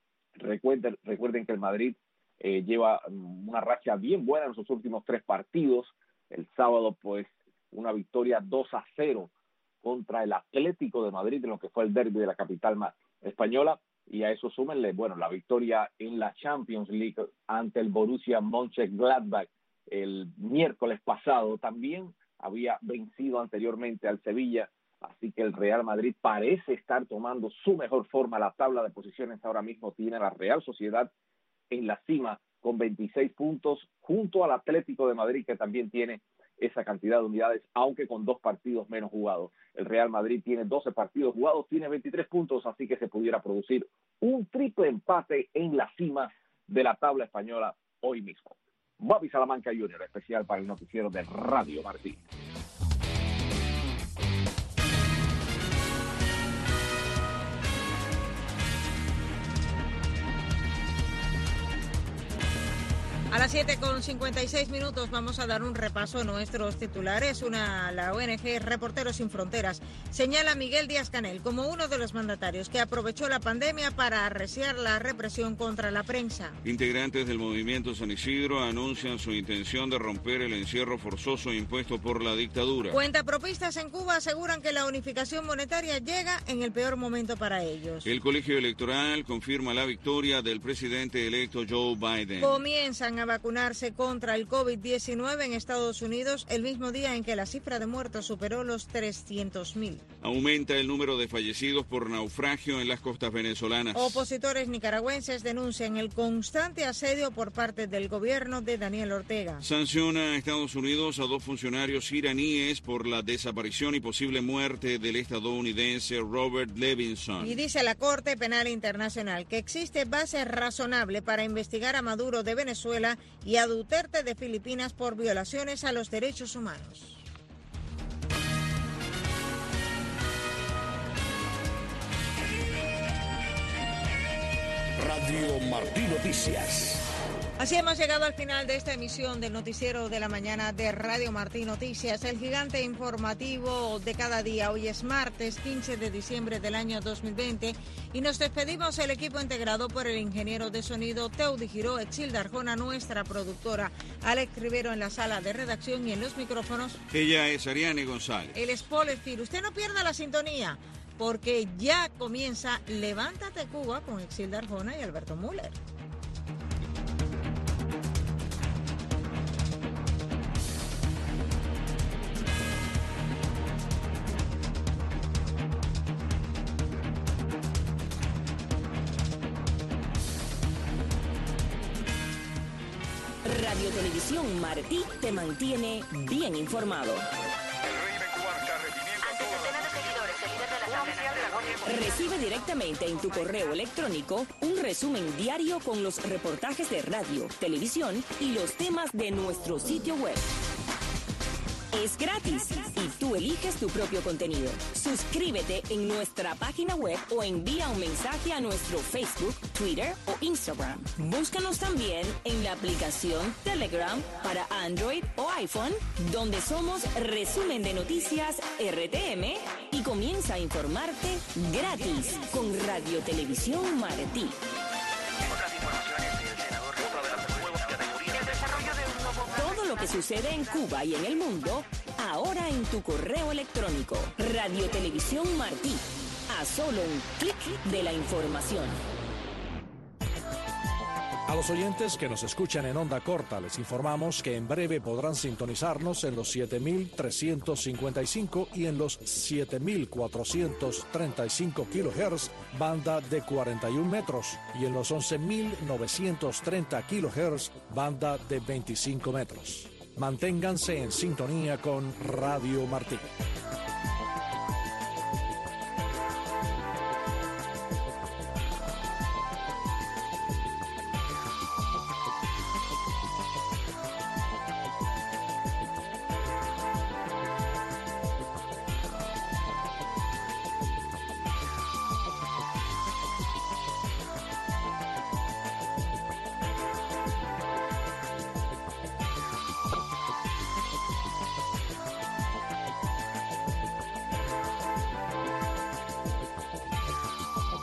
Recuerden que el Madrid lleva una racha bien buena en sus últimos 3 partidos. El sábado, pues, una victoria 2-0 contra el Atlético de Madrid en lo que fue el derbi de la capital española. Y a eso súmenle, la victoria en la Champions League ante el Borussia Mönchengladbach el miércoles pasado. También había vencido anteriormente al Sevilla, así que el Real Madrid parece estar tomando su mejor forma. La tabla de posiciones ahora mismo tiene a la Real Sociedad en la cima con 26 puntos, junto al Atlético de Madrid, que también tiene esa cantidad de unidades, aunque con 2 partidos menos jugados. El Real Madrid tiene 12 partidos jugados, tiene 23 puntos, así que se pudiera producir un triple empate en la cima de la tabla española hoy mismo. Bobby Salamanca Jr., especial para el noticiero de Radio Martí. A las 7:56 vamos a dar un repaso a nuestros titulares. La ONG Reporteros Sin Fronteras señala a Miguel Díaz-Canel como uno de los mandatarios que aprovechó la pandemia para arreciar la represión contra la prensa. Integrantes del movimiento San Isidro anuncian su intención de romper el encierro forzoso impuesto por la dictadura. Cuentapropistas en Cuba aseguran que la unificación monetaria llega en el peor momento para ellos. El colegio electoral confirma la victoria del presidente electo Joe Biden. Comienzan a vacunarse contra el COVID-19 en Estados Unidos el mismo día en que la cifra de muertos superó los 300,000. Aumenta el número de fallecidos por naufragio en las costas venezolanas. Opositores nicaragüenses denuncian el constante asedio por parte del gobierno de Daniel Ortega. Sanciona a Estados Unidos a 2 funcionarios iraníes por la desaparición y posible muerte del estadounidense Robert Levinson. Y dice la Corte Penal Internacional que existe base razonable para investigar a Maduro de Venezuela y a Duterte de Filipinas por violaciones a los derechos humanos. Radio Martí Noticias. Así hemos llegado al final de esta emisión del noticiero de la mañana de Radio Martí Noticias, el gigante informativo de cada día. Hoy es martes 15 de diciembre del año 2020 y nos despedimos el equipo integrado por el ingeniero de sonido Teudi Giró, Exilda Arjona, nuestra productora, Alex Rivero en la sala de redacción y en los micrófonos. Ella es Ariane González. El Spoilerfield. Usted no pierda la sintonía porque ya comienza Levántate Cuba con Exilda Arjona y Alberto Müller. Radio Televisión Martí te mantiene bien informado. Recibe directamente en tu correo electrónico un resumen diario con los reportajes de radio, televisión y los temas de nuestro sitio web. Es gratis y tú eliges tu propio contenido. Suscríbete en nuestra página web o envía un mensaje a nuestro Facebook, Twitter o Instagram. Búscanos también en la aplicación Telegram para Android o iPhone, donde somos Resumen de Noticias RTM y comienza a informarte gratis con Radio Televisión Martí. Todo lo que sucede en Cuba y en el mundo, ahora en tu correo electrónico. Radio Televisión Martí, a solo un clic de la información. A los oyentes que nos escuchan en onda corta, les informamos que en breve podrán sintonizarnos en los 7.355 y en los 7.435 kHz, banda de 41 metros, y en los 11.930 kHz, banda de 25 metros. Manténganse en sintonía con Radio Martí.